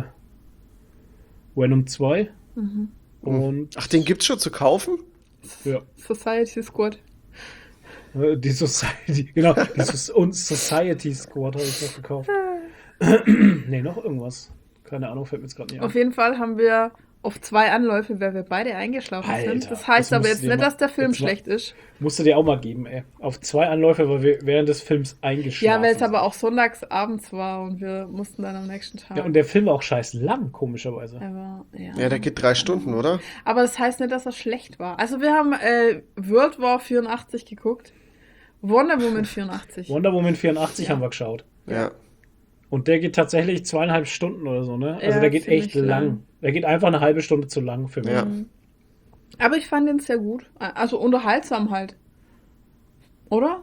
Venom zwei mhm. und Ach, den gibt's schon zu kaufen? ja, Society Squad. äh, die Society, genau, die So- und Society Squad habe ich noch gekauft. Nee, noch irgendwas. Keine Ahnung, fällt mir jetzt gerade nicht Auf ein. jeden Fall haben wir auf zwei Anläufe, weil wir beide eingeschlafen Alter, sind. Das heißt das aber musst jetzt du dir nicht, mal- dass der Film jetzt mal- schlecht ist. Musst du dir auch mal geben, ey. Auf zwei Anläufe, weil wir während des Films eingeschlafen Ja, weil es sind. aber auch sonntags abends war und wir mussten dann am nächsten Tag. Ja, und der Film war auch scheiß lang, komischerweise. aber, ja. Ja, der geht drei Stunden, oder? aber das heißt nicht, dass er schlecht war. Also wir haben äh, World War vierundachtzig geguckt. Wonder Woman vierundachtzig. Wonder Woman vierundachtzig haben wir geschaut. Ja. Und der geht tatsächlich zweieinhalb Stunden oder so, ne? Also Ja, der geht ziemlich echt lang. lang. Der geht einfach eine halbe Stunde zu lang für mich. Ja. Aber ich fand ihn sehr gut. Also unterhaltsam halt. Oder?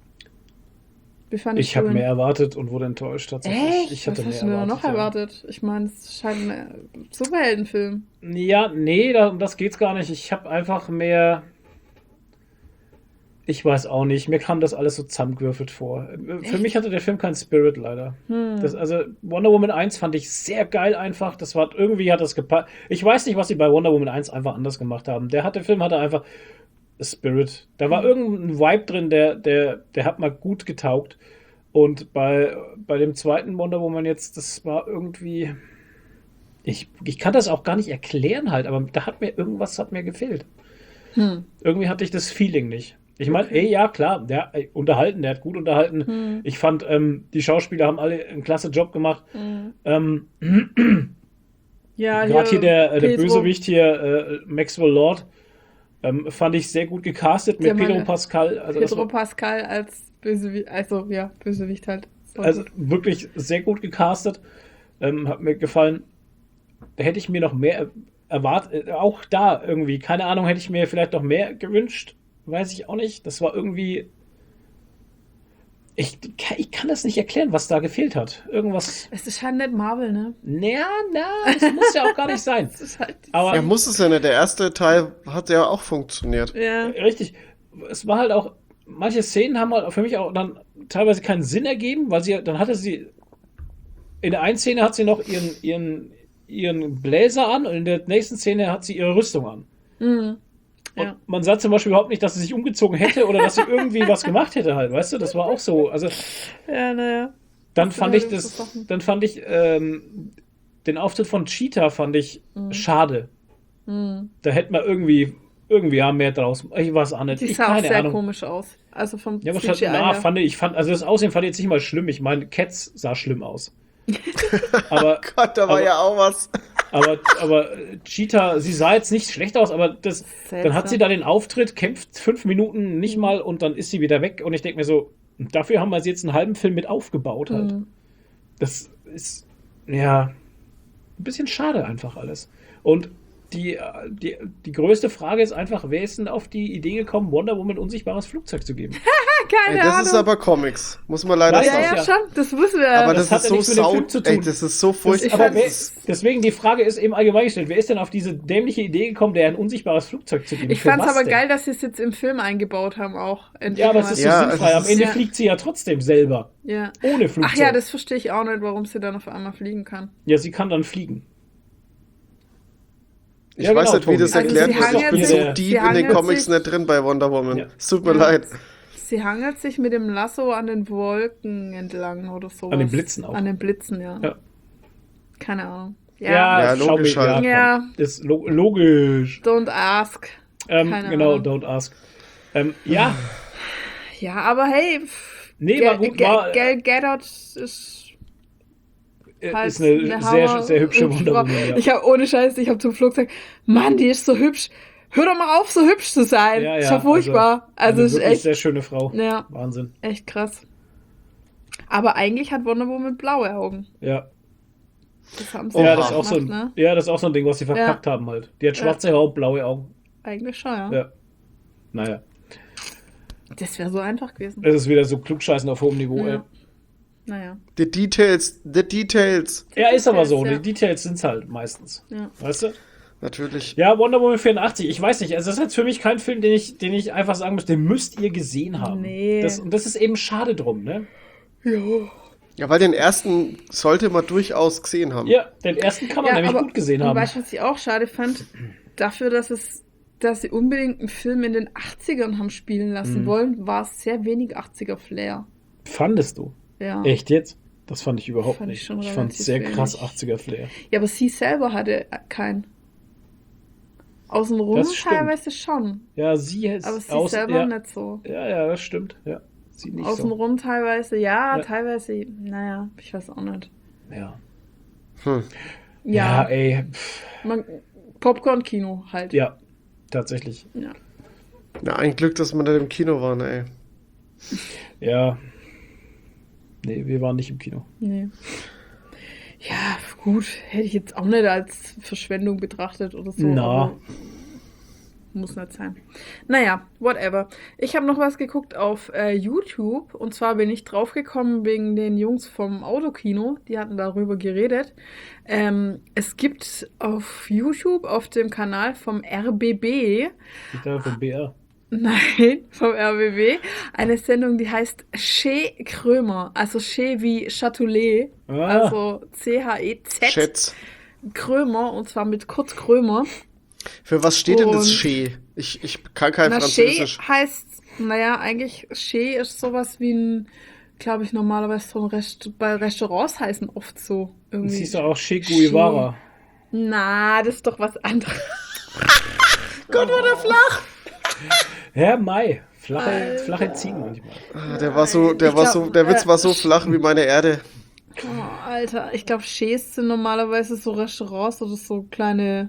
Wie fand Ich habe ihn? mehr erwartet und wurde enttäuscht tatsächlich. Echt? Ich hatte Was hast mehr du denn noch ja. erwartet? Ich meine, es scheint ein Superheldenfilm. Ja, nee, da, um das geht's gar nicht. Ich habe einfach mehr. Ich weiß auch nicht. Mir kam das alles so zusammengewürfelt vor. Für mich hatte der Film keinen Spirit, leider. Hm. Das, also Wonder Woman eins fand ich sehr geil einfach. Das war, irgendwie hat das gepasst. Ich weiß nicht, was sie bei Wonder Woman eins einfach anders gemacht haben. Der hatte, Film hatte einfach Spirit. Da war irgendein Vibe drin, der, der, der hat mal gut getaugt. Und bei, bei dem zweiten Wonder Woman jetzt, das war irgendwie... Ich, ich kann das auch gar nicht erklären halt, aber da hat mir irgendwas hat mir gefehlt. Hm. Irgendwie hatte ich das Feeling nicht. Ich meine, ey, ja, klar, der ey, unterhalten, der hat gut unterhalten. Hm. Ich fand, ähm, die Schauspieler haben alle einen klasse Job gemacht. Hm. Ähm, Ja, Gerade hier der, äh, der Pedro. Bösewicht hier, äh, Maxwell Lord, ähm, fand ich sehr gut gecastet mit Der Pedro meine- Pascal. Also, das Pedro war, Pascal als Bösewicht, also ja, Bösewicht halt. So also gut. wirklich sehr gut gecastet. Ähm, hat mir gefallen. Da hätte ich mir noch mehr erwartet. Auch da irgendwie, keine Ahnung, hätte ich mir vielleicht noch mehr gewünscht. Weiß ich auch nicht. Das war irgendwie. Ich, ich kann das nicht erklären, was da gefehlt hat. Irgendwas. Es ist halt nicht Marvel, ne? Naja, na, das muss ja auch gar nicht sein. Es ist halt Aber Ja, muss es ja nicht. Der erste Teil hat ja auch funktioniert. ja. richtig. Es war halt auch. Manche Szenen haben halt für mich auch dann teilweise keinen Sinn ergeben, weil sie dann hatte sie. In der einen Szene hat sie noch ihren, ihren, ihren Bläser an und in der nächsten Szene hat sie ihre Rüstung an. Mhm. Und Ja. man sah zum Beispiel überhaupt nicht, dass sie sich umgezogen hätte oder dass sie irgendwie was gemacht hätte halt, weißt du? Das war auch so. Also Ja, naja. dann Das fand sind ich halt das, so Sachen. dann fand ich ähm, den Auftritt von Cheetah fand ich Mhm. schade. Mhm. Da hätte man irgendwie irgendwie ja mehr draus. Ich weiß auch nicht. Die Ich sah auch keine sehr Ahnung. komisch aus. Also vom Ja, aber C G I statt, na, her. fand ich, ich fand, also das Aussehen fand ich jetzt nicht mal schlimm. Ich meine, Cats sah schlimm aus. aber Gott, da war Aber- ja auch was. Aber, aber äh, Cheetah, sie sah jetzt nicht schlecht aus, aber das, dann hat sie da den Auftritt, kämpft fünf Minuten nicht mal und dann ist sie wieder weg. Und ich denke mir so, dafür haben wir sie jetzt einen halben Film mit aufgebaut halt. Mhm. Das ist, ja, ein bisschen schade einfach alles. Und die, äh, die, die größte Frage ist einfach, wer ist denn auf die Idee gekommen, Wonder Woman ein unsichtbares Flugzeug zu geben? Keine Ey, das Ahnung. ist aber Comics. Muss man leider Weiß ja, sagen. ja, ja. schon. Das wissen wir. Aber das das, hat ist ja so nichts mit dem sau. Film zu tun. Ey, das ist so Das, furchtbar. aber wer, Das ist- deswegen die Frage ist eben allgemein gestellt, wer ist denn auf diese dämliche Idee gekommen, der ein unsichtbares Flugzeug zu geben? ich Für fand's was aber denn? geil, dass sie es jetzt im Film eingebaut haben auch. Endlich Ja, aber mal. es ist Ja, so sinnfrei. es Am ist- Ende Ja. fliegt sie ja trotzdem selber. Ja. Ohne Flugzeug. Ach ja, das verstehe ich auch nicht, warum sie dann auf einmal fliegen kann. Ja, sie kann dann fliegen. Ich Ja, weiß genau, nicht, wie das Tobi. Also erklärt sie wird. Ich bin hangelt so sich- deep sie in den hangelt Comics sich- nicht drin bei Wonder Woman. Ja. Es tut mir Ja. leid. Sie hangelt sich mit dem Lasso an den Wolken entlang oder so. An den Blitzen auch. An den Blitzen, ja. Ja. Keine Ahnung. Ja, Ja, schau logisch mir- halt. Ja. komm. Das ist lo logisch. Don't ask. Ähm, Keine genau, Ahnung. don't ask. Ähm, ja, Ja, aber hey. pff, Nee, Gal- war gut, Gal- war- Gal Gadot ist äh, halt ist eine, sehr, Hammer- sehr hübsche Wonder Frau. Woman. Ja. Ich habe ohne Scheiß, ich habe zum Flugzeug, Mann, die ist so hübsch. Hör doch mal auf, so hübsch zu sein. Ja, ist ja, ja furchtbar. Also, eine ist wirklich echt, sehr schöne Frau. ja, Wahnsinn. echt krass. Aber eigentlich hat Wonder Woman blaue Augen. Ja. Das haben sie Oha. Ja, das ist auch so ein, gemacht, ne? ja, das ist auch so ein Ding, was sie verkackt haben halt. Die hat schwarze Haare und blaue Augen. Eigentlich schon, ja. Ja. Naja. Das wäre so einfach gewesen. Es ist wieder so Klugscheißen auf hohem Niveau, ey. Ja. Naja. The details, the details. Ja, ist aber so. Ja. Die Details sind es halt meistens. Ja. Weißt du? Natürlich. Ja, Wonder Woman vierundachtzig, ich weiß nicht. Also, das ist jetzt für mich kein Film, den ich, den ich einfach sagen muss, den müsst ihr gesehen haben. Nee. Das, und das ist eben schade drum, ne? Ja, weil den ersten sollte man durchaus gesehen haben. Ja, den ersten kann man nämlich gut gesehen und haben. weißt du, was ich auch schade fand? Dafür, dass es, dass sie unbedingt einen Film in den achtzigern haben spielen lassen Mhm. wollen, war es sehr wenig achtziger-Flair. Fandest du? Ja. Echt jetzt? Das fand ich überhaupt Fand ich nicht. schon Ich fand es relativ sehr wenig. krass achtziger-Flair. Ja, aber sie selber hatte keinen. Außenrum Das stimmt. teilweise schon. Ja, sie ist Aber sie aus, selber ja, nicht so. Ja, ja, das stimmt. Ja, sie nicht Außenrum teilweise, ja, Ja. teilweise, naja, ich weiß auch nicht. so. Ja. Hm. Ja, Ja, ey. Pff, man, Popcorn-Kino halt. ja, tatsächlich. Ja. Na, ein Glück, dass wir da im Kino waren, ey. Ja. Nee, wir waren nicht im Kino. Nee. Ja, gut, hätte ich jetzt auch nicht als Verschwendung betrachtet oder so. Na. aber muss nicht sein. Naja, whatever. Ich habe noch was geguckt auf äh, YouTube und zwar bin ich draufgekommen wegen den Jungs vom Autokino. Die hatten darüber geredet. Ähm, es gibt auf YouTube, auf dem Kanal vom R B B, Ich dachte vom B R. Nein, vom R B B. Eine Sendung, die heißt Chez Krömer. Also Chez wie Châtelet. Ah. Also C H E Z. Schätz. Krömer. Und zwar mit Kurt Krömer. Für was steht denn das Und- Chez? Ich, ich kann kein Na, Französisch. Chez heißt, naja, eigentlich Chez ist sowas wie ein, glaube ich, normalerweise so ein Rest, bei Restaurants heißen oft so. Irgendwie. Siehst du auch Che Guevara. Na, das ist doch was anderes. Gott, war der flach! Herr Mai. Flache, flache Ziegen manchmal. Ah, Der war so, der Ich war glaub, so, der Witz äh, war so flach wie meine Erde. Oh, Alter, ich glaube, Chez sind normalerweise so Restaurants oder so kleine.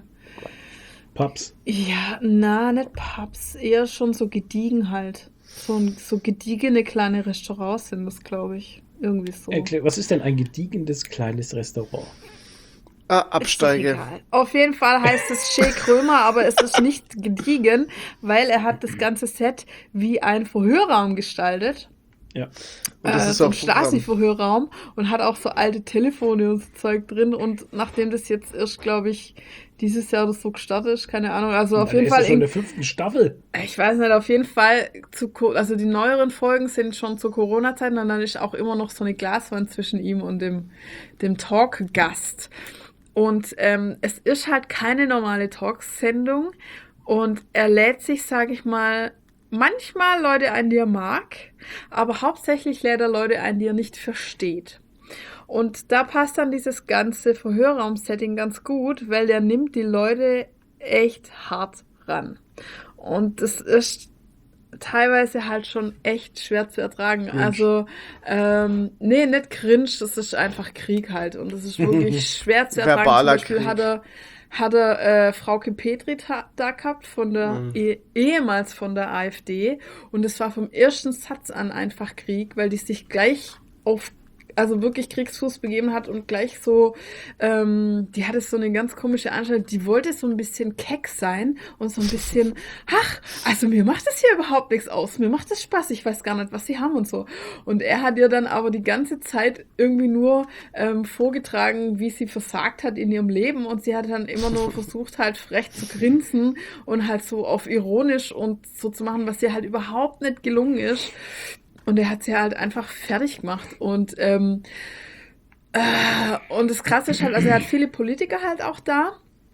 Paps. Ja, na, nicht Pubs, eher schon so gediegen halt. So, ein- so gediegene kleine Restaurants sind das, glaube ich. Irgendwie so. Erklär, was ist denn ein gediegenes kleines Restaurant? Ah, Ist doch Absteige. egal. Auf jeden Fall heißt es Chez Krömer, aber es ist nicht gediegen, weil er hat das ganze Set wie ein Verhörraum gestaltet. Ja. Und das äh, ist so ein auch Programm. Stasi-Verhörraum und hat auch so alte Telefone und so Zeug drin. Und nachdem das jetzt erst, glaube ich, dieses Jahr oder so gestartet ist, keine Ahnung, also auf Ja, jeden der Fall, ist ja schon in in, der fünften Staffel. ich weiß nicht, auf jeden Fall, zu, Co- also die neueren Folgen sind schon zu Corona-Zeiten und dann ist auch immer noch so eine Glaswand zwischen ihm und dem, dem Talk-Gast. Und ähm, es ist halt keine normale Talksendung und er lädt sich, sage ich mal, manchmal Leute ein, die er mag, aber hauptsächlich lädt er Leute ein, die er nicht versteht. Und da passt dann dieses ganze Verhörraum-Setting ganz gut, weil der nimmt die Leute echt hart ran. Und das ist teilweise halt schon echt schwer zu ertragen. Cringe. Also, ähm, nee, nicht cringe, das ist einfach Krieg halt. Und das ist wirklich schwer zu ertragen. Verbaler Zum Beispiel Krieg. hat er, hat er äh, Frauke Petri ta- da gehabt, von der Mhm. eh, ehemals von der AfD. Und es war vom ersten Satz an einfach Krieg, weil die sich gleich auf also wirklich Kriegsfuß begeben hat und gleich so, ähm, die hatte so eine ganz komische Anstalt, die wollte so ein bisschen keck sein und so ein bisschen, ach, also mir macht das hier überhaupt nichts aus, mir macht das Spaß, ich weiß gar nicht, was sie haben und so. Und er hat ihr dann aber die ganze Zeit irgendwie nur ähm, vorgetragen, wie sie versagt hat in ihrem Leben und sie hat dann immer nur versucht, halt frech zu grinsen und halt so auf ironisch und so zu machen, was ihr halt überhaupt nicht gelungen ist. Und er hat sie halt einfach fertig gemacht. Und, ähm, äh, und das Krasse ist halt, also er hat viele Politiker halt auch da.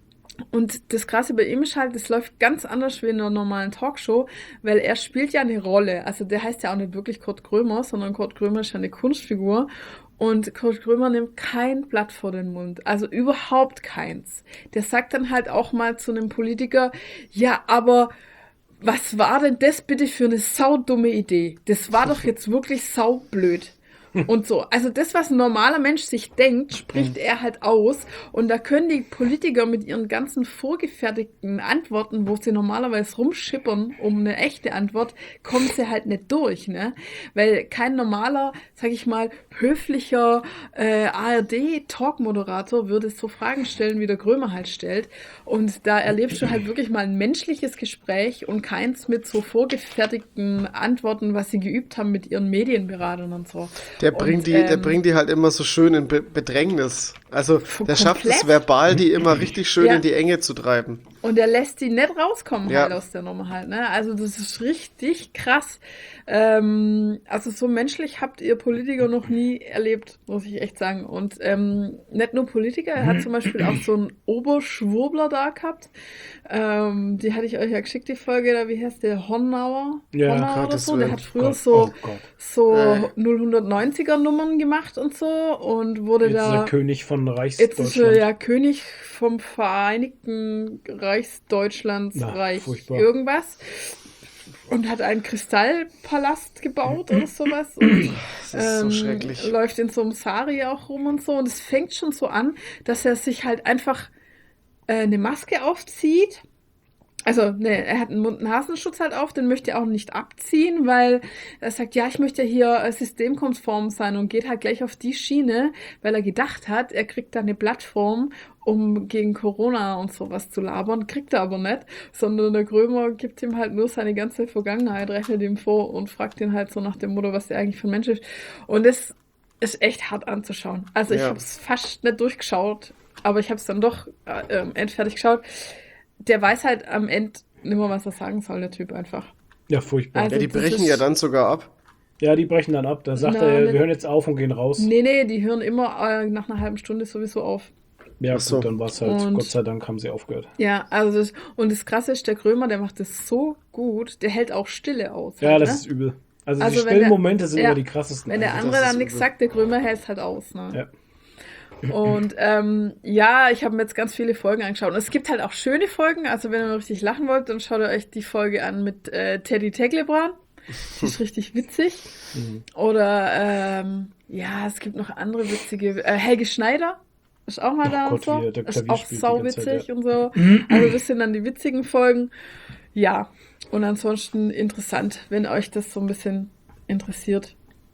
Und das Krasse bei ihm ist halt, das läuft ganz anders wie in einer normalen Talkshow, weil er spielt ja eine Rolle. Also der heißt ja auch nicht wirklich Kurt Krömer, sondern Kurt Krömer ist ja eine Kunstfigur. Und Kurt Krömer nimmt kein Blatt vor den Mund. Also überhaupt keins. Der sagt dann halt auch mal zu einem Politiker, ja, aber was war denn das bitte für eine saudumme Idee? Das war doch jetzt wirklich saublöd. Und so. Also das, was ein normaler Mensch sich denkt, spricht er halt aus. Und da können die Politiker mit ihren ganzen vorgefertigten Antworten, wo sie normalerweise rumschippern um eine echte Antwort, kommen sie halt nicht durch, ne? Weil kein normaler, sag ich mal, höflicher äh, A R D-Talk-Moderator würde so Fragen stellen, wie der Krömer halt stellt. Und da erlebst du halt wirklich mal ein menschliches Gespräch und keins mit so vorgefertigten Antworten, was sie geübt haben mit ihren Medienberatern und so. Der bringt, Und, die, der ähm, bringt die halt immer so schön in Be Bedrängnis. Also der schafft es komplett. verbal, die immer richtig schön Ja. in die Enge zu treiben. Und er lässt die nicht rauskommen Ja. halt aus der Nummer halt, ne? Also das ist richtig krass. Ähm, also so menschlich habt ihr Politiker noch nie erlebt, muss ich echt sagen. Und ähm, nicht nur Politiker, er hat zum Beispiel auch so einen Oberschwurbler da gehabt. Ähm, die hatte ich euch ja geschickt, die Folge, da wie heißt der? Hornauer? Ja, Hornauer oder Gottes so. Der Willen. hat früher Gott, so, oh Gott. so Äh. null neunziger Nummern gemacht und so und wurde Jetzt ist da... er König von Jetzt ist er Reichsdeutschland. ja König vom Vereinigten Reichsdeutschlands Na, Reich furchtbar. irgendwas und hat einen Kristallpalast gebaut oder sowas und Das ist so schrecklich. läuft in so einem Sari auch rum und so und es fängt schon so an, dass er sich halt einfach äh, eine Maske aufzieht. Also, ne, er hat einen Mund-Nasenschutz halt auf, den möchte er auch nicht abziehen, weil er sagt, ja, ich möchte hier äh, systemkonform sein und geht halt gleich auf die Schiene, weil er gedacht hat, er kriegt da eine Plattform, um gegen Corona und sowas zu labern, kriegt er aber nicht, sondern der Krömer gibt ihm halt nur seine ganze Vergangenheit, rechnet ihm vor und fragt ihn halt so nach dem Motto, was er eigentlich für ein Mensch ist. Und das ist echt hart anzuschauen. Also ich Ja. habe es fast nicht durchgeschaut, aber ich habe es dann doch äh, ähm, endfertig geschaut. Der weiß halt am Ende nicht mehr, was er sagen soll, der Typ einfach. Ja, furchtbar. Also Ja, die das brechen ist- ja dann sogar ab. Ja, die brechen dann ab. Da sagt Na, er, ne- wir hören jetzt auf und gehen raus. Nee, nee, die hören immer äh, nach einer halben Stunde sowieso auf. Ja, Ach so. gut, dann war es halt, Und- Gott sei Dank haben sie aufgehört. Ja, also das, und das Krasse ist, der Krömer, der macht das so gut, der hält auch Stille aus. Ja, halt, das ne? ist übel. Also, Also die wenn stillen der- Momente sind ja, immer die krassesten. Wenn der eigentlich. andere das dann ist nichts übel. sagt, der Krömer hält es halt aus. Ne? Ja. Und ähm, ja, ich habe mir jetzt ganz viele Folgen angeschaut. Und es gibt halt auch schöne Folgen. Also wenn ihr mal richtig lachen wollt, dann schaut ihr euch die Folge an mit äh, Teddy Teglebran. Die ist richtig witzig. Mhm. Oder ähm, ja, es gibt noch andere witzige. Äh, Helge Schneider ist auch mal Oh da Gott, und wie er so. der Ist Klavier auch spielt die sau ganze Zeit, witzig ja. und so. Also das sind dann die witzigen Folgen. Ja, und ansonsten interessant, wenn euch das so ein bisschen interessiert,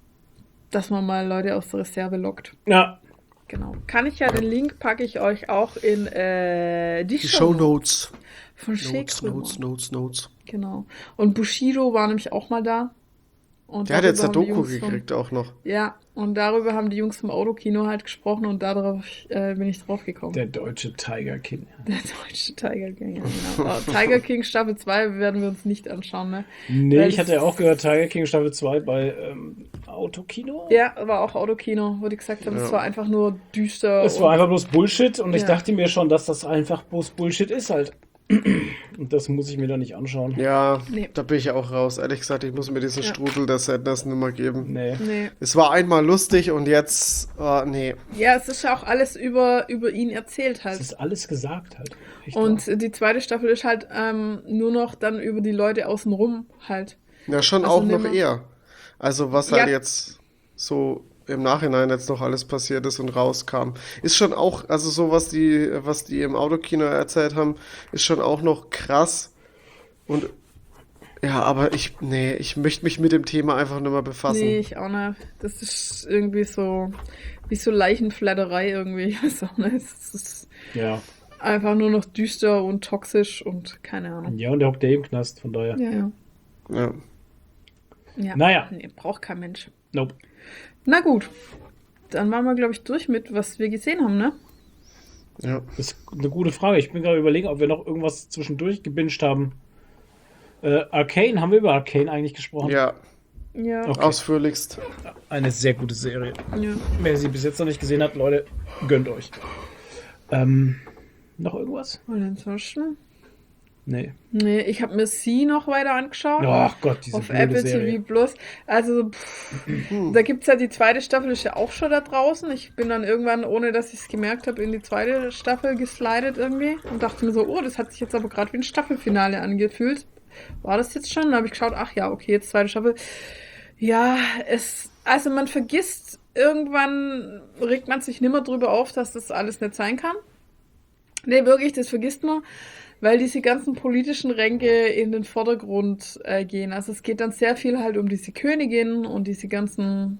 dass man mal Leute aus der Reserve lockt. Ja, Genau. Kann ich ja, den Link packe ich euch auch in äh, die, Die Show Shownotes. von Notes, Shake Notes, Notes, Notes. Genau. Und Bushido war nämlich auch mal da. Und Der hat jetzt eine darüber haben die Doku Jungs vom- gekriegt auch noch. Ja, und darüber haben die Jungs vom Autokino halt gesprochen und darauf äh, bin ich drauf gekommen. der deutsche Tiger King. Der deutsche Tiger King, ja, genau. Aber Tiger King Staffel zwei werden wir uns nicht anschauen, ne? Nee, Weil ich hatte es- ja auch gehört, Tiger King Staffel zwei bei ähm, Autokino. Ja, war auch Autokino, wo die gesagt haben, es Ja. war einfach nur düster. Es war einfach bloß Bullshit und ich Ja. dachte mir schon, dass das einfach bloß Bullshit ist halt. Und das muss ich mir da nicht anschauen. Ja, Nee. da bin ich auch raus. Ehrlich gesagt, ich muss mir diesen Ja. Strudel der Sadness nicht mehr geben. Nee. Nee. Es war einmal lustig und jetzt, äh, nee. Ja, es ist ja auch alles über, über ihn erzählt Es halt. ist alles gesagt halt. Echt Und wahr. die zweite Staffel ist halt ähm, nur noch dann über die Leute außenrum halt. Ja, schon Also auch noch nimmer- eher. Also was halt Ja. jetzt so im Nachhinein jetzt noch alles passiert ist und rauskam. Ist schon auch, also so was die, was die im Autokino erzählt haben, ist schon auch noch krass. Und ja, aber ich, nee, ich möchte mich mit dem Thema einfach nicht mehr befassen. Nee, ich auch nicht. Das ist irgendwie so, wie so Leichenflatterei irgendwie. Ich weiß auch nicht. Es ist Ja. einfach nur noch düster und toxisch und keine Ahnung. Ja, und der hockt ja im Knast, von daher. Ja, ja. Ja. ja. Naja. Nee, braucht kein Mensch. Nope. Na gut. Dann waren wir, glaube ich, durch mit, was wir gesehen haben, ne? Ja. Das ist eine gute Frage. Ich bin gerade überlegen, ob wir noch irgendwas zwischendurch gebinged haben. Äh, Arcane, haben wir über Arcane eigentlich gesprochen? Ja, Ja. Okay. ausführlichst. Eine sehr gute Serie. ja. Wer sie bis jetzt noch nicht gesehen hat, Leute, gönnt euch. Ähm, noch irgendwas? Und ansonsten? Nee. Nee, ich habe mir sie noch weiter angeschaut. Ach Gott, diese auf blöde Apple Serie. T V Plus. Also, pff, da gibt es ja die zweite Staffel, ist ja auch schon da draußen. Ich bin dann irgendwann, ohne dass ich es gemerkt habe, in die zweite Staffel geslidet irgendwie und dachte mir so, oh, das hat sich jetzt aber gerade wie ein Staffelfinale angefühlt. War das jetzt schon? Dann habe ich geschaut, ach ja, okay, jetzt zweite Staffel. Ja, es, also man vergisst, irgendwann regt man sich nimmer drüber auf, dass das alles nicht sein kann. Nee, wirklich, das vergisst man, weil diese ganzen politischen Ränke in den Vordergrund äh, gehen. Also es geht dann sehr viel halt um diese Königin und diese ganzen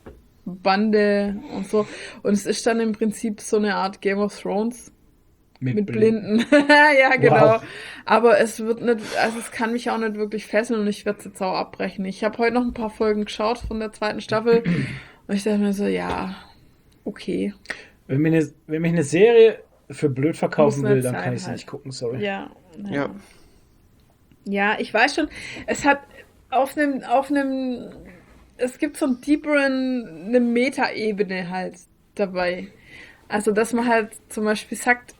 Bande und so. Und es ist dann im Prinzip so eine Art Game of Thrones mit Blinden. Ja, genau. Wow. Aber es wird nicht, also es kann mich auch nicht wirklich fesseln und ich werde es jetzt auch abbrechen. Ich habe heute noch ein paar Folgen geschaut von der zweiten Staffel und ich dachte mir so, ja, okay. Wenn, mir eine, wenn mich eine Serie für blöd verkaufen Muss will, nicht dann sein kann ich sie halt. nicht gucken, sorry. Ja. Ja. Ja, ich weiß schon, es hat auf einem, auf einem, es gibt so einen deeperen, eine Meta-Ebene halt dabei. Also, dass man halt zum Beispiel sagt,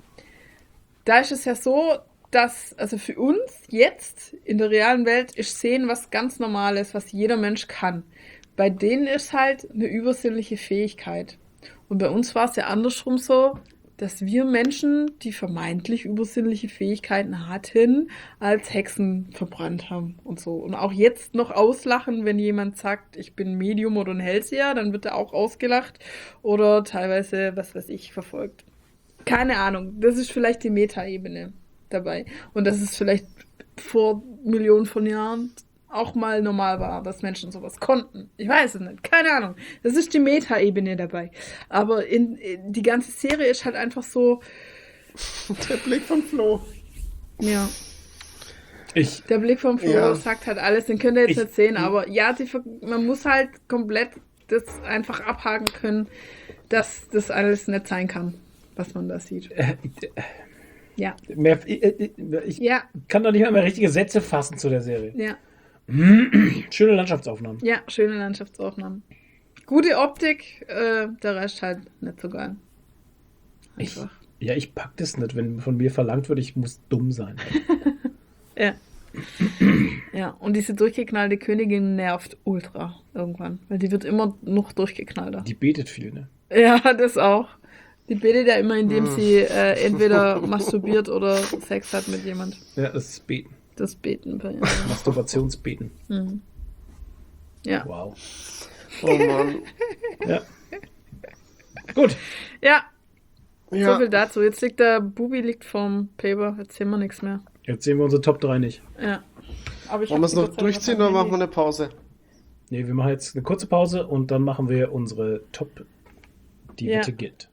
da ist es ja so, dass, also für uns jetzt in der realen Welt ist Sehen was ganz Normales, was jeder Mensch kann. Bei denen ist halt eine übersinnliche Fähigkeit. Und bei uns war es ja andersrum so, dass wir Menschen, die vermeintlich übersinnliche Fähigkeiten hatten, als Hexen verbrannt haben und so. Und auch jetzt noch auslachen, wenn jemand sagt, ich bin Medium oder ein Hellseher, dann wird er auch ausgelacht oder teilweise, was weiß ich, verfolgt. Keine Ahnung, das ist vielleicht die Meta-Ebene dabei. Und dass es vielleicht vor Millionen von Jahren auch mal normal war, dass Menschen sowas konnten. Ich weiß es nicht, keine Ahnung. Das ist die Meta-Ebene dabei. Aber in, in, die ganze Serie ist halt einfach so, Der Blick von Flo. ja, Ich, der Blick vom Flo Ja. sagt halt alles, den könnt ihr jetzt Ich- nicht sehen, aber ja, die, ver- man muss halt komplett das einfach abhaken können, dass das alles nicht sein kann, was man da sieht. äh, Ja. Mehr, ich ich Ja. kann doch nicht mal mehr richtige Sätze fassen zu der Serie. Ja. Schöne Landschaftsaufnahmen. Ja, schöne Landschaftsaufnahmen. Gute Optik, äh, der Rest halt nicht so geil. Ich, Einfach. ja, ich pack das nicht, wenn von mir verlangt wird, ich muss dumm sein. Ja. Ja, und diese durchgeknallte Königin nervt ultra irgendwann, weil die wird immer noch durchgeknallter. Die betet viel, ne? Ja, das auch. Die betet ja immer, indem sie äh, entweder masturbiert oder Sex hat mit jemand. Ja, das ist Beten. Das Beten. Ja. Masturbationsbeten. Mhm. Ja. Wow. Oh Mann. Ja. Gut. Ja, so Ja. viel dazu. Jetzt liegt der Bubi liegt vorm Paper, jetzt sehen wir nichts mehr. Jetzt sehen wir unsere Top drei nicht. Ja. Aber ich Wollen wir hab es noch die Gott sei Dank durchziehen auf oder meinem machen wir Handy. eine Pause? Nee, wir machen jetzt eine kurze Pause und dann machen wir unsere Top, die Ja. bitte gilt.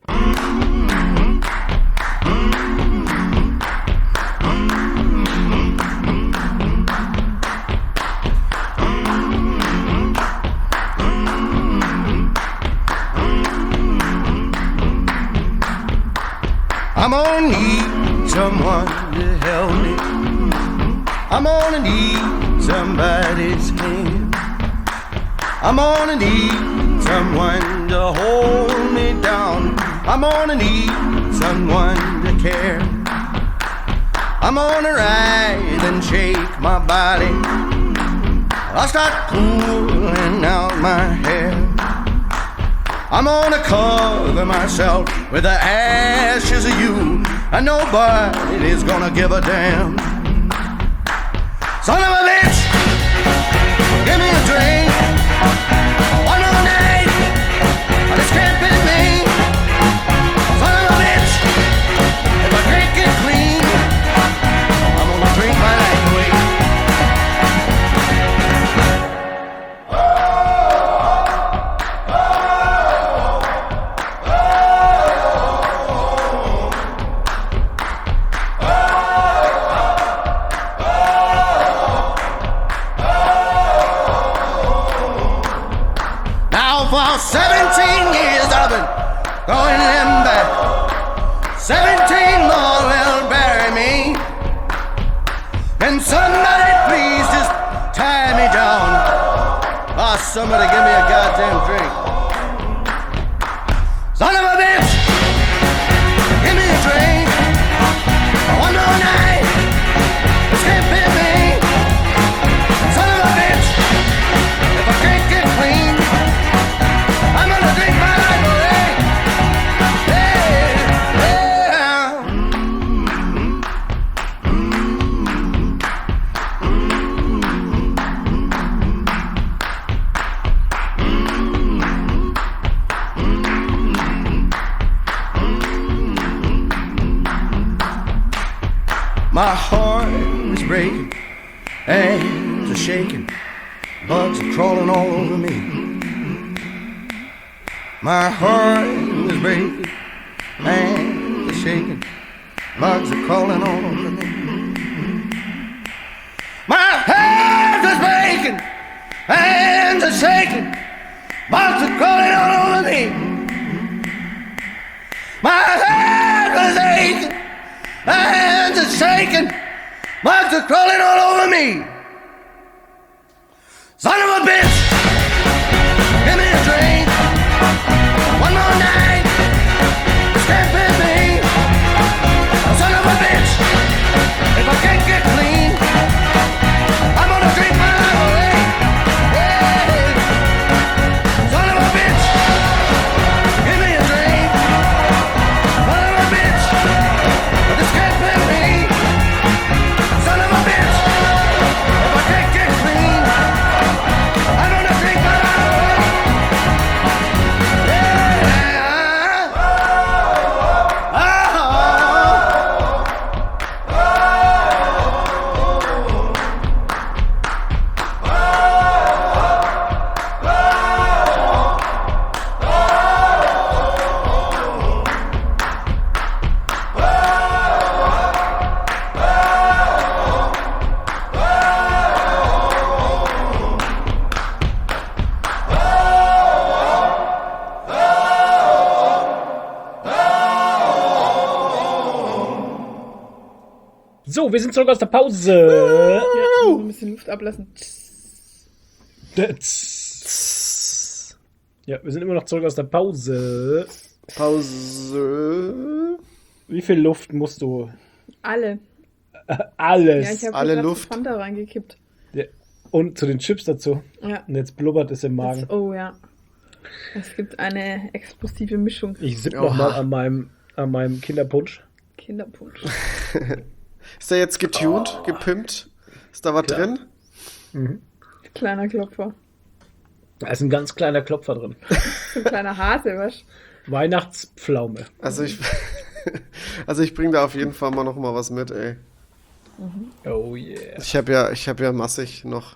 I'm gonna need someone to help me. I'm gonna need somebody's hand. I'm gonna need someone to hold me down. I'm gonna need someone to care. I'm gonna ride and shake my body. I'll start pulling out my hair. I'm gonna cover myself with the ashes of you, and nobody's gonna give a damn. Son of a bitch, give me a drink. One more night, this can't be me. Son of a bitch, if I drink it clean, I'm gonna drink my life away. Now for seventeen years I've been going them back. seventeen more will bury me. And somebody please just tie me down. Ah, somebody give me a goddamn drink. Son of a bitch, give me a drink. One more night, this can't be me. Son of a bitch, if I can't get clean, I'm gonna drink my life away. Yeah, yeah. My heart is breaking, hands are shaking, bugs are crawling all over me. My heart is breaking, hands are shaking, bugs are crawling all over me. My heart is breaking, hands are shaking, bugs are crawling all over me. My heart is aching, hands are shaking, bugs are crawling all over me. Son of a bitch, give me a drink. One more night, this can't be me. Son of a bitch, if I can't get clean, I'm gonna drink my life away. Yeah. Son of a bitch, give me a drink. Son of a bitch, this can't be me. Son of a bitch, if I can't get clean, I'm gonna drink my life away. So, wir sind zurück aus der Pause. Ja, so ein bisschen Luft ablassen. Ja, wir sind immer noch zurück aus der Pause. Pause. Wie viel Luft musst du? Alle. Alles. Ja, ich habe Alle Luft. Luft. Fanta reingekippt. Ja. Und zu den Chips dazu. Ja. Und jetzt blubbert es im Magen. Das, oh ja. Es gibt eine explosive Mischung. Ich sipp Oha. noch mal an meinem, an meinem Kinderpunsch. Kinderpunsch. Ist der jetzt getuned, oh. gepimpt? Ist da was Klar. drin? Mhm. Kleiner Klopfer. Da ist ein ganz kleiner Klopfer drin. So ein kleiner Hase, was? Weihnachtspflaume. Also ich, also ich bringe da auf jeden Fall mal noch mal was mit, ey. Oh yeah. Ich habe ja, ich habe ja massig noch.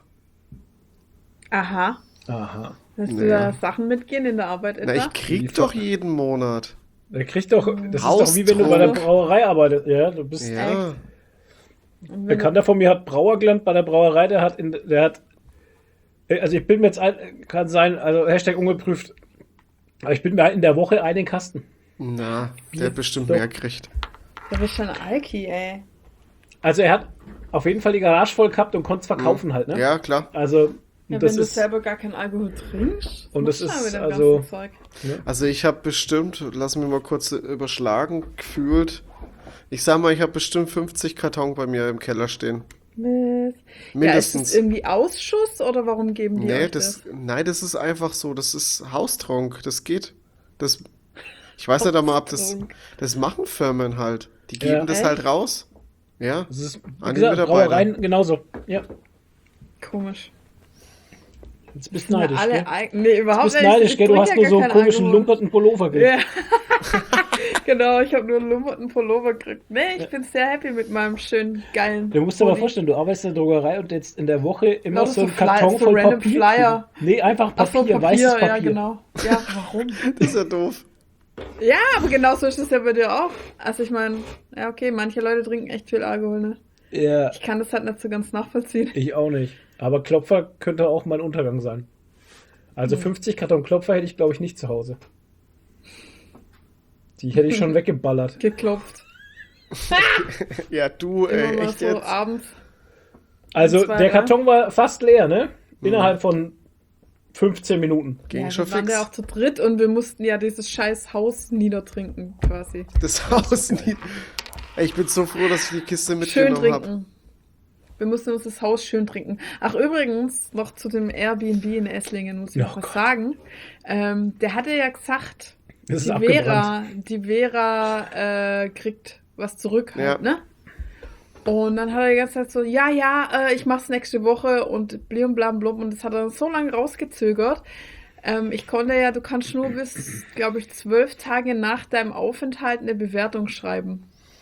Aha. Aha. Willst du Naja. da Sachen mitgehen in der Arbeit etwa? Na, ich krieg Liefer- doch jeden Monat. Der kriegt doch, das ist doch wie wenn du bei der Brauerei arbeitest. Ja, du bist. Ja. Und Ein wenn Bekannter von mir hat Brauer gelernt bei der Brauerei, der hat, in, der hat, also ich bin mir jetzt, ein, kann sein, also Hashtag ungeprüft, aber ich bin mir in der Woche einen Kasten. Na, der hat bestimmt Doch. mehr kriegt. du bist schon Alki, ey. Also er hat auf jeden Fall die Garage voll gehabt und konnte es verkaufen halt, ne? Ja, klar. Also Ja, das wenn du ist, selber gar keinen Alkohol trinkst. Und was das machst du ist mit dem also- ganzen Zeug? Also ich habe bestimmt, lass mich mal kurz überschlagen, gefühlt. Ich sag mal, ich habe bestimmt fünfzig Karton bei mir im Keller stehen. Mist. Ja, ist Mindestens. das irgendwie Ausschuss oder warum geben die Nee, euch das, das? nein, das ist einfach so, das ist Haustrunk, das geht. Das, ich weiß nicht einmal, ob das, Haustrunk. das machen Firmen halt. Die geben Ja. das Echt? halt raus. Ja, das ist, wie An die gesagt, Mitarbeiter. Brauereien genauso. Ja, Komisch. jetzt bist du neidisch, alle gell? Al- nee, Du überhaupt bist nicht. neidisch, Ich gell? Du trinke hast ja nur so gar einen keinen komischen, Alkohol. lumperten Pullover gekriegt. Ja. Genau, ich habe nur einen lumperten Pullover gekriegt. Nee, ich bin sehr happy mit meinem schönen, geilen Du musst dir mal Pulli. vorstellen, du arbeitest in der Drogerei und jetzt in der Woche immer Lauter so ein so Fly- Karton so voll random Papier. Flyer. kriegen. Nee, einfach Ach so, Papier, weißes Papier. ja, genau. Ja, warum? das ist ja doof. Ja, aber genau so ist es ja bei dir auch. Also ich meine, ja okay, manche Leute trinken echt viel Alkohol, ne? Ja, Ich kann das halt nicht so ganz nachvollziehen. ich auch nicht. Aber Klopfer könnte auch mein Untergang sein. Also fünfzig Karton Klopfer hätte ich, glaube ich, nicht zu Hause. Die hätte ich schon weggeballert. Geklopft. Ja, du, Immer ey, mal echt so jetzt? abends. Also zwei, der ja. Karton war fast leer, ne? Innerhalb von fünfzehn Minuten. Ging Ja, schon wir waren fix. ja auch zu dritt und wir mussten ja dieses scheiß Haus niedertrinken, quasi. Das Haus nie. Ey, ich bin so froh, dass ich die Kiste Schön mitgenommen habe. trinken. Wir mussten uns das Haus schön trinken. Ach, übrigens, noch zu dem Airbnb in Esslingen muss ich Oh noch was Gott. sagen. Ähm, der hatte ja gesagt, Das ist die abgebrannt. Vera, die Vera äh, kriegt was zurück, halt, Ja. ne? Und dann hat er die ganze Zeit so, ja, ja, äh, ich mach's nächste Woche und blim blam blub. Und das hat er so lange rausgezögert. Ähm, ich konnte ja, du kannst nur bis, glaube ich, zwölf Tage nach deinem Aufenthalt eine Bewertung schreiben.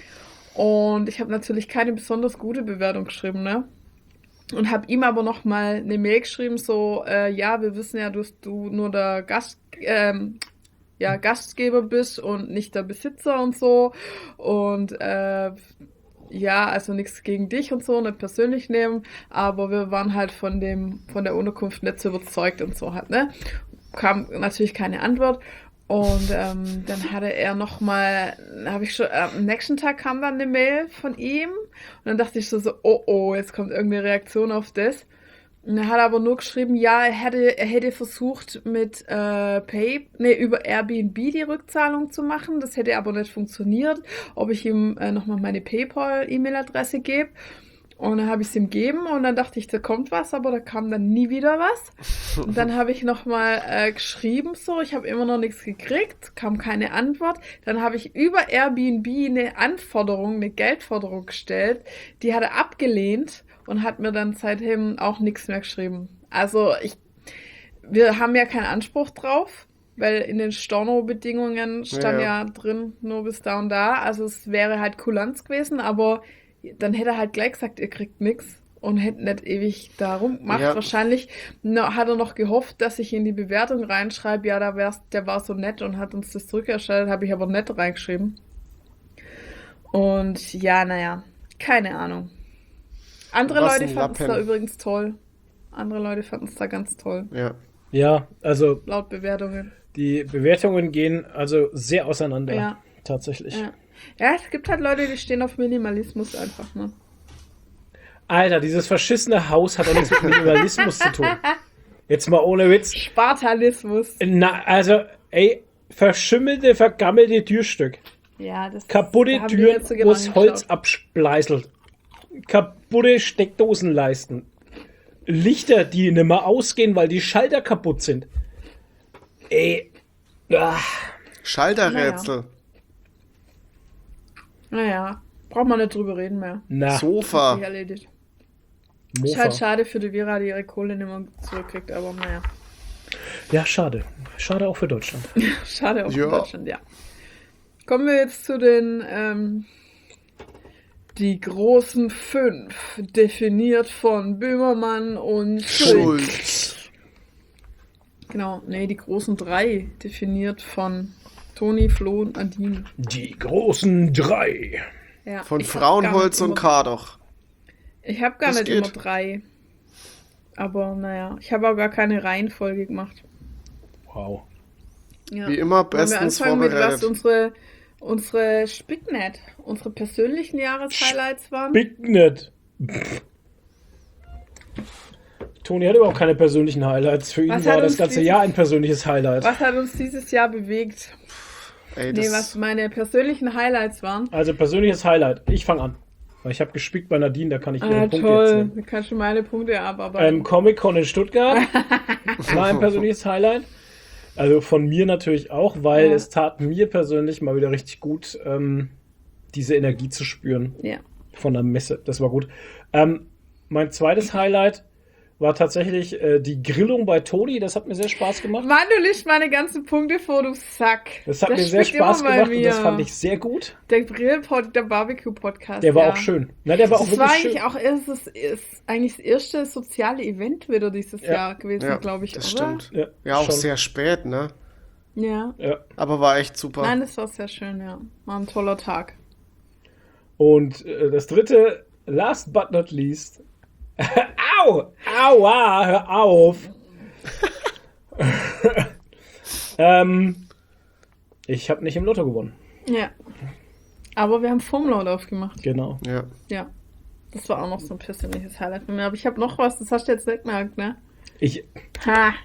Und ich habe natürlich keine besonders gute Bewertung geschrieben, ne? Und habe ihm aber noch mal eine Mail geschrieben, so, äh, ja, wir wissen ja, dass du nur der Gast, ähm, ja, Gastgeber bist und nicht der Besitzer und so. Und äh, ja, also nichts gegen dich und so, nicht persönlich nehmen, aber wir waren halt von dem, von der Unterkunft nicht so überzeugt und so halt, ne? Kam natürlich keine Antwort. Und ähm, dann hatte er nochmal, habe ich schon, äh, am nächsten Tag kam dann eine Mail von ihm und dann dachte ich so, so oh oh, jetzt kommt irgendeine Reaktion auf das. Und er hat aber nur geschrieben, ja, er hätte, er hätte versucht mit äh, Pay, nee, über Airbnb die Rückzahlung zu machen, das hätte aber nicht funktioniert, ob ich ihm äh, nochmal meine PayPal-E-Mail-Adresse gebe. Und dann habe ich es ihm gegeben und dann dachte ich, da kommt was, aber da kam dann nie wieder was. Und dann habe ich nochmal äh, geschrieben so, ich habe immer noch nichts gekriegt, kam keine Antwort. Dann habe ich über Airbnb eine Anforderung, eine Geldforderung gestellt, die hat er abgelehnt und hat mir dann seitdem auch nichts mehr geschrieben. Also ich, wir haben ja keinen Anspruch drauf, weil in den Storno-Bedingungen stand Ja, ja drin, nur bis da und da. Also es wäre halt Kulanz gewesen, aber dann hätte er halt gleich gesagt, ihr kriegt nichts und hätte nicht ewig da rumgemacht. Ja. Wahrscheinlich no, hat er noch gehofft, dass ich in die Bewertung reinschreibe, ja, da wär's, der war so nett und hat uns das zurückerstattet, habe ich aber nett reingeschrieben. Und ja, naja, keine Ahnung. Andere Was Leute ein fanden es da Lappen. übrigens toll. Andere Leute fanden es da ganz toll, Ja. Ja, also laut Bewertungen. die Bewertungen gehen also sehr auseinander. Ja. Tatsächlich. Ja. Ja, es gibt halt Leute, die stehen auf Minimalismus einfach, ne? Alter, dieses verschissene Haus hat doch nichts mit Minimalismus zu tun. Jetzt mal ohne Witz. Spartalismus. Na, also, ey, verschimmelte, vergammelte Türstück. Ja, das Kaputte da haben wir Türen, jetzt so wo das genau Holz hingeschaut. abspleißelt. Kaputte Steckdosenleisten. Lichter, die nicht mehr ausgehen, weil die Schalter kaputt sind. Ey. Ah. Schalterrätsel. Naja, braucht man nicht drüber reden mehr. Na, Hat Sofa. sich erledigt. Ist Mofa. halt schade für die Vera, die ihre Kohle nicht mehr zurückkriegt, aber naja. Ja, schade. Schade auch für Deutschland. Schade auch Ja. in Deutschland, ja. Kommen wir jetzt zu den ähm, die großen fünf, definiert von Böhmermann und Schulz. Schulz. Genau, nee, die großen drei, definiert von Toni, Flo und Nadine. Die großen drei. Ja, Von ich hab Frauenholz gar und nicht immer- Kardoch. Ich habe gar Das nicht geht. immer drei. Aber naja, ich habe auch gar keine Reihenfolge gemacht. Wow. Ja. Wie immer Wollen wir bestens anfangen mit was vorbereitet. unsere, unsere Spicknet, unsere persönlichen Jahreshighlights waren? Big Net. Toni hat überhaupt keine persönlichen Highlights. Für ihn Was war hat das uns ganze dieses- Jahr ein persönliches Highlight. Was hat uns dieses Jahr bewegt? Ey, Nee, das, was meine persönlichen Highlights waren. Also persönliches Highlight. Ich fange an. Weil ich habe gespickt bei Nadine, da kann ich ihre Ah, Punkte toll. erzählen. Da kannst du meine Punkte abarbeiten. Ähm, Comic-Con in Stuttgart war ein persönliches Highlight. Also von mir natürlich auch, weil Ja. es tat mir persönlich mal wieder richtig gut, ähm, diese Energie zu spüren ja. von der Messe. Das war gut. Ähm, mein zweites Highlight war tatsächlich äh, die Grillung bei Toni. Das hat mir sehr Spaß gemacht. Mann, du liest meine ganzen Punkte vor, du Sack. Das hat mir sehr spickt immer Spaß bei gemacht und mir. das fand ich sehr gut. Der Grillpod, der Barbecue-Podcast. Der war ja. auch schön. Na, der war auch Das war wirklich eigentlich schön. auch erst das, ist eigentlich das erste soziale Event wieder dieses Ja. Jahr gewesen, ja, glaube ich, das oder? stimmt. Ja, Ja, auch schon. sehr spät, ne? Ja. Ja. Aber war echt super. Nein, das war sehr schön, ja. War ein toller Tag. Und äh, das dritte, last but not least. Au! Aua! Hör auf! ähm, ich habe nicht im Lotto gewonnen. Ja. Aber wir haben Formlaut aufgemacht. Genau. Ja. Ja. Das war auch noch so ein persönliches Highlight von mir. Aber ich habe noch was, das hast du jetzt nicht gemerkt, ne? Ich. Ha!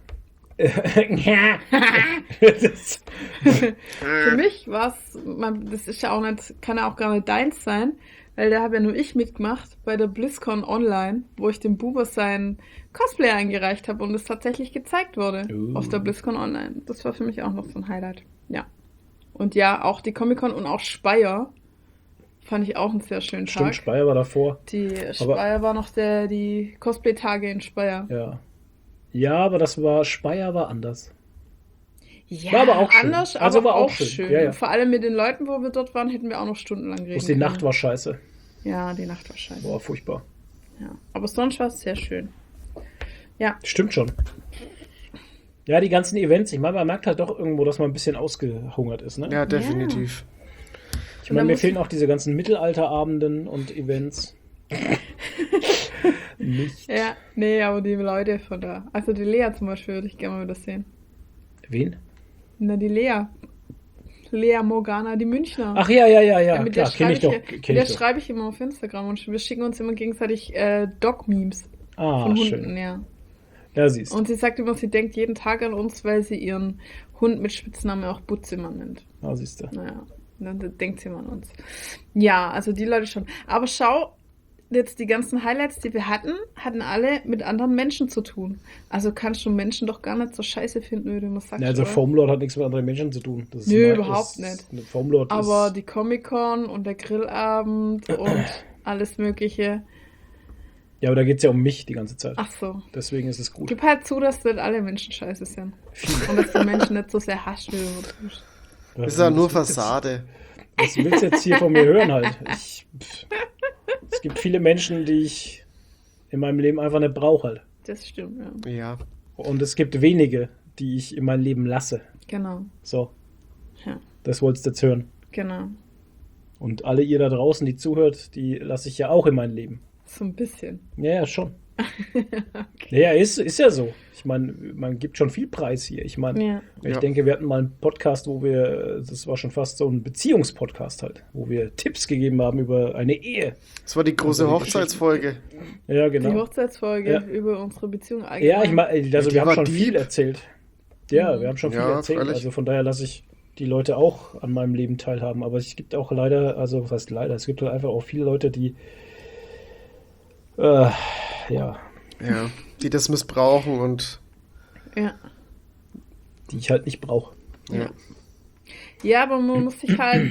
das, Für mich war es, das ist ja auch nicht, kann ja auch gar nicht deins sein, weil da habe ja nur ich mitgemacht bei der BlizzCon Online, wo ich dem Buber sein Cosplay eingereicht habe und es tatsächlich gezeigt wurde Uh. auf der BlizzCon Online. Das war für mich auch noch so ein Highlight. Ja. Und ja, auch die Comic-Con und auch Speyer fand ich auch einen sehr schönen stimmt, Tag. Speyer war davor. Die Speyer war noch der, die Cosplay-Tage in Speyer. Ja. Ja, aber das war. Speyer war anders. Ja, War aber auch schön. anders, Also aber war auch auch schön. schön. Ja, ja. Vor allem mit den Leuten, wo wir dort waren, hätten wir auch noch stundenlang reden Bloß die können. Nacht war scheiße. Ja, die Nacht war scheiße. Boah, furchtbar. Ja. Aber sonst war es sehr schön. Ja, Stimmt schon. Ja, die ganzen Events, ich meine, man merkt halt doch irgendwo, dass man ein bisschen ausgehungert ist, ne? Ja, definitiv. Ich Und meine, dann mir muss fehlen ich- auch diese ganzen Mittelalterabenden und Events. Nicht. ja, nee, aber die Leute von da. Also die Lea zum Beispiel würde ich gerne mal wieder sehen. Wen? Na, die Lea. Lea Morgana, die Münchner. Ach ja, ja, ja, ja. Ja, mit Klar, der kenne schreibe ich doch. ja- Kenn mit der ich doch. schreibe ich immer auf Instagram und wir schicken uns immer gegenseitig äh, Dog-Memes Ah, von Hunden, schön. ja. Ja, siehst du. Und sie sagt immer, sie denkt jeden Tag an uns, weil sie ihren Hund mit Spitznamen auch Butzimmmer nennt. Ah, siehst du. Naja, dann denkt sie immer an uns. Ja, also die Leute schon. Aber schau, jetzt die ganzen Highlights, die wir hatten, hatten alle mit anderen Menschen zu tun. Also kannst du Menschen doch gar nicht so scheiße finden, wie du immer sagst. Ja, also oder? Foamlord hat nichts mit anderen Menschen zu tun. Das ist Nö, mal- überhaupt ist, nicht. eine Foamlord Aber ist, die Comic-Con und der Grillabend und alles Mögliche. ja, aber da geht es ja um mich die ganze Zeit. Ach so. Deswegen ist es gut. Gib halt zu, dass nicht alle Menschen scheiße sind. Und dass du Menschen nicht so sehr hasst, wie du immer tust. Was Ist ja nur willst du jetzt- Fassade. Was willst du jetzt hier von mir hören halt? Ich, pff, es gibt viele Menschen, die ich in meinem Leben einfach nicht brauche halt. Das stimmt, ja. Ja. Und es gibt wenige, die ich in mein Leben lasse. Genau. So, Ja, das wolltest du jetzt hören. genau. Und alle ihr da draußen, die zuhört, die lasse ich ja auch in mein Leben. So ein bisschen. Ja, ja, schon. Ja, ist, ist ja so. Ich meine, man gibt schon viel Preis hier. Ich meine, Ja. ich Ja. denke, wir hatten mal einen Podcast, wo wir, das war schon fast so ein Beziehungspodcast halt, wo wir Tipps gegeben haben über eine Ehe. Das war die große Also die Hochzeitsfolge. Ja, Die genau. Hochzeitsfolge Ja. über unsere Beziehung allgemein. Ja, ich meine, also Die wir haben war schon deep. viel erzählt. Ja, wir haben schon viel Ja, erzählt. freilich. Also von daher lasse ich die Leute auch an meinem Leben teilhaben. Aber es gibt auch leider, also was heißt leider, es gibt halt einfach auch viele Leute, die äh, ja, Ja, die das missbrauchen und Ja. die ich halt nicht brauche. ja. Ja, aber man muss sich halt.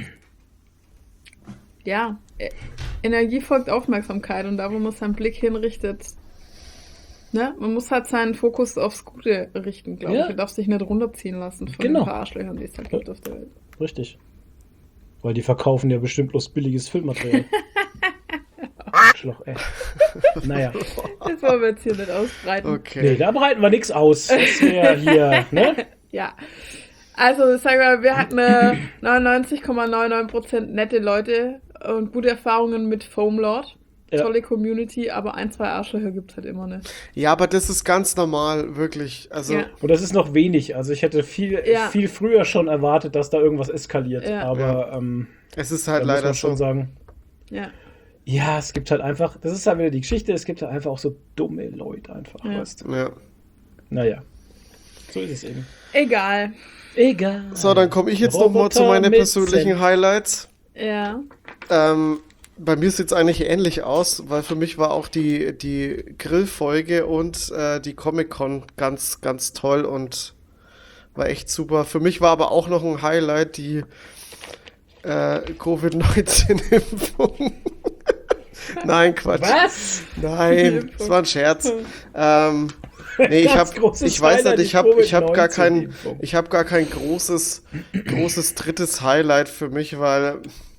Ja, äh, Energie folgt Aufmerksamkeit und da, wo man seinen Blick hinrichtet. Ne? Man muss halt seinen Fokus aufs Gute richten, glaube Ja. ich. Man darf sich nicht runterziehen lassen von Genau. den paar Arschlöchern, die es halt gibt auf der Welt. Richtig. Weil die verkaufen ja bestimmt bloß billiges Filmmaterial. Arschloch, ey. Naja. Das wollen wir jetzt hier nicht ausbreiten. Nee, Okay. da breiten wir nichts aus. Das wäre hier, ne? Ja. Also, sag mal, wir hatten äh, neunundneunzig Komma neunundneunzig Prozent nette Leute und gute Erfahrungen mit Foamlord. Ja. Tolle Community, aber ein, zwei Arschlöcher gibt es halt immer nicht. Ja, aber das ist ganz normal, wirklich. Also, Ja. Und das ist noch wenig. Also ich hätte viel, Ja. viel früher schon erwartet, dass da irgendwas eskaliert. Ja. Aber ähm, es ist da halt muss leider man schon so. sagen, Ja. ja, es gibt halt einfach, das ist halt wieder die Geschichte, es gibt halt einfach auch so dumme Leute einfach, Ja. weißt du. Ja. Naja, so ist es eben. Egal. Egal. So, dann komme ich jetzt noch mal zu Roboter meinen mit persönlichen Senf. Highlights. Ja. Ähm, bei mir sieht es eigentlich ähnlich aus, weil für mich war auch die, die Grillfolge und äh, die Comic-Con ganz, ganz toll und war echt super. Für mich war aber auch noch ein Highlight die äh, Covid neunzehn Impfung. Nein, Quatsch. Was? Nein, das war ein Scherz. Ähm, nee, ich Ganz habe, großes ich weiß Highlight, nicht, ich die habe, ich habe gar Covid kein, neunzehn-Impfung. ich habe gar kein großes, großes drittes Highlight für mich, weil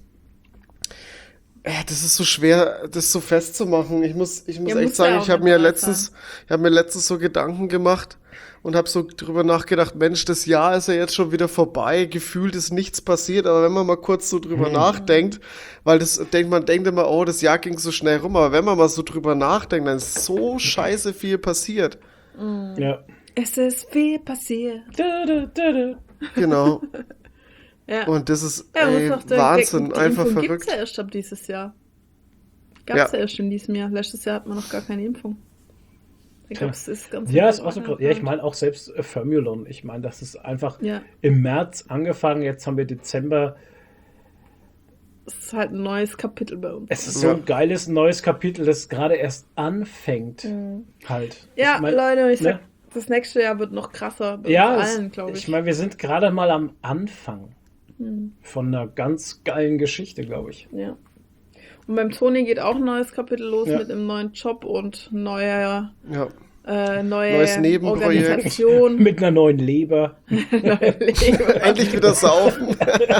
ja, das ist so schwer, das so festzumachen. Ich muss, ich muss Ja, echt muss ja sagen, auch ich habe nicht mir alles letztens, ich habe mir letztens so Gedanken gemacht und habe so drüber nachgedacht, Mensch, das Jahr ist ja jetzt schon wieder vorbei, gefühlt ist nichts passiert, aber wenn man mal kurz so drüber nachdenkt, weil das denkt man denkt immer, oh, das Jahr ging so schnell rum, aber wenn man mal so drüber nachdenkt, dann ist so scheiße viel passiert. Ja. Es ist viel passiert. Du, du, du, du. Genau. Ja. Und das ist Ja, ey, muss auch der- Wahnsinn, die einfach Impfung verrückt. gibt's ja erst ab dieses Jahr. Gab's Ja. ja. erst in diesem Jahr. Letztes Jahr hat man noch gar keine Impfung. Ich glaube, es ist ganz Ja, ist auch so krass. Ja, ich meine auch selbst äh, Formulon. Ich meine, das ist einfach Ja. im März angefangen, jetzt haben wir Dezember. Es ist halt ein neues Kapitel bei uns. Es ist so Ja. ein geiles neues Kapitel, das gerade erst anfängt. Halt. Ja, Ich mein, Leute, ich ne? sag, das nächste Jahr wird noch krasser bei Ja, uns es- allen, glaube ich. ich meine, wir sind gerade mal am Anfang von einer ganz geilen Geschichte, glaube ich. Ja. Und beim Toni geht auch ein neues Kapitel los Ja. mit einem neuen Job und neuer, Ja. äh, neue Neues Nebenprojekt. Organisation. Mit einer neuen Leber. neue Leben. Endlich wieder saufen.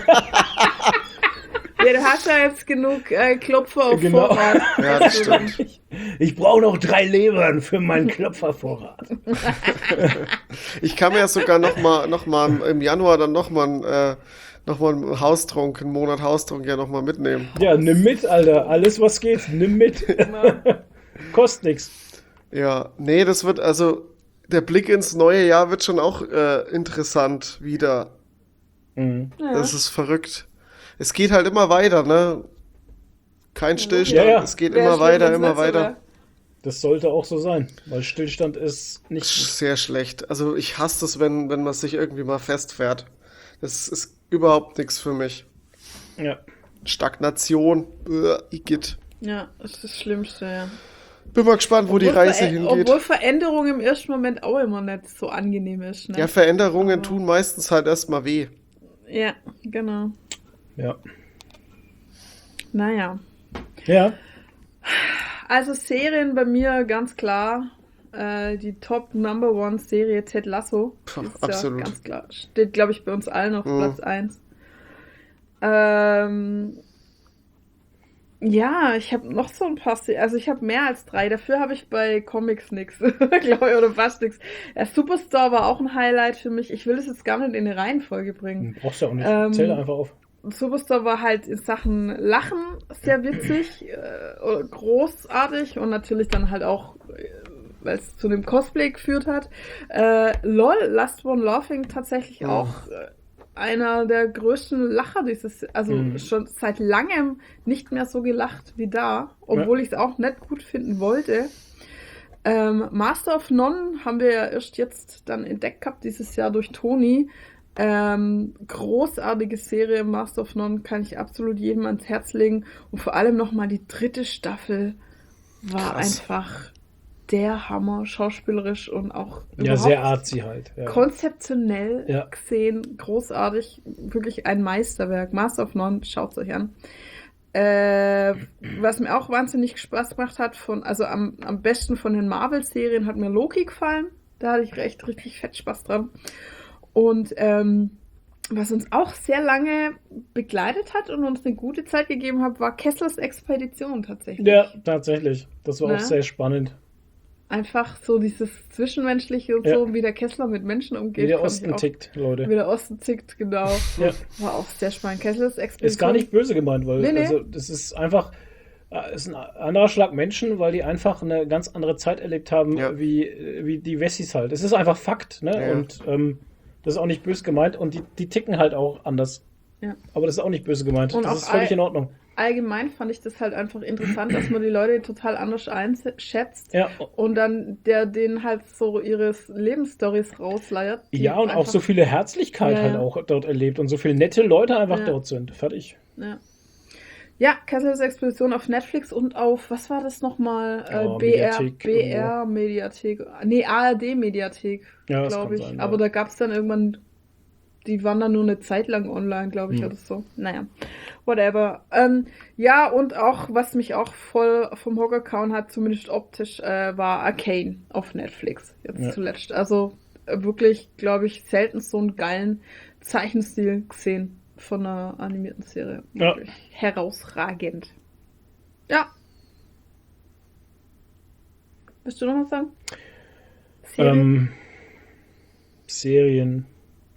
Ja, du hast ja jetzt genug äh, Klopfer auf Genau. Vorrat. Ja, das stimmt. Ich brauche noch drei Lebern für meinen Klopfervorrat. Ich kann mir ja sogar noch mal, noch mal im Januar dann noch mal, äh, noch mal einen Haustrunk, einen Monat Haustrunk ja noch mal mitnehmen. Ja, nimm mit, Alter. Alles, was geht, nimm mit. Kostet nichts. Ja, nee, das wird also der Blick ins neue Jahr wird schon auch äh, interessant wieder. Mhm. Das ist verrückt. Es geht halt immer weiter, ne? Kein Stillstand. Ja, ja. Es geht Wär immer schlimm, weiter, wenn's immer nicht so weiter. wär. Das sollte auch so sein, weil Stillstand ist nicht gut. Sehr schlecht. Also ich hasse es, wenn, wenn man sich irgendwie mal festfährt. Das ist überhaupt nichts für mich. Ja. Stagnation, äh, Igitt. Ja, das ist das Schlimmste, ja. Bin mal gespannt, wo die Obwohl Reise Ver- hingeht. Obwohl Veränderung im ersten Moment auch immer nicht so angenehm ist. Ne? Ja, Veränderungen tun meistens halt erstmal weh. Ja, genau. Ja. Naja. Ja. Also Serien bei mir ganz klar. Äh, die Top Number One Serie Ted Lasso. Puh, Ist absolut. Ja ganz klar. Steht, glaube ich, bei uns allen auf Mhm. Platz eins. Ähm, ja, ich habe noch so ein paar Serien. Also ich habe mehr als drei. Dafür habe ich bei Comics nichts. Glaube ich, oder fast nichts. Der Superstar war auch ein Highlight für mich. Ich will es jetzt gar nicht in eine Reihenfolge bringen. Brauchst du ja auch nicht. Ähm, Zähl einfach auf. Superstore war halt in Sachen Lachen sehr witzig, äh, oder großartig und natürlich dann halt auch, äh, weil es zu dem Cosplay geführt hat. Äh, LOL, Last One Laughing, tatsächlich Ja. auch äh, einer der größten Lacher dieses, also Mhm. schon seit langem nicht mehr so gelacht wie da, obwohl ich es auch nicht gut finden wollte. Ähm, Master of None haben wir ja erst jetzt dann entdeckt gehabt, dieses Jahr durch Toni. Ähm, großartige Serie, Master of None, kann ich absolut jedem ans Herz legen. Und vor allem nochmal die dritte Staffel war Krass. einfach der Hammer, schauspielerisch und auch Ja, überhaupt sehr artsy halt. Ja. konzeptionell Ja. gesehen, großartig, wirklich ein Meisterwerk. Master of None, schaut's euch an. Äh, was mir auch wahnsinnig Spaß gemacht hat, von, also am, am besten von den Marvel-Serien hat mir Loki gefallen. Da hatte ich recht, richtig fett Spaß dran. Und ähm, was uns auch sehr lange begleitet hat und uns eine gute Zeit gegeben hat, war Kesslers Expedition tatsächlich. Ja, tatsächlich. Das war Ne? auch sehr spannend. Einfach so dieses Zwischenmenschliche und Ja. so, wie der Kessler mit Menschen umgeht. Wie der fand ich Osten auch, tickt, Leute. Wie der Osten tickt, genau. Ja. War auch sehr spannend. Kesslers Expedition. Ist gar nicht böse gemeint, weil Nee, nee. also das ist einfach äh, ist ein anderer Schlag Menschen, weil die einfach eine ganz andere Zeit erlebt haben, Ja. wie, wie die Wessis halt. Es ist einfach Fakt, ne? Ja. Und ähm, das ist auch nicht böse gemeint und die, die ticken halt auch anders. Ja. Aber das ist auch nicht böse gemeint. Und das auch ist völlig all- in Ordnung. Allgemein fand ich das halt einfach interessant, dass man die Leute total anders einschätzt Ja, und dann der denen halt so ihre Lebensstories rausleiert. die ja und auch einfach- so viele Herzlichkeit Ja, halt ja. auch dort erlebt und so viele nette Leute einfach Ja. dort sind. Fertig. Ja, ja Kesslers Expedition auf Netflix und auf, was war das nochmal? Äh, Oh, B R, Mediathek B R Mediathek. Nee, A R D Mediathek, Ja, das glaube kann ich. sein, Aber ja. da gab es dann irgendwann, die waren dann nur eine Zeit lang online, glaube ich, Hm. oder so. Naja, whatever. Ähm, ja, und auch, was mich auch voll vom Hocker gehauen hat, zumindest optisch, äh, war Arcane auf Netflix, jetzt Ja. zuletzt. Also äh, wirklich, glaube ich, selten so einen geilen Zeichenstil gesehen von einer animierten Serie. Ja. Wirklich herausragend. Ja. Willst du noch was sagen? Serie? Ähm, Serien.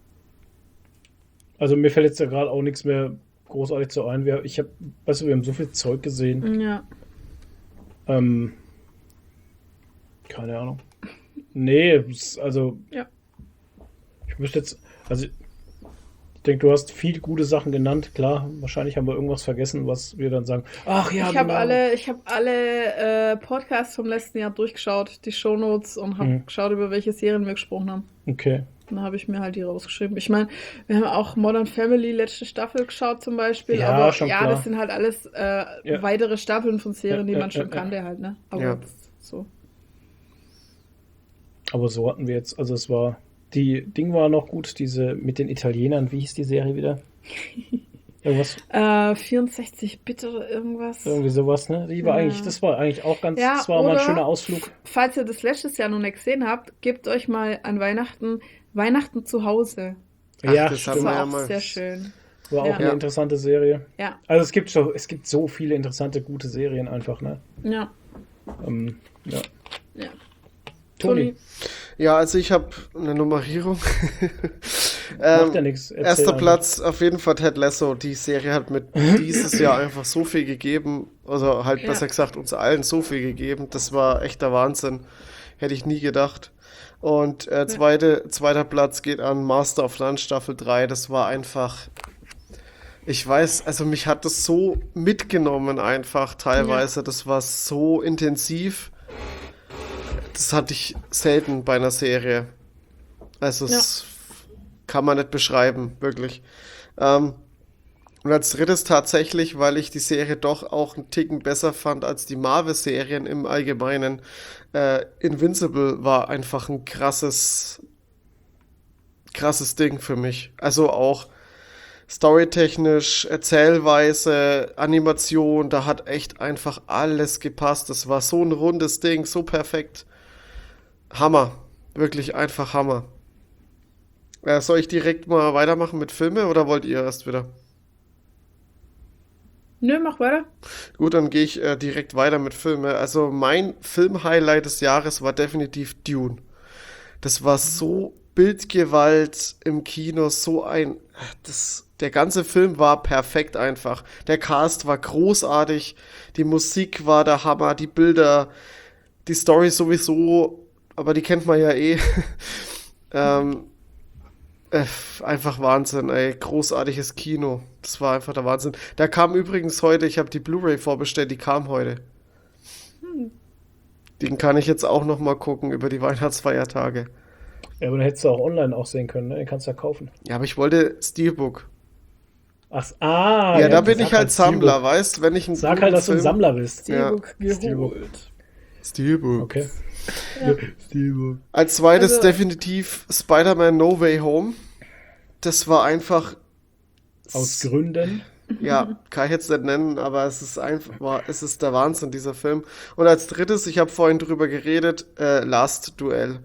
Also mir fällt jetzt ja gerade auch nichts mehr großartig zu ein. Wir, ich habe, weißt du, wir haben so viel Zeug gesehen. Ja. Ähm, keine Ahnung. Nee, es- also Ja. ich müsste jetzt, also ich denke, du hast viel gute Sachen genannt. Klar, wahrscheinlich haben wir irgendwas vergessen, was wir dann sagen. Ach ja, ich habe genau. alle, ich habe alle äh, Podcasts vom letzten Jahr durchgeschaut, die Shownotes und habe Mhm. geschaut, über welche Serien wir gesprochen haben. Okay. Dann habe ich mir halt die rausgeschrieben. Ich meine, wir haben auch Modern Family letzte Staffel geschaut zum Beispiel. Ja, aber schon ja, klar. das sind halt alles äh, Ja. weitere Staffeln von Serien, Ja, die ja, man schon ja, ja. kannte halt, ne? Aber Ja. jetzt so. Aber so hatten wir jetzt, also es war, die Ding war noch gut, diese mit den Italienern, wie hieß die Serie wieder? Irgendwas, Äh, vierundsechzig Bit oder irgendwas. irgendwie sowas, ne? Die war Ja. eigentlich, das war eigentlich auch ganz, Ja, das war mal ein oder- schöner Ausflug. Falls ihr das letztes Jahr noch nicht gesehen habt, gebt euch mal an Weihnachten Weihnachten zu Hause. Ach, ja, das Das haben stimmt. wir war ja auch mal. sehr schön. War auch Ja. eine Ja. interessante Serie. Ja, Also es gibt schon, es gibt so viele interessante, gute Serien einfach, ne? ja, Ähm, ja. ja. Toni, Toni. Ja, also ich habe eine Nummerierung. macht ja ähm, nichts. Erzähl erster einfach. Platz auf jeden Fall Ted Lasso. Die Serie hat mir dieses Jahr einfach so viel gegeben. Also halt Ja. besser gesagt uns allen so viel gegeben. Das war echter Wahnsinn. Hätte ich nie gedacht. Und äh, zweite, zweiter Platz geht an Master of None Staffel drei. Das war einfach, ich weiß, also mich hat das so mitgenommen einfach teilweise. Das war so intensiv. Das hatte ich selten bei einer Serie. Also es kann man nicht beschreiben, wirklich. Ähm, und als drittes tatsächlich, weil ich die Serie doch auch einen Ticken besser fand als die Marvel-Serien im Allgemeinen. Äh, Invincible war einfach ein krasses, krasses Ding für mich. Also auch storytechnisch, Erzählweise, Animation, da hat echt einfach alles gepasst. Das war so ein rundes Ding, so perfekt. Hammer. Wirklich einfach Hammer. Äh, soll ich direkt mal weitermachen mit Filme oder wollt ihr erst wieder? Nö, mach weiter. Gut, dann gehe ich äh, direkt weiter mit Filme. Also mein Film-Highlight des Jahres war definitiv Dune. Das war so Bildgewalt im Kino, so ein, das, der ganze Film war perfekt einfach. Der Cast war großartig, die Musik war der Hammer, die Bilder, die Story sowieso, aber die kennt man ja eh. ähm, äh, einfach Wahnsinn, ey, großartiges Kino. Das war einfach der Wahnsinn. Der kam übrigens heute, ich habe die Blu-ray vorbestellt, die kam heute. Den kann ich jetzt auch noch mal gucken über die Weihnachtsfeiertage. Ja, aber dann hättest du auch online auch sehen können, ne? Den kannst du ja kaufen. Ja, aber ich wollte Steelbook. Ach, ah, Ja, da bin sag ich halt Sammler, Steelbook. weißt, wenn ich einen Sag guten halt, dass du ein Film- Sammler bist. Ja. Steelbook geholt. Steelbook. Okay. Steelbook. Als zweites Also- definitiv Spider-Man No Way Home. Das war einfach, Aus Gründen. ja, kann ich jetzt nicht nennen, aber es ist einfach, war, es ist der Wahnsinn, dieser Film. Und als drittes, ich habe vorhin drüber geredet, äh, Last Duell.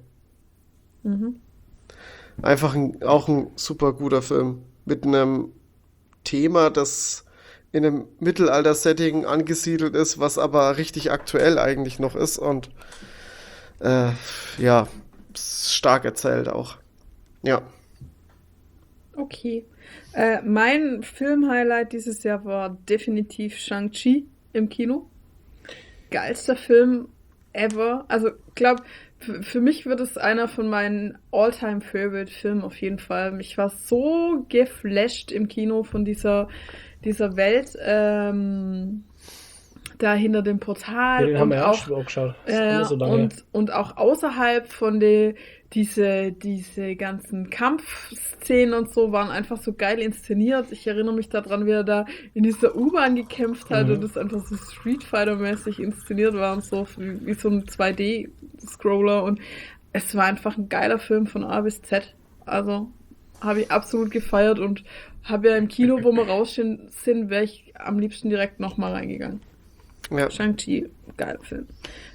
Einfach ein, auch ein super guter Film. Mit einem Thema, das in einem Mittelalter-Setting angesiedelt ist, was aber richtig aktuell eigentlich noch ist und äh, ja, stark erzählt auch. Ja. Okay. Äh, mein Film-Highlight dieses Jahr war definitiv Shang-Chi im Kino. Geilster Film ever. Also, ich glaube, für mich wird es einer von meinen All-Time-Favorite-Filmen auf jeden Fall. Ich war so geflasht im Kino von dieser, dieser Welt ähm, da hinter dem Portal. Ja, den haben und wir ja auch, auch geschaut. Das ist äh, alles so lange her. und, und auch außerhalb von der diese, diese ganzen Kampfszenen und so waren einfach so geil inszeniert. Ich erinnere mich daran, wie er da in dieser U-Bahn gekämpft hat Mhm. und das einfach so Street Fighter-mäßig inszeniert war und so wie, wie so ein zwei D-Scroller. Und es war einfach ein geiler Film von A bis Z. Also habe ich absolut gefeiert und habe ja im Kino, wo wir raus sind, wäre ich am liebsten direkt nochmal reingegangen. Ja. Shang-Chi, geiler Film.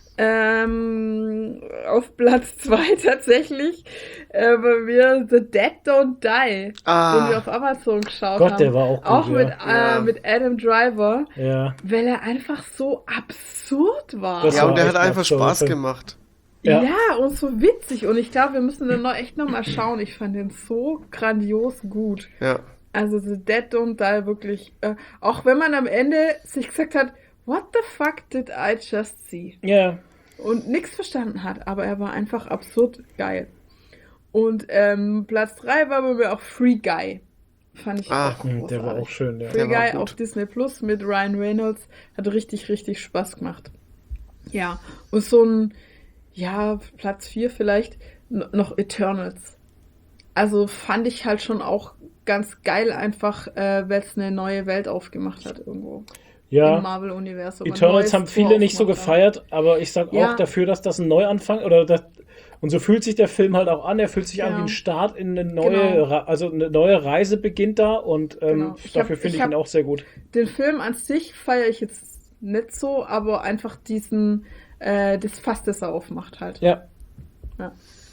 Ähm, auf Platz zwei tatsächlich äh, bei mir The Dead Don't Die, Ah. den wir auf Amazon geschaut Gott, haben. der war auch gut, Auch ja. mit, Ja. äh, mit Adam Driver, Ja. weil er einfach so absurd war. Das Ja, war und der echt hat einfach absurd, Spaß Film. gemacht. Ja. Ja. und so witzig. Und ich glaube, wir müssen den noch echt nochmal schauen. Ich fand den so grandios gut. Ja. Also The Dead Don't Die wirklich. Äh, auch wenn man am Ende sich gesagt hat, what the fuck did I just see? Ja. Und nichts verstanden hat, aber er war einfach absurd geil. Und ähm, Platz drei war bei mir auch Free Guy. Fand ich Ah, auch Hm, großartig. der war auch schön, ja. Free Der war Guy gut. auf Disney Plus mit Ryan Reynolds hat richtig, richtig Spaß gemacht. Ja, und so ein, ja, Platz vier vielleicht, n- noch Eternals. Also fand ich halt schon auch ganz geil einfach, äh, weil es eine neue Welt aufgemacht hat irgendwo. Im Ja. Marvel-Universum. ein Eternals neues haben Tor viele nicht so aufgemacht hat. gefeiert, aber ich sag Ja. auch dafür, dass das ein Neuanfang oder das, und so fühlt sich der Film halt auch an. Er fühlt sich an Ja. wie ein Start in eine neue, Genau. Ra- also eine neue Reise beginnt da und ähm, Genau. Ich dafür hab- finde ich ich ihn hab- auch sehr gut. Den Film an sich feiere ich jetzt nicht so, aber einfach diesen, äh, das Fass, das er aufmacht halt. Ja. Ja.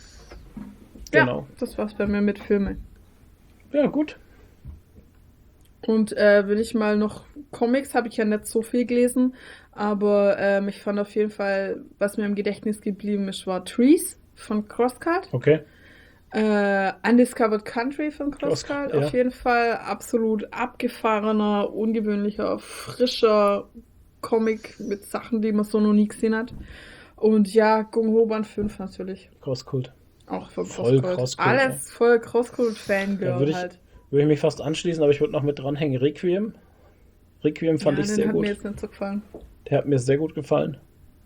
Genau. Ja, das war's bei mir mit Filmen. Ja, gut. Und äh, will ich mal noch Comics, habe ich ja nicht so viel gelesen, aber ähm, ich fand auf jeden Fall, was mir im Gedächtnis geblieben ist, war Trees von Crosscut. Okay. Äh, Undiscovered Country von Crosscut, Crosscut, auf ja. jeden Fall absolut abgefahrener, ungewöhnlicher, frischer Comic mit Sachen, die man so noch nie gesehen hat. Und ja, Gung Ho Band fünf natürlich, Crosskult. auch von Voll Crosscut. Crosscut, Alles voll Crosscut-Fangirl Da würde ich, halt. würde ich mich fast anschließen, aber ich würde noch mit dranhängen. Requiem. Requiem fand ja, ich den sehr hat gut. mir jetzt nicht so gefallen. Der hat mir sehr gut gefallen.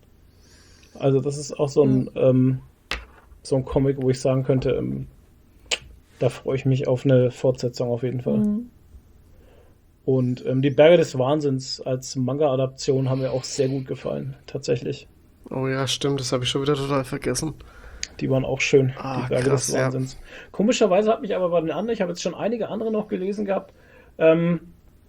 Also das ist auch so ein, Mhm. ähm, so ein Comic, wo ich sagen könnte, ähm, da freue ich mich auf eine Fortsetzung auf jeden Fall. Mhm. Und ähm, die Berge des Wahnsinns als Manga-Adaption haben mir auch sehr gut gefallen, tatsächlich. Oh ja, stimmt, das habe ich schon wieder total vergessen. Die waren auch schön, Ah, die Berge krass, des ja. Wahnsinns. Komischerweise hat mich aber bei den anderen, ich habe jetzt schon einige andere noch gelesen gehabt, ähm,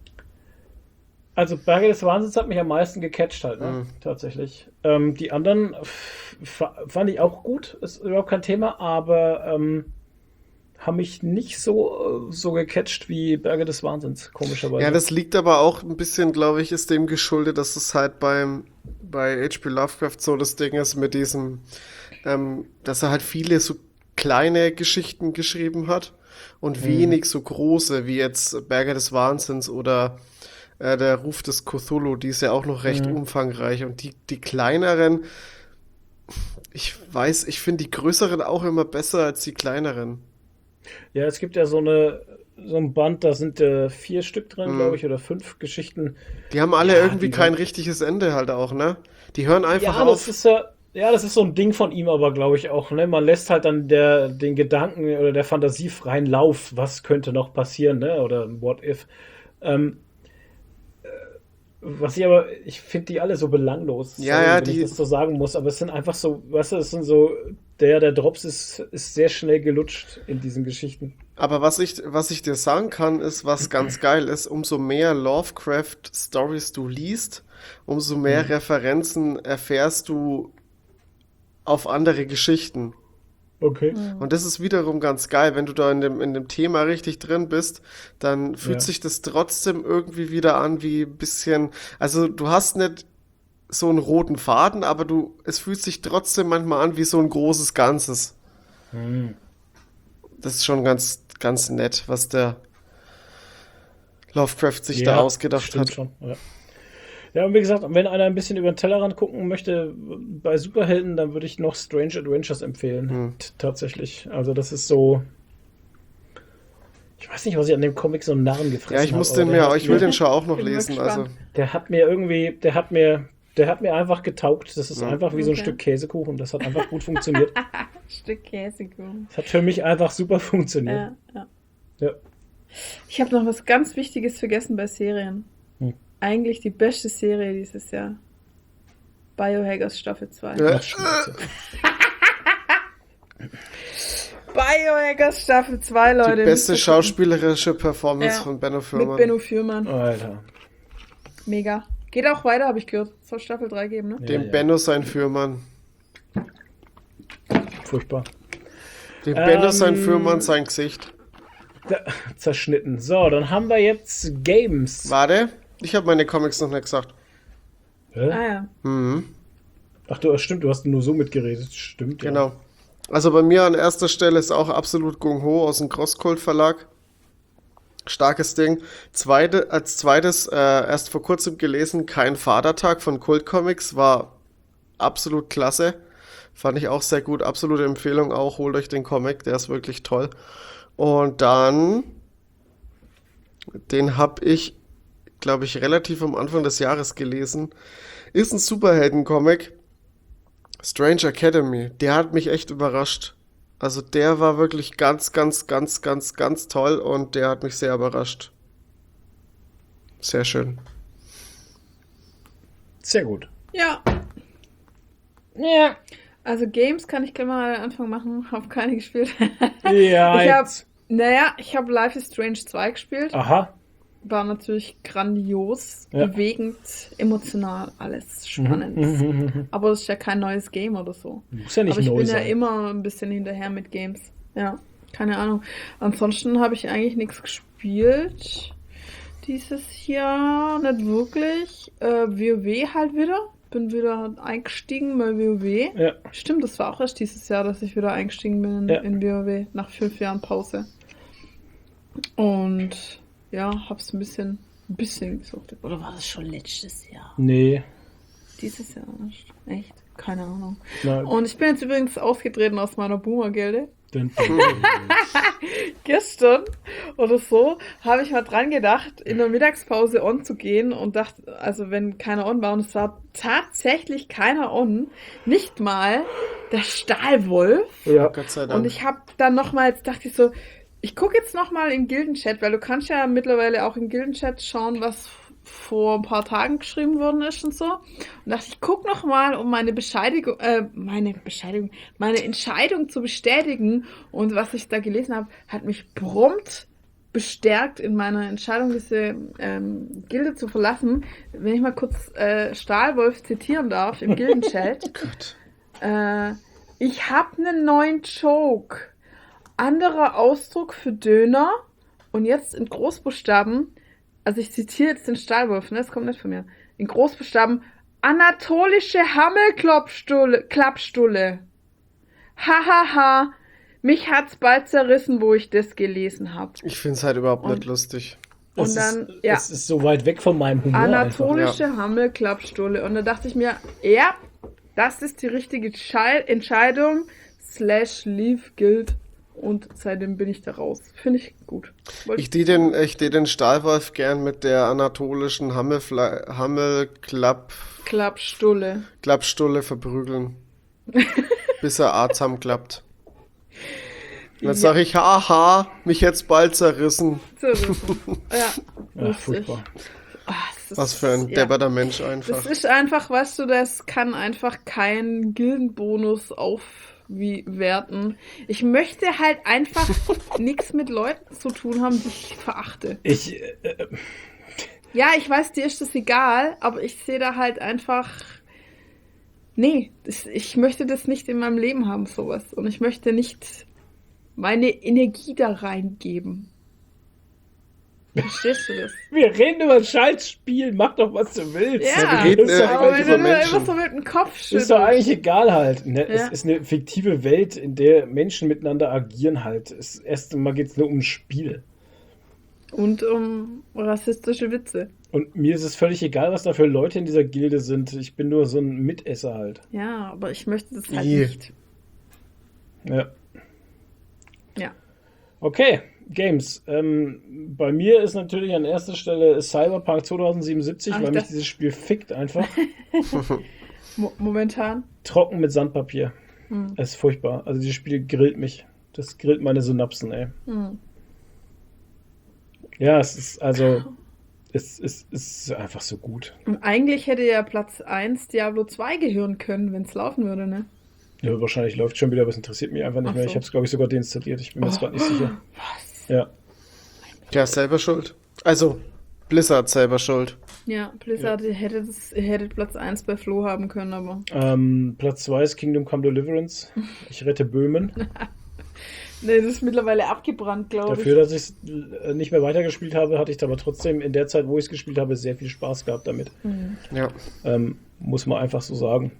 also Berge des Wahnsinns hat mich am meisten gecatcht halt, ne? Mhm. Tatsächlich. Ähm, die anderen f- f- fand ich auch gut, ist überhaupt kein Thema, aber ähm, haben mich nicht so, äh, so gecatcht wie Berge des Wahnsinns, komischerweise. Ja, das liegt aber auch ein bisschen, glaube ich, ist dem geschuldet, dass es halt beim bei H P Lovecraft so das Ding ist mit diesem, ähm, dass er halt viele so kleine Geschichten geschrieben hat und wenig so große, wie jetzt Berge des Wahnsinns oder äh, der Ruf des Cthulhu, die ist ja auch noch recht umfangreich. Und die, die kleineren, ich weiß, ich finde die größeren auch immer besser als die kleineren. Ja, es gibt ja so eine so ein Band, da sind äh, vier Stück drin, glaube ich, oder fünf Geschichten. Die haben alle Ja, irgendwie die kein waren- richtiges Ende halt auch, ne? Die hören einfach Ja, auf. das ist ja, ja, das ist so ein Ding von ihm, aber glaube ich auch, ne? Man lässt halt dann der, den Gedanken oder der Fantasie freien Lauf, was könnte noch passieren, ne? Oder what if. Ähm, äh, was ich aber, ich finde die alle so belanglos, Ja, sorry, ja, wenn die- ich das so sagen muss, aber es sind einfach so, weißt du, es sind so, der, der Drops ist, ist sehr schnell gelutscht in diesen Geschichten. Aber was ich, was ich dir sagen kann, ist, was ganz geil ist, umso mehr Lovecraft-Stories du liest, umso mehr Referenzen erfährst du auf andere Geschichten. Okay. Und das ist wiederum ganz geil, wenn du da in dem, in dem Thema richtig drin bist, dann fühlt Ja. sich das trotzdem irgendwie wieder an wie ein bisschen, also du hast nicht so einen roten Faden, aber du, es fühlt sich trotzdem manchmal an wie so ein großes Ganzes. Das ist schon ganz, ganz nett, was der Lovecraft sich da ausgedacht stimmt hat. schon, ja. Ja, und wie gesagt, wenn einer ein bisschen über den Tellerrand gucken möchte, bei Superhelden, dann würde ich noch Strange Adventures empfehlen. Hm. T- Tatsächlich. Also das ist so. Ich weiß nicht, was ich an dem Comic so einen Narren gefressen Ja, ich muss hab, aber den der mir, hat ich will mir- den schon auch noch Bin mal lesen. Also, gespannt. Der hat mir irgendwie, der hat mir, der hat mir einfach getaugt. Das ist Ja. einfach wie so ein Okay. Stück Käsekuchen. Das hat einfach gut funktioniert. Stück Käsekuchen. Das hat für mich einfach super funktioniert. Ja, ja. Ja. Ich habe noch was ganz Wichtiges vergessen bei Serien. Hm. Eigentlich die beste Serie dieses Jahr. Biohackers Staffel zwei. Ja. Ach, Scheiße. Biohackers Staffel zwei, Leute. die beste müsst ihr gucken. schauspielerische Performance Ja, von Benno Mit Fürmann. Benno Fürmann. Alter. Mega. Geht auch weiter, habe ich gehört. Soll Staffel drei geben, ne? Dem Ja, ja. Benno sein Fürmann. Furchtbar. Dem Benno Ähm, sein Fürmann sein Gesicht. Da, zerschnitten. So, dann haben wir jetzt Games. Warte, ich habe meine Comics noch nicht gesagt. Hä? Ah ja. Mhm. Ach du, stimmt, du hast nur so mitgeredet. Stimmt, ja. Genau. Also bei mir an erster Stelle ist auch absolut Gung Ho aus dem Crosscult Verlag. Starkes Ding. Zweite, als zweites, äh, erst vor kurzem gelesen, Kein Vatertag von Kult Comics, war absolut klasse. Fand ich auch sehr gut. Absolute Empfehlung auch. Holt euch den Comic, der ist wirklich toll. Und dann, den habe ich, glaube ich, relativ am Anfang des Jahres gelesen. Ist ein Superhelden-Comic. Strange Academy. Der hat mich echt überrascht. Also der war wirklich ganz, ganz, ganz, ganz, ganz toll und der hat mich sehr überrascht. Sehr schön. Sehr gut. Ja. Ja. Also Games kann ich gleich mal Anfang machen. Hab keine gespielt. Ja, Ich hab, jetzt. naja, ich habe Life is Strange zwei gespielt. Aha. War natürlich grandios, Ja. bewegend, emotional, alles spannend. Mhm. Aber das ist ja kein neues Game oder so. Muss ja nicht Aber ich neu bin sein. ja immer ein bisschen hinterher mit Games. Ja, keine Ahnung. Ansonsten habe ich eigentlich nichts gespielt. Dieses Jahr nicht wirklich. Äh, WoW halt wieder. Bin wieder eingestiegen bei WoW. Ja. Stimmt, das war auch erst dieses Jahr, dass ich wieder eingestiegen bin in, Ja. in WoW. Nach fünf Jahren Pause. Und ja, hab's ein bisschen, ein bisschen gesucht. Oder war das schon letztes Jahr? Nee. Dieses Jahr nicht. Echt? Keine Ahnung. Na, Und ich bin jetzt übrigens ausgetreten aus meiner Boomer-Gilde. dann, Gestern oder so habe ich mal dran gedacht, in der Mittagspause on zu gehen und dachte, also wenn keiner on war, und es war tatsächlich keiner on, nicht mal der Stahlwolf. ja. Gott sei Dank. Und ich habe dann nochmal, jetzt dachte ich so, ich gucke jetzt nochmal in Gildenchat, weil du kannst ja mittlerweile auch im Gildenchat schauen, was vor ein paar Tagen geschrieben worden ist und so. Und dachte, ich gucke nochmal, um meine Bescheidigung, äh, meine Bescheidigung, meine Entscheidung zu bestätigen. Und was ich da gelesen habe, hat mich prompt bestärkt in meiner Entscheidung, diese ähm, Gilde zu verlassen. Wenn ich mal kurz äh, Stahlwolf zitieren darf im Gildenchat. Gott. Äh, ich habe einen neuen Joke. Anderer Ausdruck für Döner. Und jetzt in Großbuchstaben, also ich zitiere jetzt den Stahlwolf, ne? Das kommt nicht von mir. In Großbuchstaben, anatolische Hammelklappstulle. Klappstulle. Hahaha. mich hat's bald zerrissen, wo ich das gelesen habe. Ich finde es halt überhaupt Und- nicht lustig. Und Es dann, ist, ja. es ist so weit weg von meinem Humor. einfach. Anatolische Hammelklappstulle. Und da dachte ich mir, ja, das ist die richtige Schei- Entscheidung. Slash Leave gilt. Und seitdem bin ich da raus. Finde ich gut. Wollte Ich die den, ich die den Stahlwolf gern mit der anatolischen Hammelfle Hammelklapp Klappstulle. Klappstulle verprügeln. bis er A zusammenklappt. Und jetzt Ja. sage ich, haha, mich jetzt bald zerrissen. Zerrissen. Ja, Ja, lustig. furchtbar. Ah, das Was ist- für ein ja. depperter Mensch Das einfach. ist einfach, weißt du, das kann einfach kein Gildenbonus aufwerten. Ich möchte halt einfach nichts mit Leuten zu tun haben, die ich verachte. Ich, äh, Ja, ich weiß, dir ist das egal, aber ich sehe da halt einfach. Nee, das, ich möchte das nicht in meinem Leben haben, sowas. Und ich möchte nicht meine Energie da reingeben. Verstehst du das? wir reden über ein Schaltspiel, mach doch, was du willst. Ja, wir reden, ist, äh, doch, aber wenn über du nur Menschen. immer so mit dem Kopf ist schüttelst. doch eigentlich egal halt. Ne? Ja. Es ist eine fiktive Welt, in der Menschen miteinander agieren halt. Das erste Mal geht es nur um ein Spiel. Und um rassistische Witze. Und mir ist es völlig egal, was da für Leute in dieser Gilde sind. Ich bin nur so ein Mitesser halt. Ja, aber ich möchte das halt I. nicht. Ja. Ja. Okay, Games. Ähm, bei mir ist natürlich an erster Stelle Cyberpunk zweitausendsiebenundsiebzig, Ach, ich weil mich dachte- dieses Spiel fickt einfach. Mo momentan. Trocken mit Sandpapier. Hm. Es ist furchtbar. Also dieses Spiel grillt mich. Das grillt meine Synapsen, ey. Hm. Ja, es ist also... Es, es, es ist einfach so gut. Und eigentlich hätte ja Platz eins Diablo zwei gehören können, wenn es laufen würde, ne? Ja, wahrscheinlich läuft schon wieder, aber es interessiert mich einfach nicht Ach mehr. so. Ich habe es, glaube ich, sogar deinstalliert. Ich bin mir jetzt gerade nicht sicher. Was? Ja. Ja, selber schuld. Also, Blizzard selber schuld. Ja, Blizzard hätte, das, hätte Platz eins bei Flo haben können, aber. Ähm, Platz zwei ist Kingdom Come Deliverance. Ich rette Böhmen. Ne, das ist mittlerweile abgebrannt, glaube ich. Dafür, dass ich es nicht mehr weitergespielt habe, hatte ich aber trotzdem in der Zeit, wo ich es gespielt habe, sehr viel Spaß gehabt damit. Ja. Ähm, muss man einfach so sagen.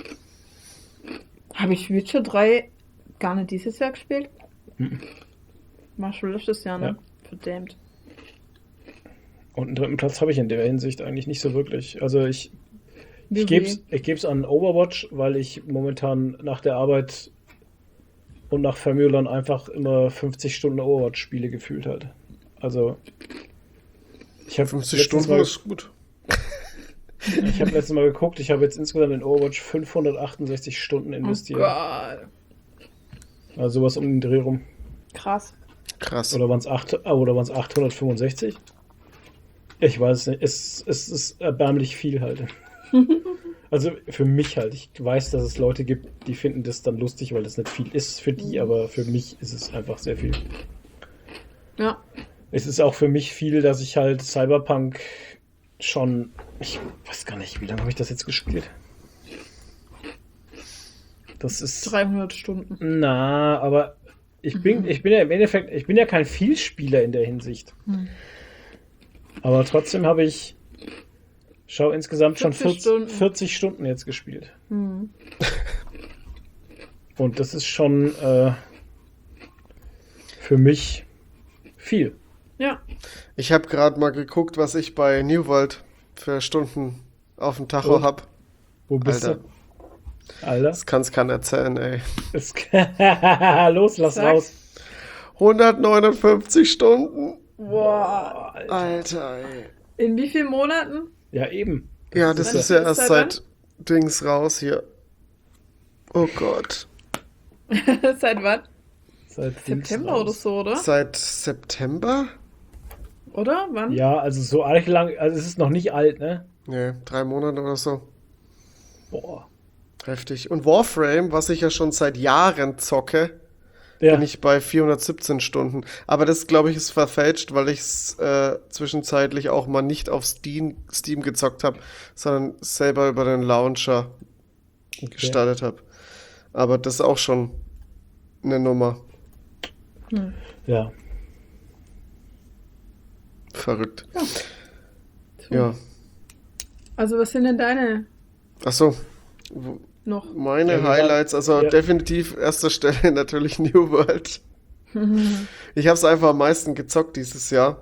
Habe ich Witcher drei gar nicht dieses Jahr gespielt? Mhm. War schon letztes Jahr, ne? Ja. Verdammt. Und einen dritten Platz habe ich in der Hinsicht eigentlich nicht so wirklich. Also ich, Wie ich gebe weh. es ich geb's an Overwatch, weil ich momentan nach der Arbeit und nach Famulon einfach immer fünfzig Stunden Overwatch spiele gefühlt halt. Also ich habe fünfzig letztens Stunden mal, ist gut. ich habe letztes Mal geguckt, ich habe jetzt insgesamt in Overwatch fünfhundertachtundsechzig Stunden Oh investiert. Gott. Also sowas um den Dreh rum. Krass. Krass. Oder waren es achthundertfünfundsechzig? Ich weiß es nicht. Es, es ist erbärmlich viel halt. Also für mich halt. Ich weiß, dass es Leute gibt, die finden das dann lustig, weil das nicht viel ist für die, aber für mich ist es einfach sehr viel. Ja. Es ist auch für mich viel, dass ich halt Cyberpunk schon, ich weiß gar nicht, wie lange habe ich das jetzt gespielt? Das ist, dreihundert Stunden. na, aber ich bin, ich bin ja im Endeffekt, ich bin ja kein Vielspieler in der Hinsicht. Hm. Aber trotzdem habe ich, schau, insgesamt schon vierzig vierzig, Stunden. vierzig Stunden jetzt gespielt. Hm. Und das ist schon äh, für mich viel. Ja. Ich habe gerade mal geguckt, was ich bei New World für Stunden auf dem Tacho Oh. hab. Wo bist Alter. du? Alter. Das kann's keiner erzählen, ey. Es- Los, lass Sag. raus. hundertneunundfünfzig Stunden. Boah. Alter. Alter, ey. In wie vielen Monaten? Ja, eben. Ja, das Wann ist ja ist erst das seit Dings raus hier. Oh Gott. Seit wann? Seit Dings September raus. oder so, oder? Seit September? Oder? Wann? Ja, also so arg lang, also es ist noch nicht alt, ne? Nee, drei Monate oder so. Boah. Heftig. Und Warframe, was ich ja schon seit Jahren zocke, Ja, bin ich bei vierhundertsiebzehn Stunden. Aber das, glaube ich, ist verfälscht, weil ich es äh, zwischenzeitlich auch mal nicht auf Steam, Steam gezockt habe, sondern selber über den Launcher okay. gestartet habe. Aber das ist auch schon eine Nummer. Ja. Verrückt. So. Ja. Also was sind denn deine? Ach so. Wo- noch? Meine Ja, wir Highlights, also ja. definitiv erster Stelle natürlich New World. Ich habe es einfach am meisten gezockt dieses Jahr.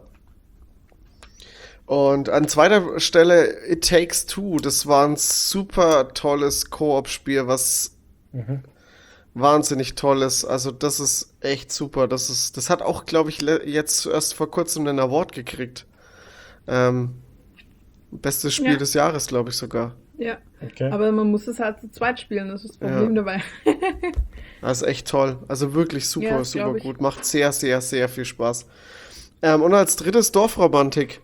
Und an zweiter Stelle It Takes Two. Das war ein super tolles Koop-Spiel, was Mhm. wahnsinnig toll ist. Also das ist echt super. Das ist, das hat auch, glaube ich, le- jetzt erst vor kurzem einen Award gekriegt. Ähm, bestes Spiel Ja. des Jahres, glaube ich sogar. Ja. Okay. Aber man muss es halt zu zweit spielen, das ist das Problem dabei. Das ist echt toll. Also wirklich super, Ja, das super glaub ich. gut. Macht sehr, sehr, sehr viel Spaß. Ähm, und als drittes Dorfromantik.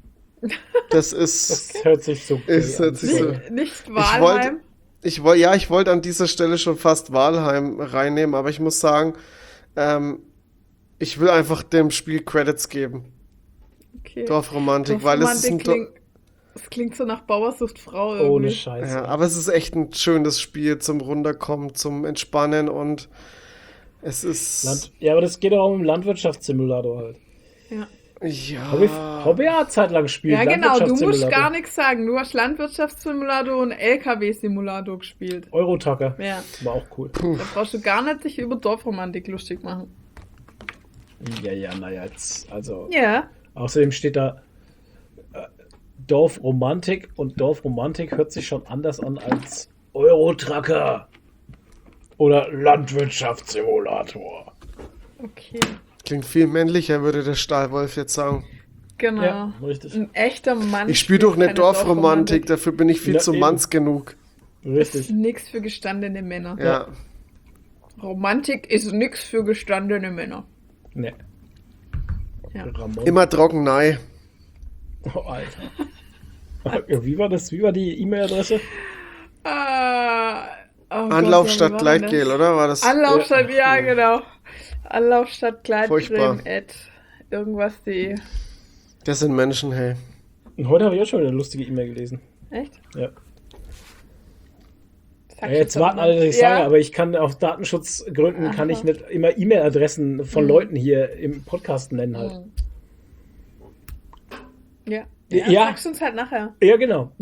Das ist. Das hört sich so cool Ist- hört an. sich so- Nicht, nicht Ich Walheim. wollte, ich wollte, ja, ich wollte an dieser Stelle schon fast Walheim reinnehmen, aber ich muss sagen, ähm, ich will einfach dem Spiel Credits geben. Okay. Dorfromantik, weil es ist ein. Dorfromantik Do klingt, es klingt so nach Bauersucht Frau irgendwie. Ohne Scheiße. ja, aber es ist echt ein schönes Spiel zum Runterkommen, zum Entspannen und es ist. Land ja, aber das geht auch um Landwirtschaftssimulator halt. Ja. Ja. Hobby, Hobby hat zeitlang gespielt. Ja, genau, du musst Landwirtschaftssimulator. gar nichts sagen. Du hast Landwirtschaftssimulator und L K W-Simulator gespielt. Eurotrucker. Ja, War auch cool. da brauchst du gar nicht dich über Dorfromantik lustig machen. Ja, ja, naja, jetzt. Also. Ja, Außerdem steht da äh, Dorfromantik und Dorfromantik hört sich schon anders an als Eurotrucker oder Landwirtschaftssimulator. okay. Klingt viel männlicher, würde der Stahlwolf jetzt sagen. Genau. Ja, richtig. Ein echter Mann. Ich spiele spielt doch eine keine Dorfromantik, dafür bin ich viel Ja, zu eben. manns genug. Das ist Richtig. nix für gestandene Männer. Ja. Romantik ist nix für gestandene Männer. Ne. Ja. Ramon. Immer trocken, nein. Oh, Alter. Wie war das? Wie war die E-Mail-Adresse? Ah, oh Gott, Anlaufstadt ja, wie war denn Gleitgel, das? oder? War das? Anlaufstadt, ja, genau. Anlaufstadt Furchtbar. Gleitcreme at irgendwas.de. Das sind Menschen, hey. Und heute habe ich auch schon eine lustige E-Mail gelesen. Echt? Ja. Sag Ja, jetzt schon warten mal. alle, dass ich Ja. sage, aber ich kann aus Datenschutzgründen Aha. kann ich nicht immer E-Mail-Adressen von Hm. Leuten hier im Podcast nennen halt. Hm. Ja. Ja. Ja, sagst du uns halt nachher. Ja, genau.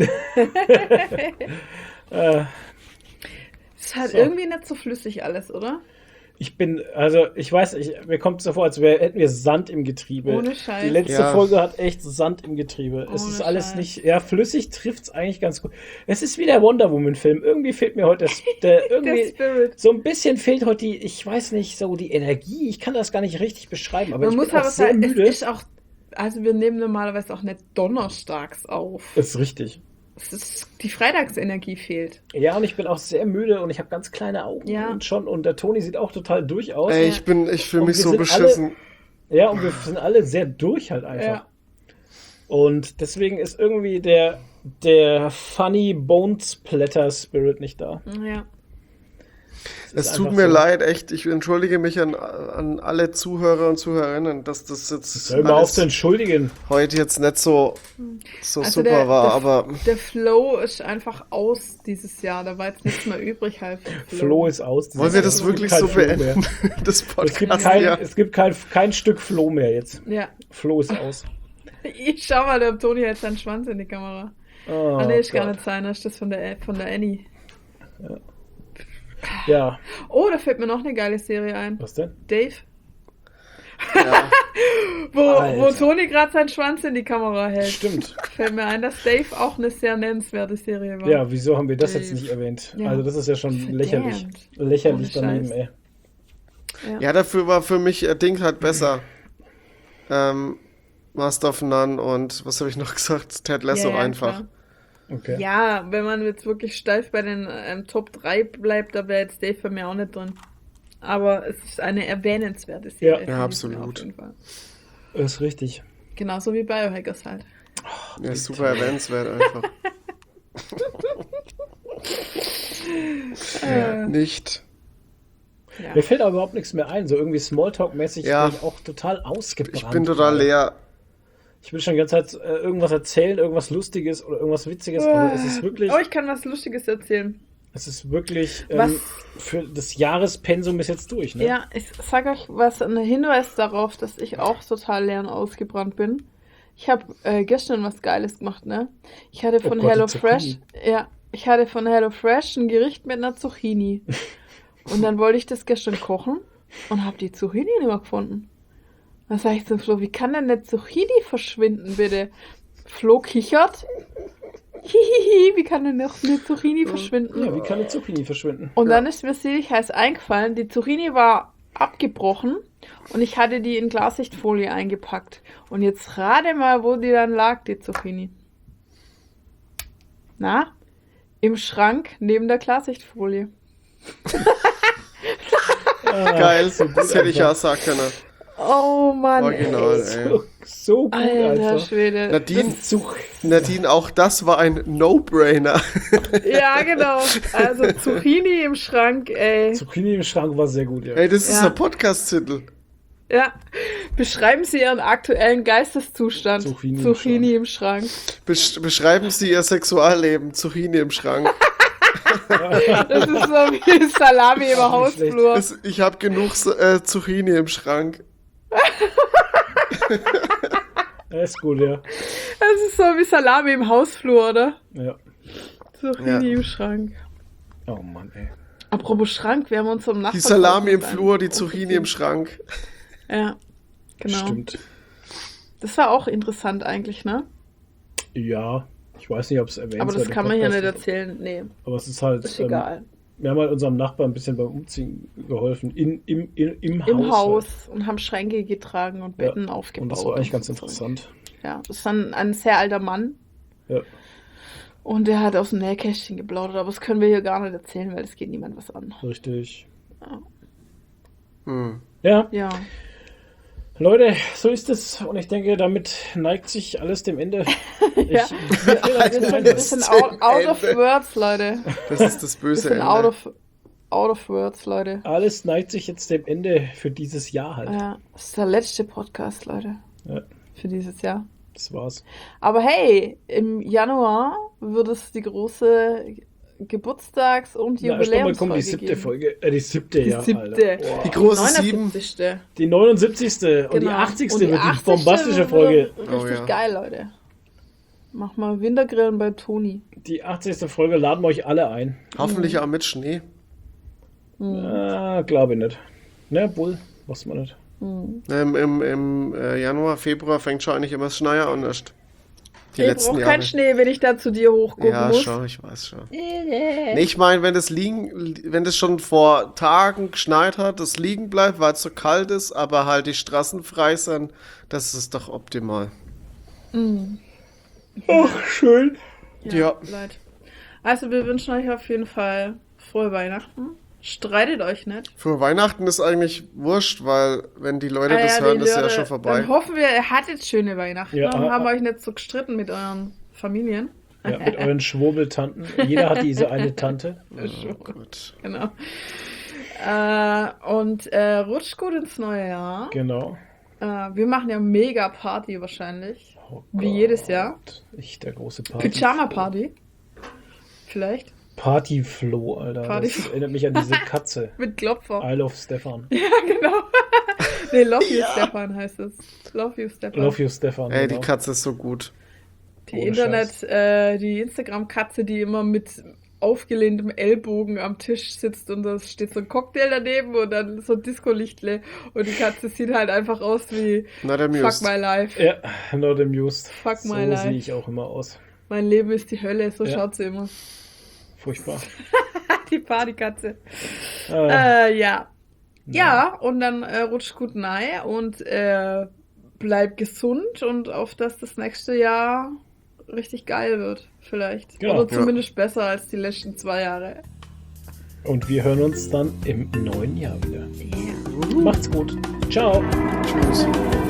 äh, Ist halt So. irgendwie nicht so flüssig alles, oder? ich bin, also ich weiß, ich, mir kommt es so vor, als wär, hätten wir Sand im Getriebe. Ohne Scheiß. Die letzte Ja. Folge hat echt Sand im Getriebe. es Ohne ist alles Scheiß. nicht, ja, flüssig trifft es eigentlich ganz gut. Es ist wie der Wonder Woman-Film. Irgendwie fehlt mir heute das, der, Der irgendwie, Spirit. so ein bisschen fehlt heute die, ich weiß nicht, so die Energie. Ich kann das gar nicht richtig beschreiben, aber Man ich muss bin auch aber sehr sagen, es müde. ist auch, also wir nehmen normalerweise auch nicht donnerstags auf. Das ist richtig. Es ist, die Freitagsenergie fehlt. Ja, und ich bin auch sehr müde und ich habe ganz kleine Augen Ja. und schon. Und der Toni sieht auch total durch aus. Ey, ich bin, ich fühle Und mich wir so sind beschissen. Ja, und wir sind alle sehr durch halt einfach. Ja. Und deswegen ist irgendwie der, der Funny Bone Splatter Spirit nicht da. Ja. Es ist tut einfach mir so. leid, echt. Ich entschuldige mich an, an alle Zuhörer und Zuhörerinnen, dass das jetzt Hör mal auf alles zu entschuldigen. heute jetzt nicht so, so Also super der- war, der- aber Der Flow ist einfach aus dieses Jahr. Da war jetzt nichts mehr übrig halt. vom Flo ist aus. wollen wir das Es gibt wirklich kein so Flo mehr. beenden? Das Es gibt, Podcast kein, ja. es gibt kein, kein Stück Flo mehr jetzt. Ja. Flo ist aus. Ich schau mal, der Toni hält seinen Schwanz in die Kamera. Oh, ah, nee, ist gar Gott. nicht sein. Das ist das von der, von der Annie. Ja, Oh, da fällt mir noch eine geile Serie ein. was denn? Dave. Ja. Wo, wo Alter. Toni gerade seinen Schwanz in die Kamera hält. Stimmt. Fällt mir ein, dass Dave auch eine sehr nennenswerte Serie war. Ja, wieso haben wir das jetzt Dave. nicht erwähnt? Ja. Also das ist ja schon Verdammt. lächerlich. Lächerlich Ohne daneben, Scheiß. ey. Ja, dafür war für mich äh, Ding halt besser. Ähm, Master of None und was habe ich noch gesagt? Ted Lasso Ja, ja, einfach. klar. Okay. Ja, wenn man jetzt wirklich steif bei den ähm, Top drei bleibt, da wäre jetzt Dave bei mir auch nicht drin. Aber es ist eine erwähnenswerte Serie. Ja. finde Ja, ich absolut. auf jeden Fall. Ist richtig. Genauso wie Biohackers halt. Ja, super erwähnenswert einfach. Äh, Nicht. ja. Mir fällt aber überhaupt nichts mehr ein. So irgendwie Smalltalk-mäßig Ja. bin ich auch total ausgebrannt. Ich bin total gerade. leer. Ich will schon die ganze Zeit äh, irgendwas erzählen, irgendwas Lustiges oder irgendwas Witziges, aber es ist wirklich, Oh, ich kann was Lustiges erzählen. es ist wirklich Was? ähm, für das Jahrespensum ist jetzt durch, ne? Ja, ich sag euch was, ein Hinweis darauf, dass ich auch total leer und ausgebrannt bin. Ich habe äh, gestern was Geiles gemacht, ne? Ich hatte von Oh Gott, die HelloFresh, Zucchini. ja, ich hatte von HelloFresh ein Gericht mit einer Zucchini. Und dann wollte ich das gestern kochen und habe die Zucchini nicht mehr gefunden. Dann sage ich zum Flo, wie kann denn eine Zucchini verschwinden, bitte? Flo kichert. Hihihi, wie kann denn noch eine Zucchini verschwinden? Ja, wie kann eine Zucchini verschwinden? Und dann ist mir selig heiß eingefallen, die Zucchini war abgebrochen und ich hatte die in Klarsichtfolie eingepackt. Und jetzt rate mal, wo die dann lag, die Zucchini. Na? Im Schrank neben der Klarsichtfolie. Geil, das hätte ich ja auch sagen können. Oh Mann. Original, ey. So, so gut Alter einfach. Schwede. Nadine, So, Nadine, auch das war ein No-Brainer. Ja, genau. Also Zucchini im Schrank, ey. Zucchini im Schrank war sehr gut, ja. Ey, das ist Ja. ein Podcast-Titel. Ja. Beschreiben Sie Ihren aktuellen Geisteszustand. Zucchini im Zucchini im Schrank. Besch beschreiben Sie Ihr Sexualleben. Zucchini im Schrank. Das ist so wie Salami im Hausflur. Es, ich habe genug äh, Zucchini im Schrank. Das ist gut, ja. Das ist so wie Salami im Hausflur, oder? Ja. Zucchini Ja. im Schrank. Oh Mann, ey. Apropos Schrank, wir haben uns am Nachbarn... Die Salami im Flur, die Zucchini im Schrank. Ja, genau. Stimmt. Das war auch interessant eigentlich, ne? Ja, ich weiß nicht, ob es erwähnt Aber das kann man ja nicht erzählen. Nee, Aber es ist halt. ist ähm, egal. wir haben halt unserem Nachbarn ein bisschen beim Umziehen geholfen. In, im, in, im, Im Haus. Haus Halt. und haben Schränke getragen und Betten Ja, aufgebaut. Und das war eigentlich ganz so interessant. Zeug. Ja, das ist dann ein sehr alter Mann. Ja. Und der hat aus dem Nähkästchen geplaudert, aber das können wir hier gar nicht erzählen, weil das geht niemand was an. Richtig. Hm. Ja, Ja. Leute, so ist es. Und ich denke, damit neigt sich alles dem Ende. Ich, Ja. mir fehlt ein Wir sind, bisschen wir sind out, out of Ende. words, Leute. Das ist das Wir böse sind Ende. out of, out of words, Leute. alles neigt sich jetzt dem Ende für dieses Jahr halt. Ja, das ist der letzte Podcast, Leute. Ja. Für dieses Jahr. Das war's. Aber hey, im Januar wird es die große Geburtstags- und Na, erst mal Jubiläumsfolge kommt die siebte geben. Folge. Äh, die siebte, Die ja. siebte. Alter. Boah. Die große sieben. neunundsiebzigste Die neunundsiebzigste und die Genau. achtzigste Und die wird die achtzigste bombastische wird Folge. Richtig Oh ja. geil, Leute. Mach mal Wintergrillen bei Toni. Die achtzigste Folge laden wir euch alle ein. Hoffentlich auch mit Schnee. Hm. Ah, glaube ich nicht. Ne, Bull, was man nicht. Ähm, Im im äh, Januar, Februar fängt schon eigentlich immer das Schneien an. Erst. Die Ich letzten brauche Jahre. keinen Schnee, wenn ich da zu dir hochgucken Ja, muss. schon, ich weiß schon. Nee, ich meine, wenn das liegen, wenn das schon vor Tagen geschneit hat, das liegen bleibt, weil es so kalt ist, aber halt die Straßen frei sind, das ist doch optimal. Ach, schön. Ja. Leid. Also wir wünschen euch auf jeden Fall frohe Weihnachten. Streitet euch nicht. Für Weihnachten ist eigentlich wurscht, weil wenn die Leute Ah das ja, hören, die ist ja Leute- schon vorbei. Dann hoffen wir, ihr hattet schöne Weihnachten Ja, und ah, haben ah. euch nicht so gestritten mit euren Familien. Ja, mit euren Schwurbeltanten. Jeder hat diese eine Tante. Ja, gut. Genau. Äh, und äh, rutscht gut ins neue Jahr. Genau. Äh, wir machen ja mega Party wahrscheinlich. Oh Wie Gott. jedes Jahr. Ich, der große Party. Pyjama-Party. Vielleicht. Partyfloh, Alter. Party- Das erinnert mich an diese Katze. Mit Klopfer. I love Stefan. Ja, genau. Nee, Love You Stefan heißt es. Love You Stefan. Love you, Stefan. Ey, genau. die Katze ist so gut. Die Ohne Internet, äh, die Instagram-Katze, die immer mit aufgelehntem Ellbogen am Tisch sitzt und da steht so ein Cocktail daneben und dann so ein Disco-Lichtle und die Katze sieht halt einfach aus wie Not Fuck amused. my life. Ja, not amused. Fuck so my life. sehe ich auch immer aus. Mein Leben ist die Hölle, so Ja. schaut sie immer. Furchtbar. Die Partykatze. Äh, Äh, ja. Ja, und dann äh, rutscht gut rein und äh, bleib gesund und auf dass das nächste Jahr richtig geil wird, vielleicht. Genau. Oder zumindest besser als die letzten zwei Jahre. Und wir hören uns dann im neuen Jahr wieder. Macht's gut. Ciao. Tschüss.